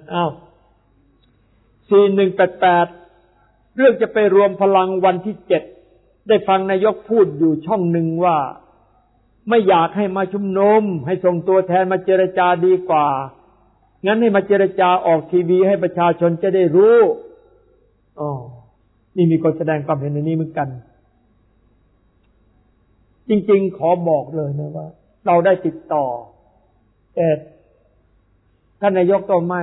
4188เรื่องจะไปรวมพลังวันที่7ได้ฟังนายกพูดอยู่ช่องหนึ่งว่าไม่อยากให้มาชุมนุมให้ส่งตัวแทนมาเจรจาดีกว่างั้นให้มาเจรจาออกทีวีให้ประชาชนจะได้รู้นี่มีคนแสดงความเห็นในนี้เหมือนกันจริงๆขอบอกเลยนะว่าเราได้ติดต่อแต่ท่านนายกก็ไม่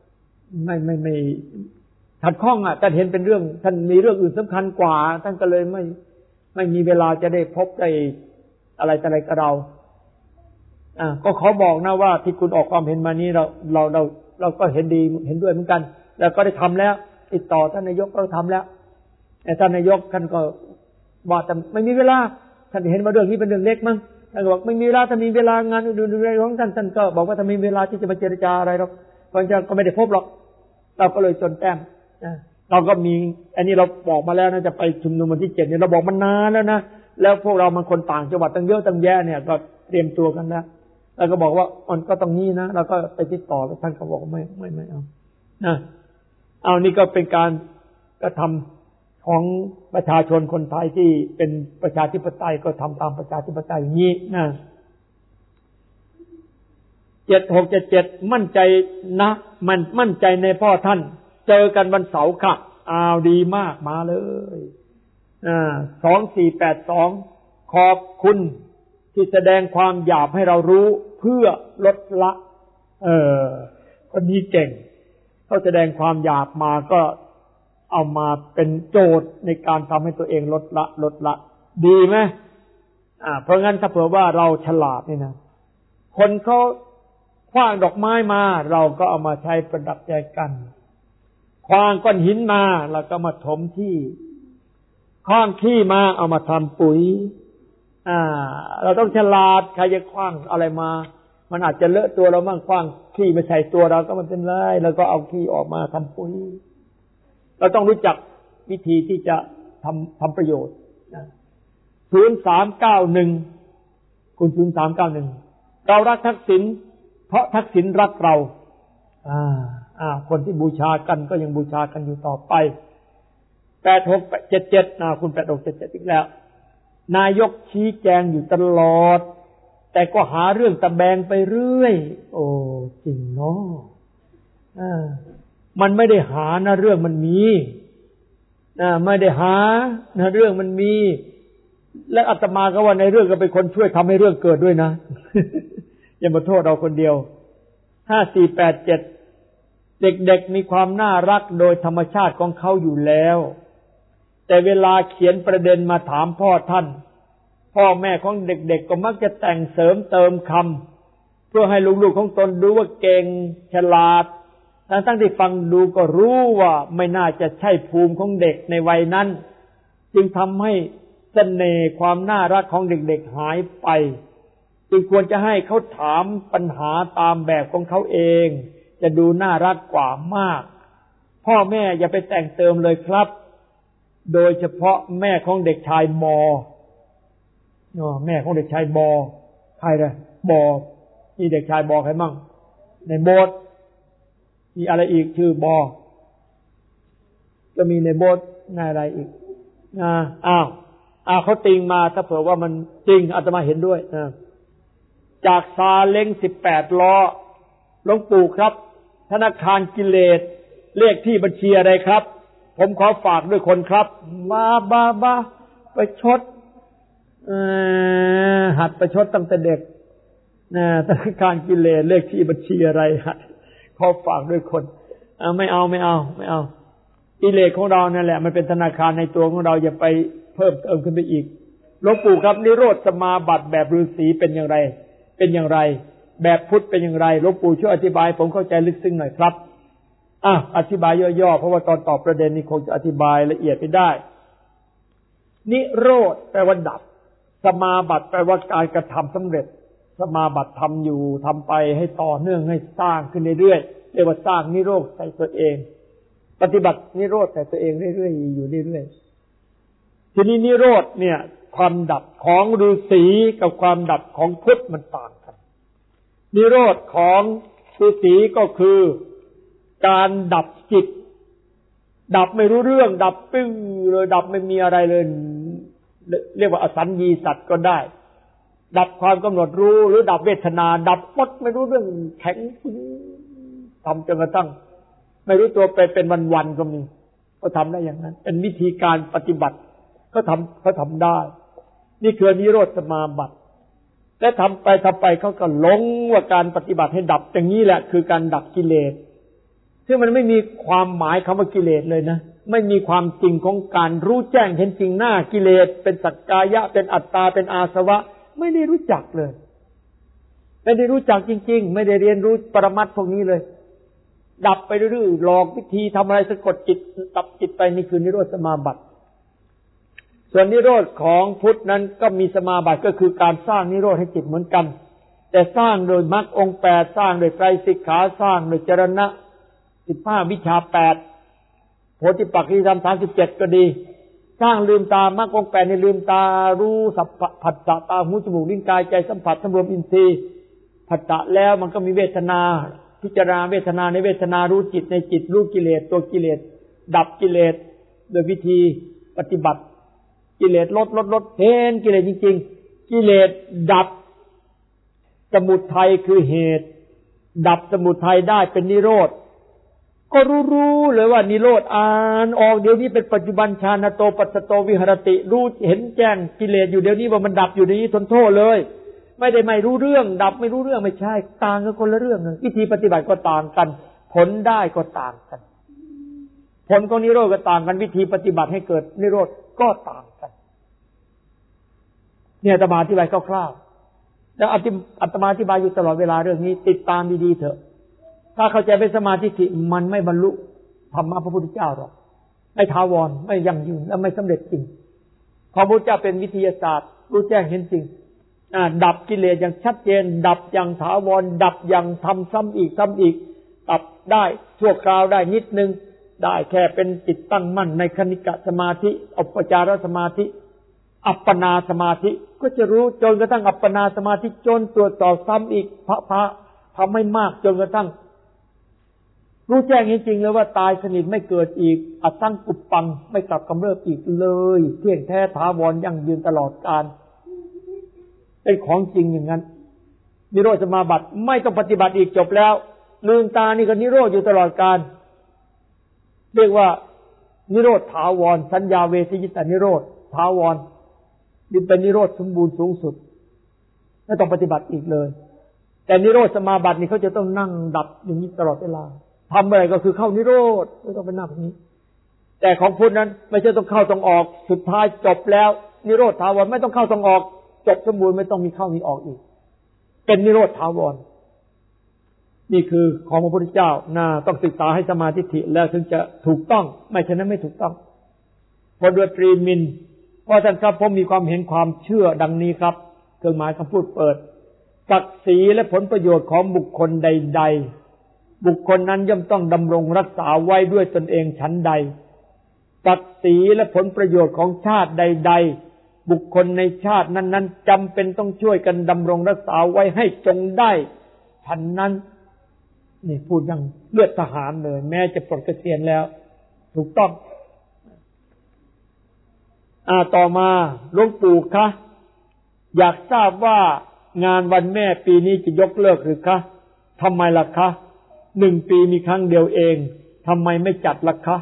ขัดข้องท่านเห็นเป็นเรื่องท่านมีเรื่องอื่นสำคัญกว่าท่านก็เลยไม่มีเวลาจะได้พบได้อะไรกับเราก็ขอบอกนะว่าที่คุณออกความเห็นมานี้เราก็เห็นดีเห็นด้วยเหมือนกันแล้วก็ได้ทำแล้วติดต่อท่านนายกก็ทำแล้วแต่ท่านนายกท่านก็บอกแต่ไม่มีเวลาท่านเห็นว่าเรื่องนี้เป็นเรื่องเล็กมั้งท่านก็บอกไม่มีเวลาถ้ามีเวลางานดูๆของท่านก็บอกว่าถ้ามีเวลาที่จะมาเจรจาอะไรหรอกเพราะฉะนั้นก็ไม่ได้พบหรอกเราก็เลยจนแต้มเราก็มีอันนี้เราบอกมาแล้วนะจะไปชุมนุมวันที่7เนี่ยเราบอกมานานแล้วนะแล้วพวกเรามันคนต่างจังหวัดตั้งเยอะตั้งแยะเนี่ยก็เตรียมตัวกันแล้วก็บอกว่ามันก็ต้องนี้นะเราก็ไปติดต่อท่านก็บอกไม่เอานี่ก็เป็นการกระทำของประชาชนคนไทยที่เป็นประชาธิปไตยก็ทำตามประชาธิปไตยอย่างนี้นะ7677มั่นใจนะมันมั่นใจในพ่อท่านเจอกันวันเสาร์ค่ะดีมากมาเลย2482ขอบคุณที่แสดงความหยาบให้เรารู้เพื่อลดละคนนี้เก่งเขาแสดงความหยาบมาก็เอามาเป็นโจทย์ในการทำให้ตัวเองลดละดีไหมเพราะงั้นถ้าเผื่อว่าเราฉลาดนี่นะคนเขาขว้างดอกไม้มาเราก็เอามาใช้ประดับแจกันขว้างก้อนหินมาเราก็มาถมที่ขว้างขี้มาเอามาทำปุ๋ยเราต้องฉลาดใครจะขว้างอะไรมามันอาจจะเลอะตัวเราบ้างขว้างขี้ไม่ใส่ตัวเราก็มันเป็นไรแล้วก็เอาขี้ออกมาทำปุ๋ยเราต้องรู้จักวิธีที่จะทำประโยชน์0391คุณ0391เรารักทักษิณเพราะทักษิณรักเราคนที่บูชากันก็ยังบูชากันอยู่ต่อไป8677คุณ8677อีกแล้วนายกชี้แจงอยู่ตลอดแต่ก็หาเรื่องตะแบงไปเรื่อยจริงเนาะมันไม่ได้หานะเรื่องมันมีไม่ได้หานะเรื่องมันมีและอาตมาก็ว่าในเรื่องก็เป็นคนช่วยทำให้เรื่องเกิดด้วยนะอย่ามาโทษเราคนเดียว5487เด็กๆมีความน่ารักโดยธรรมชาติของเขาอยู่แล้วแต่เวลาเขียนประเด็นมาถามพ่อท่านพ่อแม่ของเด็กๆก็มักจะแต่งเสริมเติมคำเพื่อให้ลูกๆของตนดูว่าเก่งฉลาดทั้งที่ฟังดูก็รู้ว่าไม่น่าจะใช่ภูมิของเด็กในวัยนั้นจึงทำให้เสน่ห์ความน่ารักของเด็กๆหายไปจึงควรจะให้เขาถามปัญหาตามแบบของเขาเองจะดูน่ารักกว่ามากพ่อแม่อย่าไปแต่งเติมเลยครับโดยเฉพาะแม่ของเด็กชายมแม่ของเด็กชายบใครล่ะบมีเด็กชายบใครมั่งในโบสถ์มีอะไรอีกชื่อบจะมีในโบสถ์ในอะไรอีกเขาติงมาถ้าเผื่อว่ามันจริงอาตมาเห็นด้วยจากซาเล้ง18 ล้อหลวงปู่ครับธนาคารกิเลสเลขที่บัญชีอะไรครับผมขอฝากด้วยคนครับบ้าไปชดหัดไปชดตั้งแต่เด็กธนาคารกิเลสเลขที่บัญชีอะไรหัดขอฝากด้วยคนไม่เอากิเลสของเรานั่นแหละมันเป็นธนาคารในตัวของเราอย่าไปเพิ่มเติมขึ้นไปอีกหลวงปู่ครับนิโรธสมาบัติแบบฤาษีเป็นอย่างไรแบบพุทธเป็นอย่างไรหลวงปู่ช่วยอธิบายผมเข้าใจลึกซึ้งหน่อยครับอธิบายย่อๆเพราะว่าตอนตอบประเด็นนี้คงจะอธิบายละเอียดไม่ได้นิโรธแปลว่าดับสมาบัติแปลว่าการกระทำสำเร็จสมาบัติทำอยู่ทำไปให้ต่อเนื่องให้สร้างขึ้นเรื่อยๆเรียกว่าสร้างนิโรธใส่ตัวเองปฏิบัตินิโรธใส่ตัวเองเรื่อยๆอยู่เรื่อยๆทีนี้นิโรธเนี่ยความดับของฤาษีกับความดับของพุทธมันต่างกันนิโรธของฤาษีก็คือการดับจิตดับไม่รู้เรื่องดับปึ้งเลยดับไม่มีอะไรเลยเรียกว่าอสัญญีสัตว์ก็ได้ดับความกำหนดรู้หรือดับเวทนาดับหมดไม่รู้เรื่องแข็งทำจนกระทั่งไม่รู้ตัวไปเป็นวันๆก็มีก็ทำได้อย่างนั้นเป็นวิธีการปฏิบัติเขาทำได้นี่คือนิโรธสมาบัติและทำไปเขาก็หลงว่าการปฏิบัติให้ดับอย่างนี้แหละคือการดับกิเลสซึ่งมันไม่มีความหมายคำว่ากิเลสเลยนะไม่มีความจริงของการรู้แจ้งเห็นจริงหน้ากิเลสเป็นสักกายะเป็นอัตตาเป็นอาสวะไม่ได้รู้จักเลยไม่ได้รู้จักจริงๆไม่ได้เรียนรู้ปรมัตถ์พวกนี้เลยดับไปเรื่อยๆหลอกวิธีทำอะไรสะกดจิตตับจิตไปนี่คือนิโรธสมาบัติส่วนนิโรธของพุทธนั้นก็มีสมาบัติก็คือการสร้างนิโรธให้จิตเหมือนกันแต่สร้างโดยมรรคองค์8สร้างโดยไตรสิกขาสร้างโดยจรณะ15วิชา8โพธิปักขิธรรม37ก็ดีสร้างลืมตามรรคองค์8ในลืมตารู้สัพพะผัสสะตาหูจมูกลิ้นกายใจสัมผัสสำรวมอินทรีย์ผัสสะแล้วมันก็มีเวทนาพิจารณาเวทนาในเวทนารู้จิตในจิตรู้กิเลสตัวกิเลสดับกิเลสโดยวิธีปฏิบัติกิเลสลดเห็นกิเลสจริงๆกิเลสดับสมุทัยคือเหตุดับสมุทัยได้เป็นนิโรธก็รู้เลยว่านิโรธอ่านออกเดี๋ยวนี้เป็นปัจจุบันฌานโตปัสสโตวิหรติรู้เห็นแจ้งกิเลสอยู่เดี๋ยวนี้ว่ามันดับอยู่ในนี้ทนโทษเลยไม่ได้ไม่รู้เรื่องดับไม่รู้เรื่องไม่ใช่ต่างกันคนละเรื่องวิธีปฏิบัติก็ต่างกันผลได้ก็ต่างกันผลของนิโรธก็ต่างกันวิธีปฏิบัติให้เกิดนิโรธก็ต่างกันเนี่ยอาตมาอธิบายคร่าวๆแล้วอาตมาอธิบายอยู่ตลอดเวลาเรื่องนี้ติดตามดีๆเถอะถ้าเข้าใจเป็นสมาธิมันไม่บรรลุธรรมะพระพุทธเจ้าหรอกไม่ถาวรไม่ยั่งยืนและไม่สำเร็จจริงพระพุทธเจ้าเป็นวิทยาศาสตร์รู้แจ้งเห็นจริงดับกิเลสอย่างชัดเจนดับอย่างถาวรดับอย่างทำซ้ำอีกดับได้ชั่วคราวได้นิดนึงได้แค่เป็นจิตตั้งมั่นในคณิกะสมาธิอุปจารสมาธิอัปปนาสมาธิก็จะรู้จนกระทั่งอัปปนาสมาธิจนตรวจสอบซ้ำอีกพระทำให้มากจนกระทั่งรู้แจ้งจริงๆเลยว่าตายสนิทไม่เกิดอีกอัตตังกุปปังไม่กลับกำเริบอีกเลยเที่ยงแท้ถาวรยั่งยืนตลอดกาลเป็นของจริงอย่างนั้นนิโรธสมาบัติไม่ต้องปฏิบัติอีกจบแล้วลืมตานี่ก็นิโรธอยู่ตลอดกาลเรียกว่านิโรธถาวรสัญญาเวทยิตานิโรธถาวรนี่เป็นนิโรธสมบูรณ์สูงสุดไม่ต้องปฏิบัติอีกเลยแต่นิโรธสมาบัตินี่เขาจะต้องนั่งดับอย่างนี้ตลอดเวลาทำอะไรก็คือเข้านิโรธไม่ต้องไปนั่งแบบนี้แต่ของพุทธนั้นไม่ใช่ต้องเข้าต้องออกสุดท้ายจบแล้วนิโรธถาวรไม่ต้องเข้าต้องออกจบสมบูรณ์ไม่ต้องมีเข้ามีออกอีกเป็นนิโรธถาวรนี่คือของพระพุทธเจ้าต้องศึกษาให้สมาธิฐิแล้วถึงจะถูกต้องไม่ฉะนั้นไม่ถูกต้องพลตรีมินว่าท่านครับผมมีความเห็นความเชื่อดังนี้ครับเครื่องหมายคำพูดเปิดศักดิ์ศรีและผลประโยชน์ของบุคคลใดๆบุคคลนั้นย่อมต้องดำรงรักษาไว้ด้วยตนเองฉันใดศักดิ์ศรีและผลประโยชน์ของชาติใดๆบุคคลในชาตินั้นๆจำเป็นต้องช่วยกันดำรงรักษาไว้ให้จงได้ฉันนั้นนี่พูดอย่างเลือดทหารเลยแม้จะปลดเกษียณแล้วถูกต้องต่อมาหลวงปู่คะอยากทราบว่างานวันแม่ปีนี้จะยกเลิกหรือคะทำไมล่ะคะ1 ปีมีครั้งเดียวเองทำไมไม่จัดล่ะคะ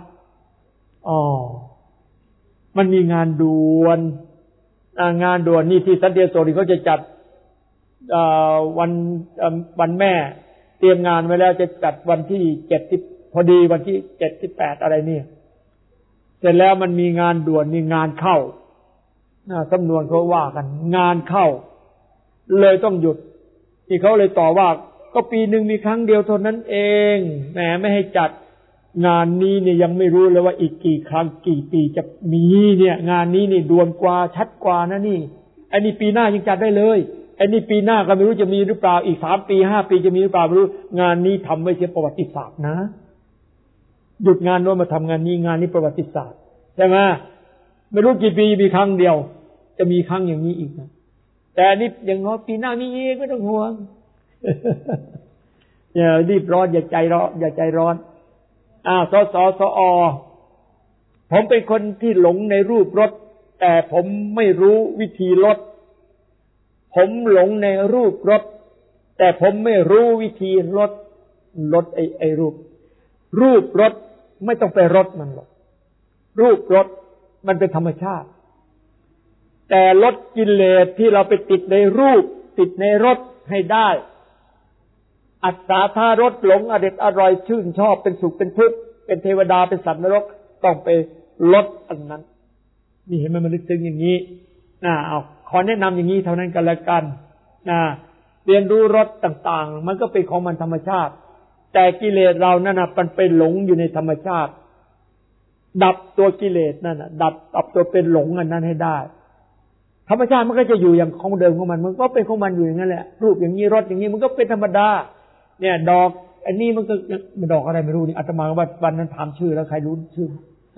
มันมีงานด่วนงานด่วนนี่ที่สันติโสนี่เขาจะจัดวันแม่เตรียมงานไว้แล้วจะจัดวันที่70พอดีวันที่78อะไรนี่เสร็จแล้วมันมีงานด่วนมีงานเข้าสำนวนเขาว่ากันงานเข้าเลยต้องหยุดที่เขาเลยต่อว่าก็ปีหนึ่งมีครั้งเดียวเท่านั้นเองแหมไม่ให้จัดงานนี้เนี่ยยังไม่รู้เลยว่าอีกกี่ครั้งกี่ปีจะมีเนี่ยงานนี้นี่ด่วนกว่าชัดกว่านะนี่ไอ้นี่ปีหน้ายังจัดได้เลยไอ้นี่ปีหน้าก็ไม่รู้จะมีหรือเปล่าอีก3 ปี5 ปีจะมีหรือเปล่าไม่รู้งานนี้ทำไว้เสียประวัติศาสตร์นะหยุดงานโน้นมาทำงานนี้ประวัติศาสตร์ใช่ไหมไม่รู้กี่ปีมีครั้งเดียวจะมีครั้งอย่างนี้อีกนะแต่นี่อย่างน้อยปีหน้ามีอีกไม่ต้องห่วงอย่ารีบร้อนอย่าใจร้อนสอผมเป็นคนที่หลงในรูปรสแต่ผมไม่รู้วิธีลดผมหลงในรูปรสแต่ผมไม่รู้วิธีลดไอ้รูปรสไม่ต้องไปรสมันหรอกรูปรสมันเป็นธรรมชาติแต่ลดกิเลสที่เราไปติดในรูปติดในรสให้ได้อัตตาธารสหลงอเด็ดอร่อยชื่นชอบเป็นสุขเป็นทุกข์เป็นเทวดาเป็นสัตว์นรกต้องไปลดอันนั้นนี่เห็นไหมมันลึกซึ้งอย่างนี้เอาขอแนะนำอย่างนี้เท่านั้นกันแล้วกันเรียนรู้รสต่างๆมันก็เป็นของมันธรรมชาติแต่กิเลสเรานั่นมันไปหลงอยู่ในธรรมชาติดับตัวกิเลสนั่นดับตัวเป็นหลงอันนั้นให้ได้ธรรมชาติมันก็จะอยู่อย่างของเดิมของมันก็เป็นของมันอยู่อย่างนั้นแหละรูปอย่างนี้รสอย่างนี้มันก็เป็นธรรมดาเนี่ยดอกอันนี้มันก็ดอกอะไรไม่รู้นี่อาตมาว่าวันนั้นถามชื่อแล้วใครรู้ชื่อ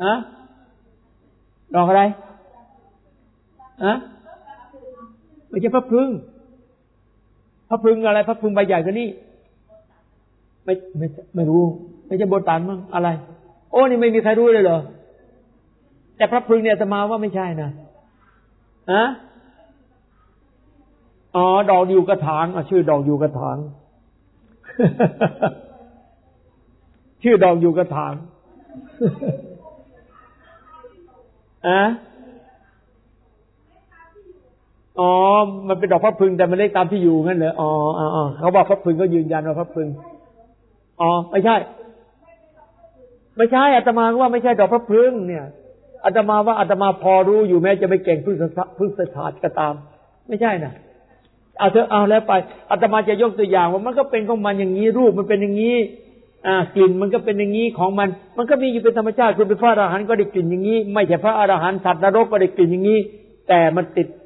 ดอกอะไรไม่ใช่พระพรึงอะไรพระพรึงใบใหญ่กว่านี้ไม่รู้ไม่ใช่โบตันมั้งอะไรโอ้นี่ไม่มีใครรู้เลยเหรอแต่พระพรึงเนี่ยอาตมาว่าไม่ใช่นะดอกอยู่กระถางชื่อดอกอยู่กระถาง ชื่อดอกอยู่กระถาง มันเป็นดอกพระพรึงแต่มันเล็กตามที่อยู่งั้นเหรอเขาบอกพระพรึงก็ยืนยันว่าพระพรึงไม่ใช่อาตมาว่าไม่ใช่ดอกพระพรึงเนี่ยอาตมาว่าอาตมาพอรู้อยู่แม้จะไม่เก่งพฤกษศาสตร์ก็ตามไม่ใช่นะเอาเถอะเอาแล้วไปอาตมาจะยกตัวอย่างว่ามันก็เป็นของมันอย่างนี้รูปมันเป็นอย่างนี้กลิ่นมันก็เป็นอย่างนี้ของมันก็มีอยู่เป็นธรรมชาติคุณเป็นพระอรหันต์ก็ได้กลิ่นอย่างนี้ไม่ใช่พระอรหันต์สัตว์นรกก็ได้กลิ่นอย่างนี้แต่มันติด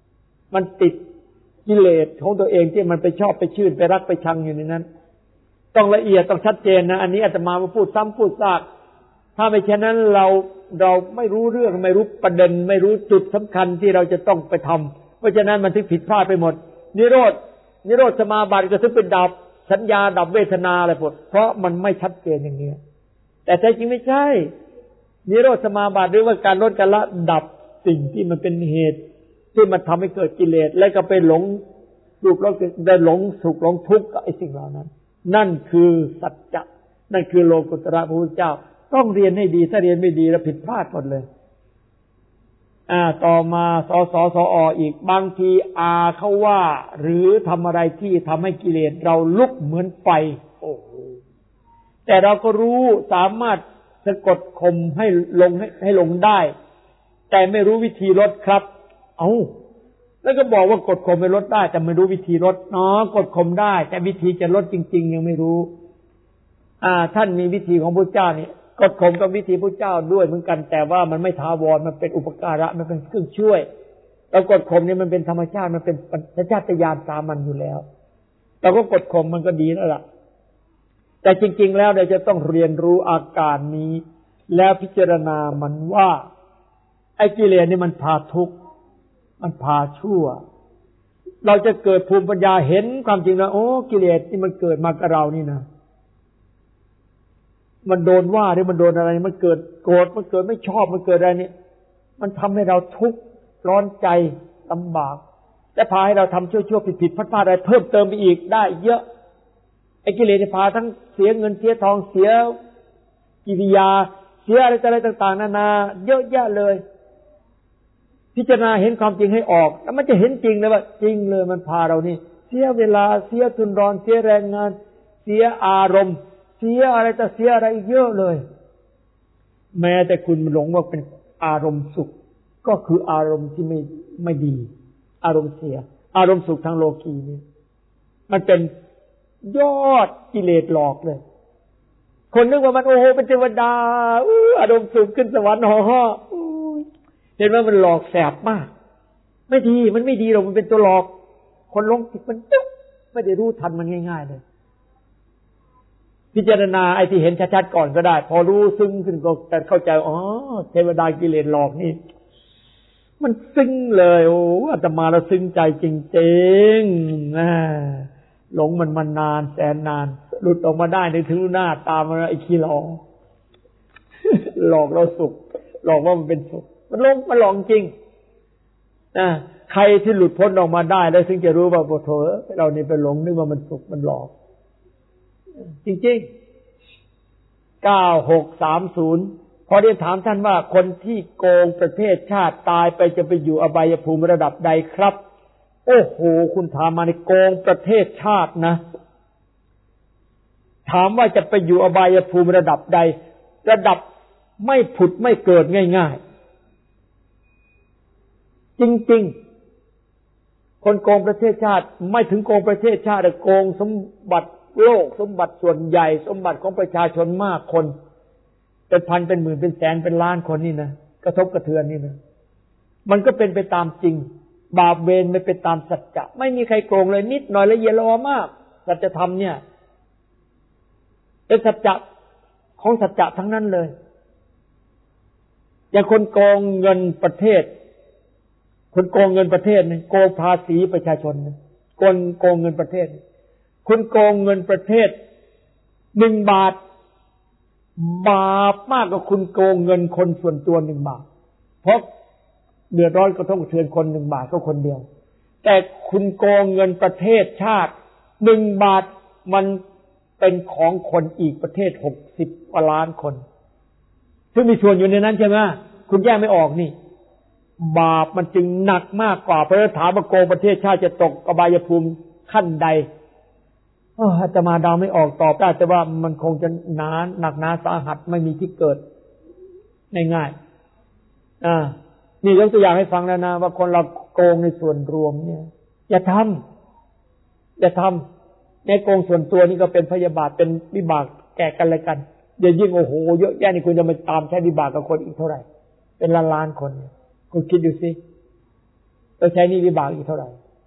กิเลสของตัวเองที่มันไปชอบไปชื่นไปรักไปชังอยู่ในนั้นต้องละเอียดต้องชัดเจนนะอันนี้อาตมาพูดซ้ำพูดซากถ้าไม่เช่นนั้นเราไม่รู้เรื่องไม่รู้ประเด็นไม่รู้จุดสำคัญที่เราจะต้องไปทำเพราะฉะนั้นมันถึงผิดพลาดไปหมดนิโรธสมาบัติก็ถึงเป็นดับสัญญาดับเวทนาอะไรหมดเพราะมันไม่ชัดเจนอย่างนี้แต่แท้จริงไม่ใช่นิโรธสมาบัติหรือว่าการลดการละดับสิ่งที่มันเป็นเหตุที่มันทำให้เกิดกิเลสแล้วก็ไปหลงรูปแล้วได้หลงสุขหลงทุกข์กับไอ้สิ่งเหล่านั้นนั่นคือสัจจะนั่นคือโลกุตระพระพุทธเจ้าต้องเรียนให้ดีถ้าเรียนไม่ดีแล้วผิดพลาดหมดเลยต่อมาสออีกบางทีเขาว่าหรือทำอะไรที่ทำให้กิเลสเราลุกเหมือนไฟโอ้โหแต่เราก็รู้สามารถสะกดข่มให้ลงได้แต่ไม่รู้วิธีลดครับแล้วก็บอกว่ากดข่มไปลดได้แต่ไม่รู้วิธีลดกดข่มได้แต่วิธีจะลดจริงๆยังไม่รู้ท่านมีวิธีของพระเจ้านี่กดข่มกับวิธีพระเจ้าด้วยเหมือนกันแต่ว่ามันไม่ถาวรมันเป็นอุปการะมันเป็นเครื่องช่วยแล้วกดข่มนี่มันเป็นธรรมชาติมันเป็นสัญชาตญาณสามัญอยู่แล้วเราก็กดข่มมันก็ดีแล้วล่ะแต่จริงๆแล้วเราจะต้องเรียนรู้อาการนี้แล้วพิจารณามันว่าไอ้กิเลสนี่มันพาทุกข์มันพาชั่วเราจะเกิดภูมิปัญญาเห็นความจริงแล้วกิเลสนี่มันเกิดมากับเรานี่นะมันโดนว่าหรือมันโดนอะไรมันเกิดโกรธมันเกิดไม่ชอบมันเกิดอะไรนี่มันทำให้เราทุกข์ร้อนใจลำบากและพาให้เราทำชั่วๆผิดๆพลาดๆอะไรเพิ่มเติมไปอีกได้เยอะไอ้กิเลสพาทั้งเสียเงินเสียทองเสียกิริยาเสียอะไรต่างๆนานาเยอะแยะเลยพิจารณาเห็นความจริงให้ออกแล้วมันจะเห็นจริงเลยว่าจริงเลยมันพาเรานี่เสียเวลาเสียทุนรอนเสียแรงงานเสียอารมณ์เสียอะไรแต่เสียอะไรเยอะเลยแม้แต่คุณหลงว่าเป็นอารมณ์สุขก็คืออารมณ์ที่ไม่ดีอารมณ์เสียอารมณ์สุขทางโลกีนี่มันเป็นยอดกิเลสหลอกเลยคนนึกว่ามันโอ้โหเป็นเทวดาอารมณ์สุขขึ้นสวรรค์ห่อเห็นว่ามันหลอกแสบมากไม่ดีมันไม่ดีหรอกมันเป็นตัวหลอกคนหลงผิดมันจุ๊บไม่ได้รู้ทันมันง่ายๆเลยพิจารณาไอ้ที่เห็นชัดๆก่อนก็ได้พอรู้ซึ้งขึ้นก็เข้าใจอ๋อเทวดากิเลสหลอกนี่มันซึ้งเลยโอ้อาตมาเราซึ้งใจจริงๆหลงมันมานานแสนนานหลุดออกมาได้ในถึงหน้าตามมาไอ้ขี้หลอกหลอกเราสุขหลอกว่ามันเป็นสุขมันหลอกจริงใครที่หลุดพ้นออกมาได้แล้วถึงจะรู้ว่าโอ้โธ่เรานี่ไปหลงนึกว่ามันสุขมันหลอกจริงๆ9630พอได้ถามท่านว่าคนที่โกงประเทศชาติตายไปจะไปอยู่อบายภูมิระดับใดครับโอ้โหคุณถามมาในโกงประเทศชาตินะถามว่าจะไปอยู่อบายภูมิระดับใดระดับไม่ผุดไม่เกิดง่ายๆจริงๆคนโกงประเทศชาติไม่ถึงโกงประเทศชาติแต่โกงสมบัติโลกสมบัติส่วนใหญ่สมบัติของประชาชนมากคนเป็นพันเป็นหมื่นเป็นแสนเป็นล้านคนนี่นะกระทบกระเทือนนี่นะมันก็เป็นไปตามจริงบาปเวรไม่เป็นตามสัจจะไม่มีใครโกงเลยนิดหน่อยละเอียดละออมากสัจธรรมเนี่ยเป็นสัจจะของสัจจะทั้งนั้นเลยอย่างคนโกงเงินประเทศคนโกงเงินประเทศนึงโกงภาษีประชาชนนึงคนโกงเงินประเทศคุณโกงเงินประเทศ1 บาทบาปมากกว่าคุณโกงเงินคนส่วนตัว1 บาทเพราะเดือดร้อนกระทบกระเทือนคน1 บาทก็คนเดียวแต่คุณโกงเงินประเทศชาติ1 บาทมันเป็นของคนอีกประเทศ60 กว่าล้านคนซึ่งมีส่วนอยู่ในนั้นใช่ไหมคุณแยกไม่ออกนี่บาปมันจึงหนักมากกว่าเพราะถามว่าโกงประเทศชาติจะตกอบายภูมิขั้นใดอาตมาเดาไม่ออกตอบได้แต่ว่ามันคงจะหนักหนาสาหัสไม่มีที่เกิดง่ายๆนี่ยกตัวอย่างให้ฟังแล้วนะว่าคนเราโกงในส่วนรวมเนี่ยอย่าทำในโกงส่วนตัวนี่ก็เป็นพยาบาทเป็นวิบากแก่กันเลยกันอย่ายิ่งโอ้โหเยอะแยะนี่คุณจะมาตามใช้วิบากกับคนอีกเท่าไหร่เป็นล้านๆคนคุณคิดดูสิเราใช้นี่วิบากอีกเท่าไหร่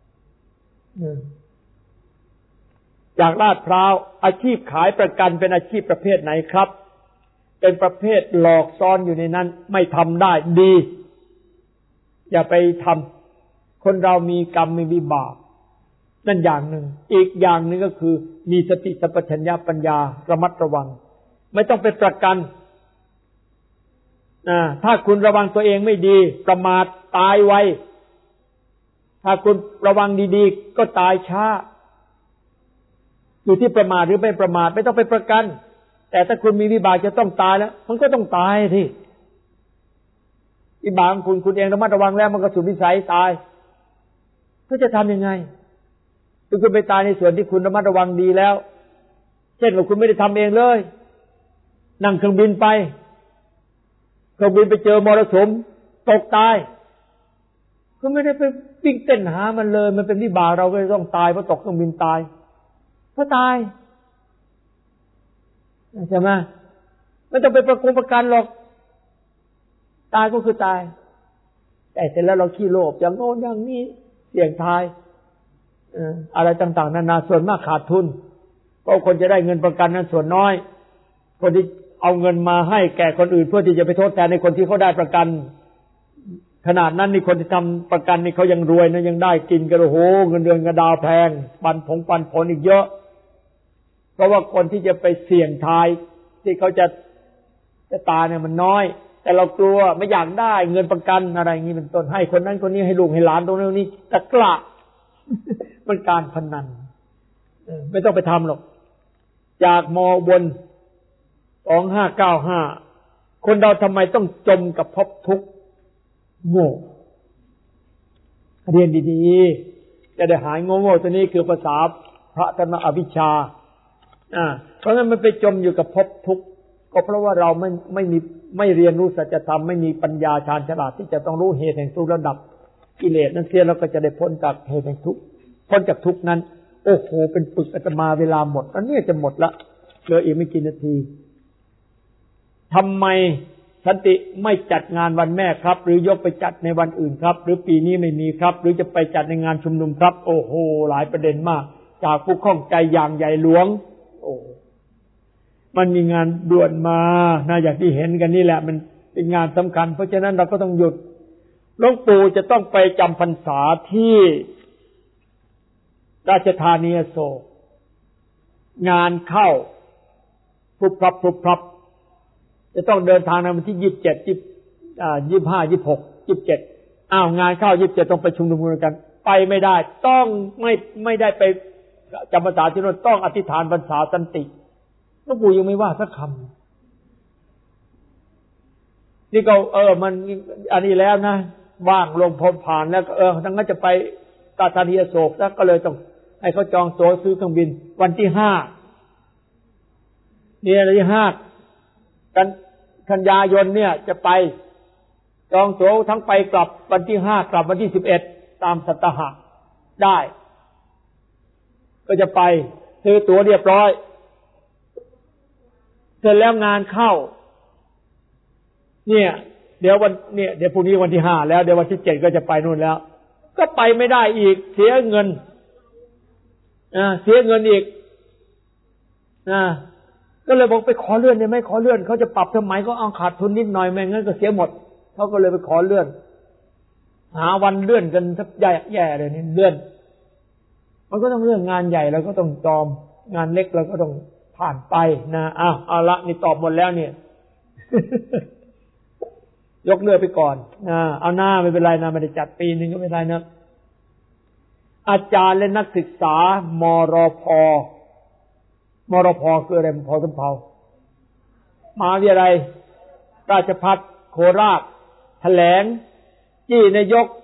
จากลาดพร้าวอาชีพขายประกันเป็นอาชีพประเภทไหนครับเป็นประเภทหลอกซ่อนอยู่ในนั้นไม่ทำได้ดีอย่าไปทำคนเรามีกรรมมีวิบากนั่นอย่างหนึ่งอีกอย่างหนึ่งก็คือมีสติสัมปชัญญะปัญญาระมัดระวังไม่ต้องไปประกันถ้าคุณระวังตัวเองไม่ดีประมาทตายไวถ้าคุณระวังดีๆก็ตายช้าอยู่ที่ประมาทหรือไม่ประมาทไม่ต้องไปประกันแต่ถ้าคุณมีวิบากจะต้องตายแล้วมันก็ต้องตายที่วิบากของคุณเองระมัดระวังแล้วมันก็สุดวิสัยตายก็จะทำยังไงคุณไปตายในส่วนที่คุณระมัดระวังดีแล้วเช่นว่าคุณไม่ได้ทำเองเลยนั่งเครื่องบินไปเครื่องบินไปเจอมรสุมตกตายก็ไม่ได้ไปวิ่งเต้นหามันเลยมันเป็นวิบากเราก็ต้องตายเพราะตกเครื่องบินตายเพราะตายใช่ไหมไม่ต้องไปประกันหรอกตายก็คือตายแต่เสร็จแล้วเราขี้โลภอย่างโน้นอย่างนี้เสี่ยงทายอะไรต่างๆนานาส่วนมากขาดทุนเพราะคนจะได้เงินประกันนั้นส่วนน้อยคนที่เอาเงินมาให้แก่คนอื่นเพื่อที่จะไปทดแทนในคนที่เขาได้ประกันขนาดนั้นนี่คนที่ทำประกันนี่เขายังรวยนะยังได้กินกันโอ้โหเงินเดือนกระดาวแพงปันผลอีกเยอะเพราะว่าคนที่จะไปเสี่ยงทายที่เขาจะตายเนี่ยมันน้อยแต่เรากลัวไม่อยากได้เงินประกันอะไรอย่างนี้เป็นต้นให้คนนั้นคนนี้ให้ลูกให้หลานตรงนี้ตะกละ มันการพนันไม่ต้องไปทำหรอกจากมบน2595คนเราทำไมต้องจมกับภพทุกข์โง่เรียนดีๆจะได้หายโง่ๆตัวนี้คือภาษาพระธรรมอวิชชาเพราะงั้นมันไปจมอยู่กับภพทุกข์ก็เพราะว่าเราไม่เรียนรู้สัจธรรมไม่มีปัญญาชาญฉลาดที่จะต้องรู้เหตุแห่งทุกข์ระดับกิเลสนั้นเสียเราก็จะได้พ้นจากเหตุแห่งทุกข์พ้นจากทุกข์นั้นโอ้โหเป็นปึกอาตมาเวลาหมดแล้วเนี่ยจะหมดละเหลืออีกไม่กี่นาทีทำไมสันติไม่จัดงานวันแม่ครับหรือยกไปจัดในวันอื่นครับหรือปีนี้ไม่มีครับหรือจะไปจัดในงานชุมนุมครับโอ้โหหลายประเด็นมากจากผู้ข้องใจอย่างใหญ่หลวงโอ้มันมีงานด่วนมานะอย่างที่เห็นกันนี่แหละมันเป็นงานสำคัญเพราะฉะนั้นเราก็ต้องหยุดหลวงปู่จะต้องไปจำพรรษาที่ราชธานีอโศกงานเข้าพุบพับจะต้องเดินทางในวันที่27 25 26 27งานเข้า27ต้องไปชุมนุมกันไปไม่ได้ต้องไม่ได้ไปจำพรรษาที่โน่นต้องอธิษฐานพรรษาสันติหลวงปู่ยังไม่ว่าสักคำนี่ก็มันอันนี้แล้วนะว่างลงพรผ่านแล้วก็ทั้งนั้นจะไปราชธานีอโศกแล้วก็เลยต้องให้เขาจองตั๋วซื้อเครื่องบินวันที่5เนี่ยวันที่5กันยายนเนี่ยจะไปจองตั๋วทั้งไปกลับวันที่5กลับวันที่11ตามสัตหะได้ก็จะไปซื้อตั๋วเรียบร้อยเสร็จแล้วงานเข้าเนี่ยเดี๋ยวพรุ่งนี้วันที่5แล้วเดี๋ยววันที่7ก็จะไปนู่นแล้วก็ไปไม่ได้อีกเสียเงินอีกก็เลยบอกไปขอเลื่อนได้ไหมขอเลื่อนเขาจะปรับทำไมก็เอาขาดทุนนิดหน่อยไม่งั้นก็เสียหมดเขาก็เลยไปขอเลื่อนหาวันเลื่อนกันแทบแย่เลยนี่เลื่อนมันก็ต้องเรื่องงานใหญ่เราก็ต้องจอมงานเล็กเราก็ต้องผ่านไปนะเอาละนี่ตอบหมดแล้วเนี่ย ยกเลิกไปก่อนเอาหน้าไม่เป็นไรนะไม่ได้จัดปีนึงก็ไม่ได้นะอาจารย์และนักศึกษามรพคืออะไรพอสมเภามหาวิทยาลัยราชภัฏโคราชแถลงจี้นายก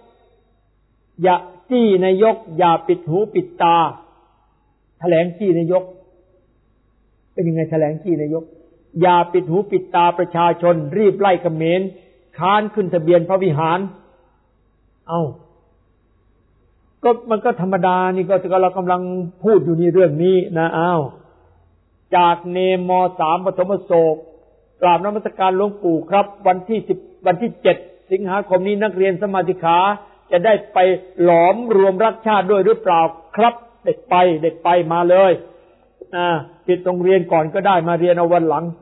อย่าปิดหูปิดตาแถลงจี้นายกเป็นยังไงแถลงจี้นายกอย่าปิดหูปิดตาประชาชนรีบไล่เขมรค้านขึ้นทะเบียนพระวิหารก็มันก็ธรรมดานี่ก็เรากำลังพูดอยู่ในเรื่องนี้นะจากเนม.3 ปฐมโศกกราบนมัสการหลวงปู่ครับวันที่7 สิงหาคมนี้นักเรียนสมาธิขาจะได้ไปหลอมรวมรักชาติด้วยหรือเปล่าครับเด็กไปมาเลยปิดโรงเรียนก่อนก็ได้มาเรียนเอาวันหลัง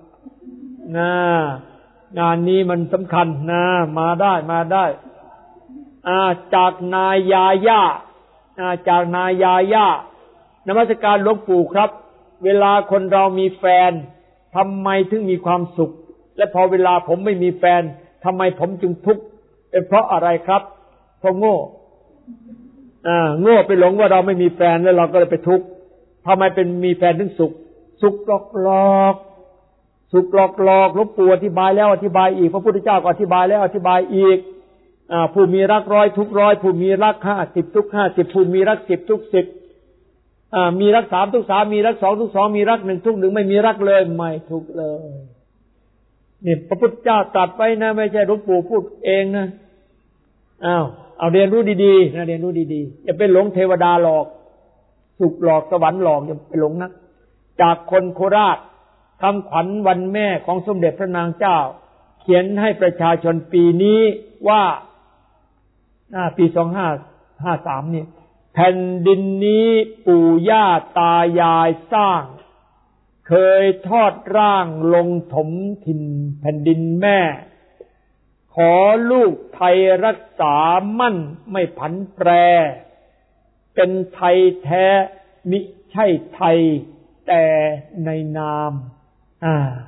งานนี้มันสำคัญนะมาได้จากนายยาย่านมัสการหลวงปู่ครับเวลาคนเรามีแฟนทำไมถึงมีความสุขและพอเวลาผมไม่มีแฟนทำไมผมจึงทุกข์เป็นเพราะอะไรครับเพราะโง่ไปหลงว่าเราไม่มีแฟนแล้วเราก็เลยไปทุกข์ทำไมเป็นมีแฟนถึงสุขหลอกหลวงปู่อธิบายแล้วอธิบายอีกพระพุทธเจ้าก็อธิบายแล้วอธิบายอีกผู้มีรัก100ทุก100ผู้มีรัก50ทุก50ผู้มีรัก10ทุก10มีรัก3ทุก3มีรัก2ทุก2มีรัก1ทุก1ไม่มีรักเลยไม่ทุกเลยนี่พระพุทธเจ้าตรัสไว้นะไม่ใช่หลวงปู่พูดเองนะเอาเรียนรู้ดีๆนะเรียนรู้ดีๆอย่าไปหลงเทวดาหลอกสุขหลอกสวรรค์หลอกอย่าไปหลงนะจากคนโคราชคำขวัญวันแม่ของสมเด็จพระนางเจ้าเขียนให้ประชาชนปีนี้ว่าปี2553นี่แผ่นดินนี้ปู่ย่าตายายสร้างเคยทอดร่างลงถมถิ่นแผ่นดินแม่ขอลูกไทยรักษามั่นไม่ผันแปรเป็นไทยแท้มิใช่ไทยแต่ในนาม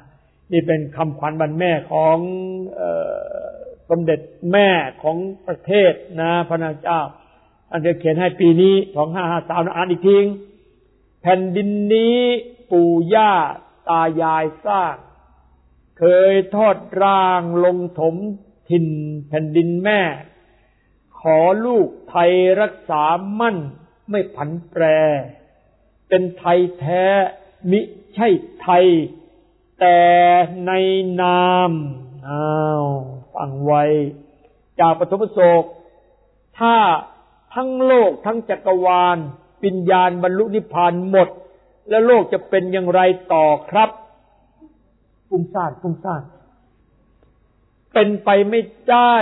นี่เป็นคำขวัญวันแม่ของสมเด็จแม่ของประเทศนะพระนางเจ้าอันจะเขียนให้ปีนี้2553อ่านอีกทีแผ่นดินนี้ปู่ย่าตายายสร้างเคยทอดร่างลงถมถิ่นแผ่นดินแม่ขอลูกไทยรักษามั่นไม่ผันแปรเป็นไทยแท้มิใช่ไทยแต่ในนามฟังไว้จากปฐมโศกถ้าทั้งโลกทั้งจักรวาลวิญญาณบรรลุนิพพานหมดแล้วโลกจะเป็นอย่างไรต่อครับฟุ้งซ่านเป็นไปไม่ได้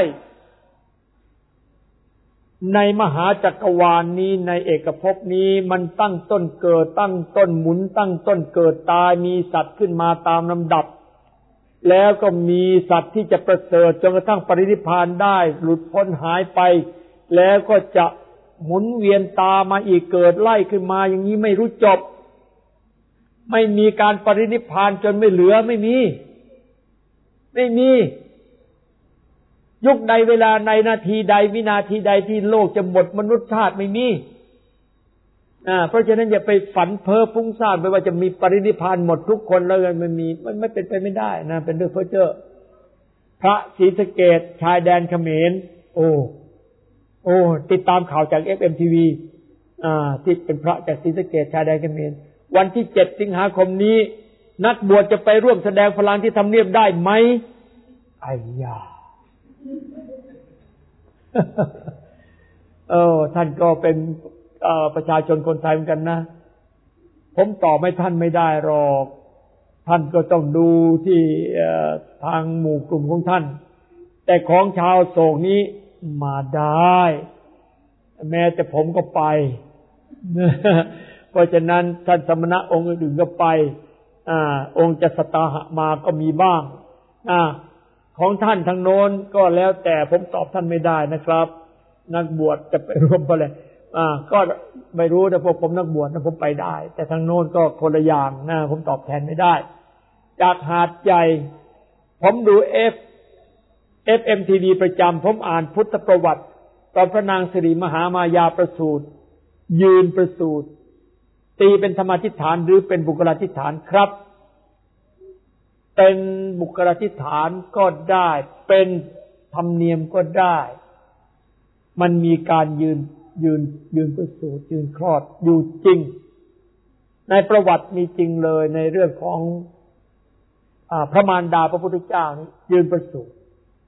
ในมหาจักรวาลนี้ในเอกภพนี้มันตั้งต้นเกิดตั้งต้นหมุนตั้งต้นเกิดตายมีสัตว์ขึ้นมาตามลำดับแล้วก็มีสัตว์ที่จะประเสริฐจนกระทั่งปรินิพพานได้หลุดพ้นหายไปแล้วก็จะหมุนเวียนตามมาอีกเกิดไล่ขึ้นมาอย่างนี้ไม่รู้จบไม่มีการปรินิพพานจนไม่เหลือไม่มียุคใดเวลาในนาทีใดวินาทีใดที่โลกจะหมดมนุษยชาติไม่มีเพราะฉะนั้นอย่าไปฝันเพ้อฟุ้งซ่านไปว่าจะมีปรินิพพานหมดทุกคนแล้วมันไม่เป็นไปไม่ได้นะเป็นเรื่องเพ้อเจ้อพระศรีสะเกษชายแดนเขมรโอ้ติดตามข่าวจาก FMTV ที่เป็นพระจากศรีสะเกษชายแดนเขมรวันที่7 สิงหาคมนี้นักบวชจะไปร่วมแสดงพลังที่ทำเนียบได้ไหมไอ้ยาท่านก็เป็นประชาชนคนไทยเหมือนกันนะผมตอบให้ท่านไม่ได้หรอกท่านก็ต้องดูที่ทางหมู่กลุ่มของท่านแต่ของชาวโศกนี้มาได้แม้แต่ผมก็ไปเพราะฉะนั้นท่านสมณะองค์อื่นก็ไปองค์จะสตาหะมาก็มีบ้างของท่านทางโน้นก็แล้วแต่ผมตอบท่านไม่ได้นะครับนักบวชจะไปร่วมอะไรก็ไม่รู้แต่พวกผมนักบวชนะผมไปได้แต่ทางโน้นก็คนละอย่างนะผมตอบแทนไม่ได้จากหาดใหญ่ผมดูFMTV ประจำผมอ่านพุทธประวัติตอนพระนางสิริมหามายาประสูติยืนประสูติตีเป็นธรรมาธิษฐานหรือเป็นบุคลาธิษฐานครับเป็นบุคลาธิษฐานก็ได้เป็นธรรมเนียมก็ได้มันมีการยืนประสูติยืนคลอดอยู่จริงในประวัติมีจริงเลยในเรื่องของพระมารดาพระพุทธเจ้านี่ยืนประสูติ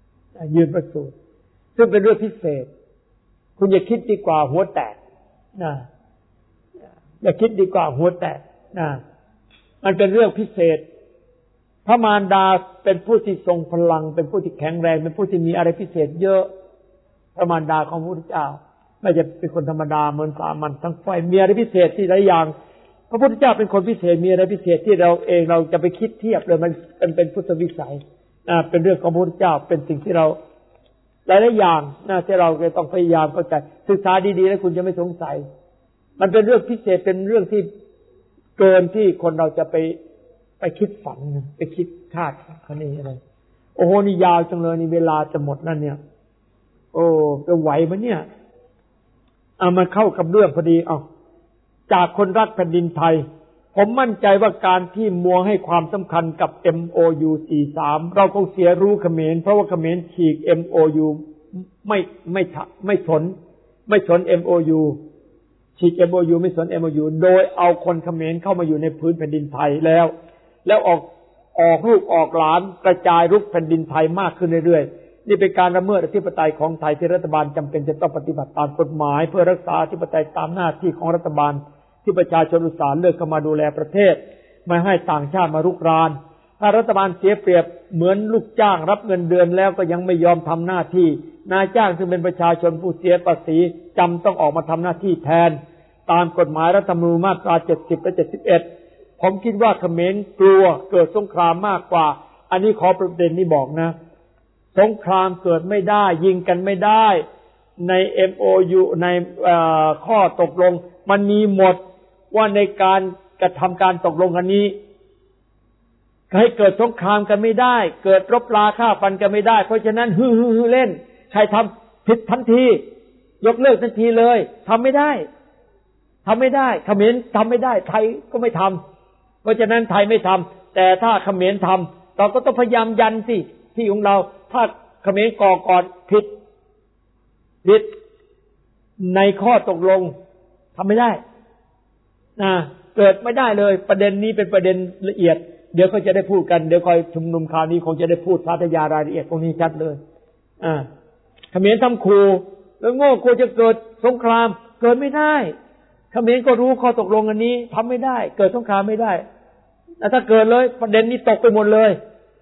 ซึ่งเป็นเรื่องพิเศษคุณอย่าคิดดีกว่าหัวแตกนะอย่าคิดดีกว่าหัวแตกนะมันเป็นเรื่องพิเศษพระมารดาเป็นผู้ที่ทรงพลังเป็นผู้ที่แข็งแรงเป็นผู้ที่มีอะไรพิเศษเยอะพระมารดาของพระพุทธเจ้าไม่จะเป็นคนธรรมดาเหมือนสามัญทั้งฝ่ายมีอะไรพิเศษที่หลายอย่างพระพุทธเจ้าเป็นคนพิเศษมีอะไรพิเศษที่เราจะไปคิดเทียบเลยมันเป็นพุทธวิสัยเป็นเรื่องของพระพุทธเจ้าเป็นสิ่งที่เราหลายๆอย่างที่เราจะต้องพยายามเข้าใจศึกษาดีๆแล้วคุณจะไม่สงสัยมันเป็นเรื่องพิเศษเป็นเรื่องที่เกินที่คนเราจะไปคิดฝันไปคิดคาดคะเนอะไรโอ้โหนี่ยาวจังเลยนี่เวลาจะหมดนั่นเนี่ยโอ้จะไหวมั้ยเนี่ยมันเข้ากับเรื่องพอดีจากคนรักแผ่นดินไทยผมมั่นใจว่าการที่มัวให้ความสำคัญกับ MOU 43เราคงเสียรู้เขมรเพราะว่าเขมรฉีก MOU ไม่สน MOU ฉีก MOU ไม่สน MOU โดยเอาคนเขมรเข้ามาอยู่ในพื้นแผ่นดินไทยแล้วออกลูกออกหลานกระจายรุกแผ่นดินไทยมากขึ้นเรื่อยๆนี่เป็นการละเมิดอธิปไตยของไทยที่รัฐบาลจำเป็นจะต้องปฏิบัติตามกฎหมายเพื่อรักษาอธิปไตยตามหน้าที่ของรัฐบาลที่ประชาชนอุตสาห์เลือกเข้ามาดูแลประเทศไม่ให้ต่างชาติมารุกรานถ้ารัฐบาลเสียเปรียบเหมือนลูกจ้างรับเงินเดือนแล้วก็ยังไม่ยอมทำหน้าที่นายจ้างซึ่งเป็นประชาชนผู้เสียภาษีจำต้องออกมาทำหน้าที่แทนตามกฎหมายรัฐธรรมนูญมาตรา70และ71ผมคิดว่าเขมรกลัวเกิดสงครามมากกว่าอันนี้ขอประเด็นนี้บอกนะสงครามเกิดไม่ได้ยิงกันไม่ได้ใน MOU ในข้อตกลงมันมีหมดว่าในการกระทำการตกลงอันนี้ให้เกิดสงครามกันไม่ได้เกิดรบราฆ่าฟันกันไม่ได้เพราะฉะนั้นฮือเล่นใครทำผิดทันทียกเลิกทันทีเลยทำไม่ได้เขมรทำไม่ได้ไทยก็ไม่ทำเพราะฉะนั้นไทยไม่ทำแต่ถ้าเขมรทำเราก็ต้องพยายามยันสิที่ของเราถ้าเขมรก่อนผิดในข้อตกลงทำไม่ได้เกิดไม่ได้เลยประเด็นนี้เป็นประเด็นละเอียดเดี๋ยวเขาจะได้พูดกันเดี๋ยวคอยชุมนุมคราวนี้คงจะได้พูดพัทยารายละเอียดตรงนี้ชัดเลยเขมรทำขู่แล้วโง่กลัวจะเกิดสงครามเกิดไม่ได้เขมรก็รู้ข้อตกลงอันนี้ทำไม่ได้เกิดสงครามไม่ได้แต่ถ้าเกิดเลยประเด็นนี้ตกไปหมดเลย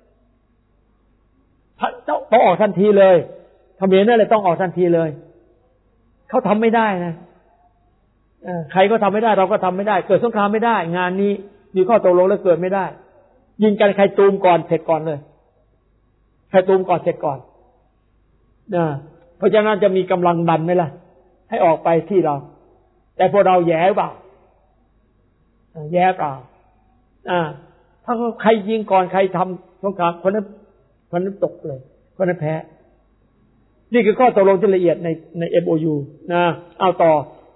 ต้องออกทันทีเลยเขมรนั่นแหละต้องออกทันทีเลยเขาทำไม่ได้นะใครก็ทำไม่ได้เราก็ทำไม่ได้เกิดสงครามไม่ได้งานนี้มีข้อตกลงแล้วเกิดไม่ได้ยิงกันใครตูมก่อนเสร็จก่อนเลยใครตูมก่อนเสร็จก่อนเพราะฉะนั้นจะมีกำลังดันไหมล่ะให้ออกไปที่เราแต่พวกเราแย่เปล่าแย่เปล่าถ้าใครยิงก่อนใครทำสงครามคนนั้นตกเลยคนนั้นแพ้นี่คือข้อตกลงที่ละเอียดใน MOU เอาต่อ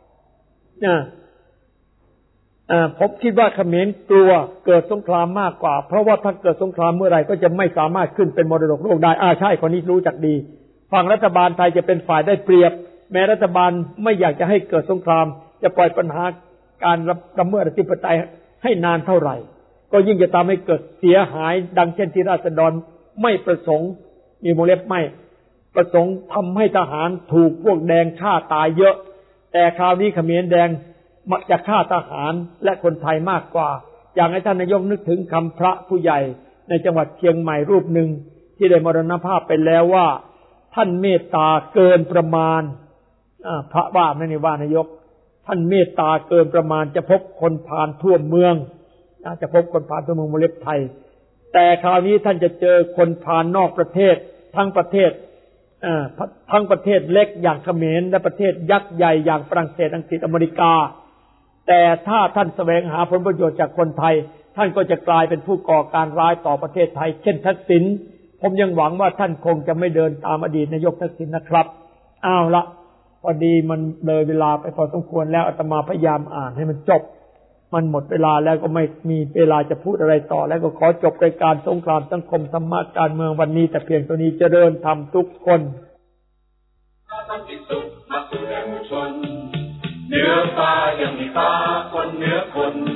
ผมคิดว่าเขมรกลัวเกิดสงครามมากกว่าเพราะว่าถ้าเกิดสงครามเมื่อไหร่ก็จะไม่สามารถขึ้นเป็นมรดกโลกได้ใช่คนนี้รู้จักดีฝั่งรัฐบาลไทยจะเป็นฝ่ายได้เปรียบแม้รัฐบาลไม่อยากจะให้เกิดสงครามจะปล่อยปัญหาการละเมิดอธิปไตยให้นานเท่าไหร่ก็ยิ่งจะทำให้เกิดเสียหายดังเช่นที่ราษฎรไม่ประสงค์มีวงเล็บไม่ประสงค์ทำให้ทหารถูกพวกแดงฆ่าตายเยอะแต่คราวนี้เขมรแดงมักจะฆ่าทหารและคนไทยมากกว่าอย่างให้ท่านนายกนึกถึงคำพระผู้ใหญ่ในจังหวัดเชียงใหม่รูปหนึ่งที่ได้มรณภาพไปแล้วว่าท่านเมตตาเกินประมาณพระว่าไม่ได้ว่านายกท่านเมตตาเกินประมาณจะพบคนพาลทั่วเมืองจะพบคนพาลทั่วเมืองวงเล็บไทยแต่คราวนี้ท่านจะเจอคนพาลนอกประเทศทั้งประเทศเล็กอย่างเขมรและประเทศยักษ์ใหญ่อย่างฝรั่งเศสอังกฤษอเมริกาแต่ถ้าท่านแสวงหาผลประโยชน์จากคนไทยท่านก็จะกลายเป็นผู้ก่อการร้ายต่อประเทศไทยเช่นทักษิณผมยังหวังว่าท่านคงจะไม่เดินตามอดีตนายกทักษิณนะครับเอาละพอดีมันเลยเวลาไปพอสมควรแล้วอาตมาพยายามอ่านให้มันจบมันหมดเวลาแล้วก็ไม่มีเวลาจะพูดอะไรต่อแล้วก็ขอจบรายการสงครามสังคมธรรมะการเมืองวันนี้แต่เพียงตัวนี้เจริญธรรมทุกคนเหนือฟ้ายังมีฟ้าคนเหนือคน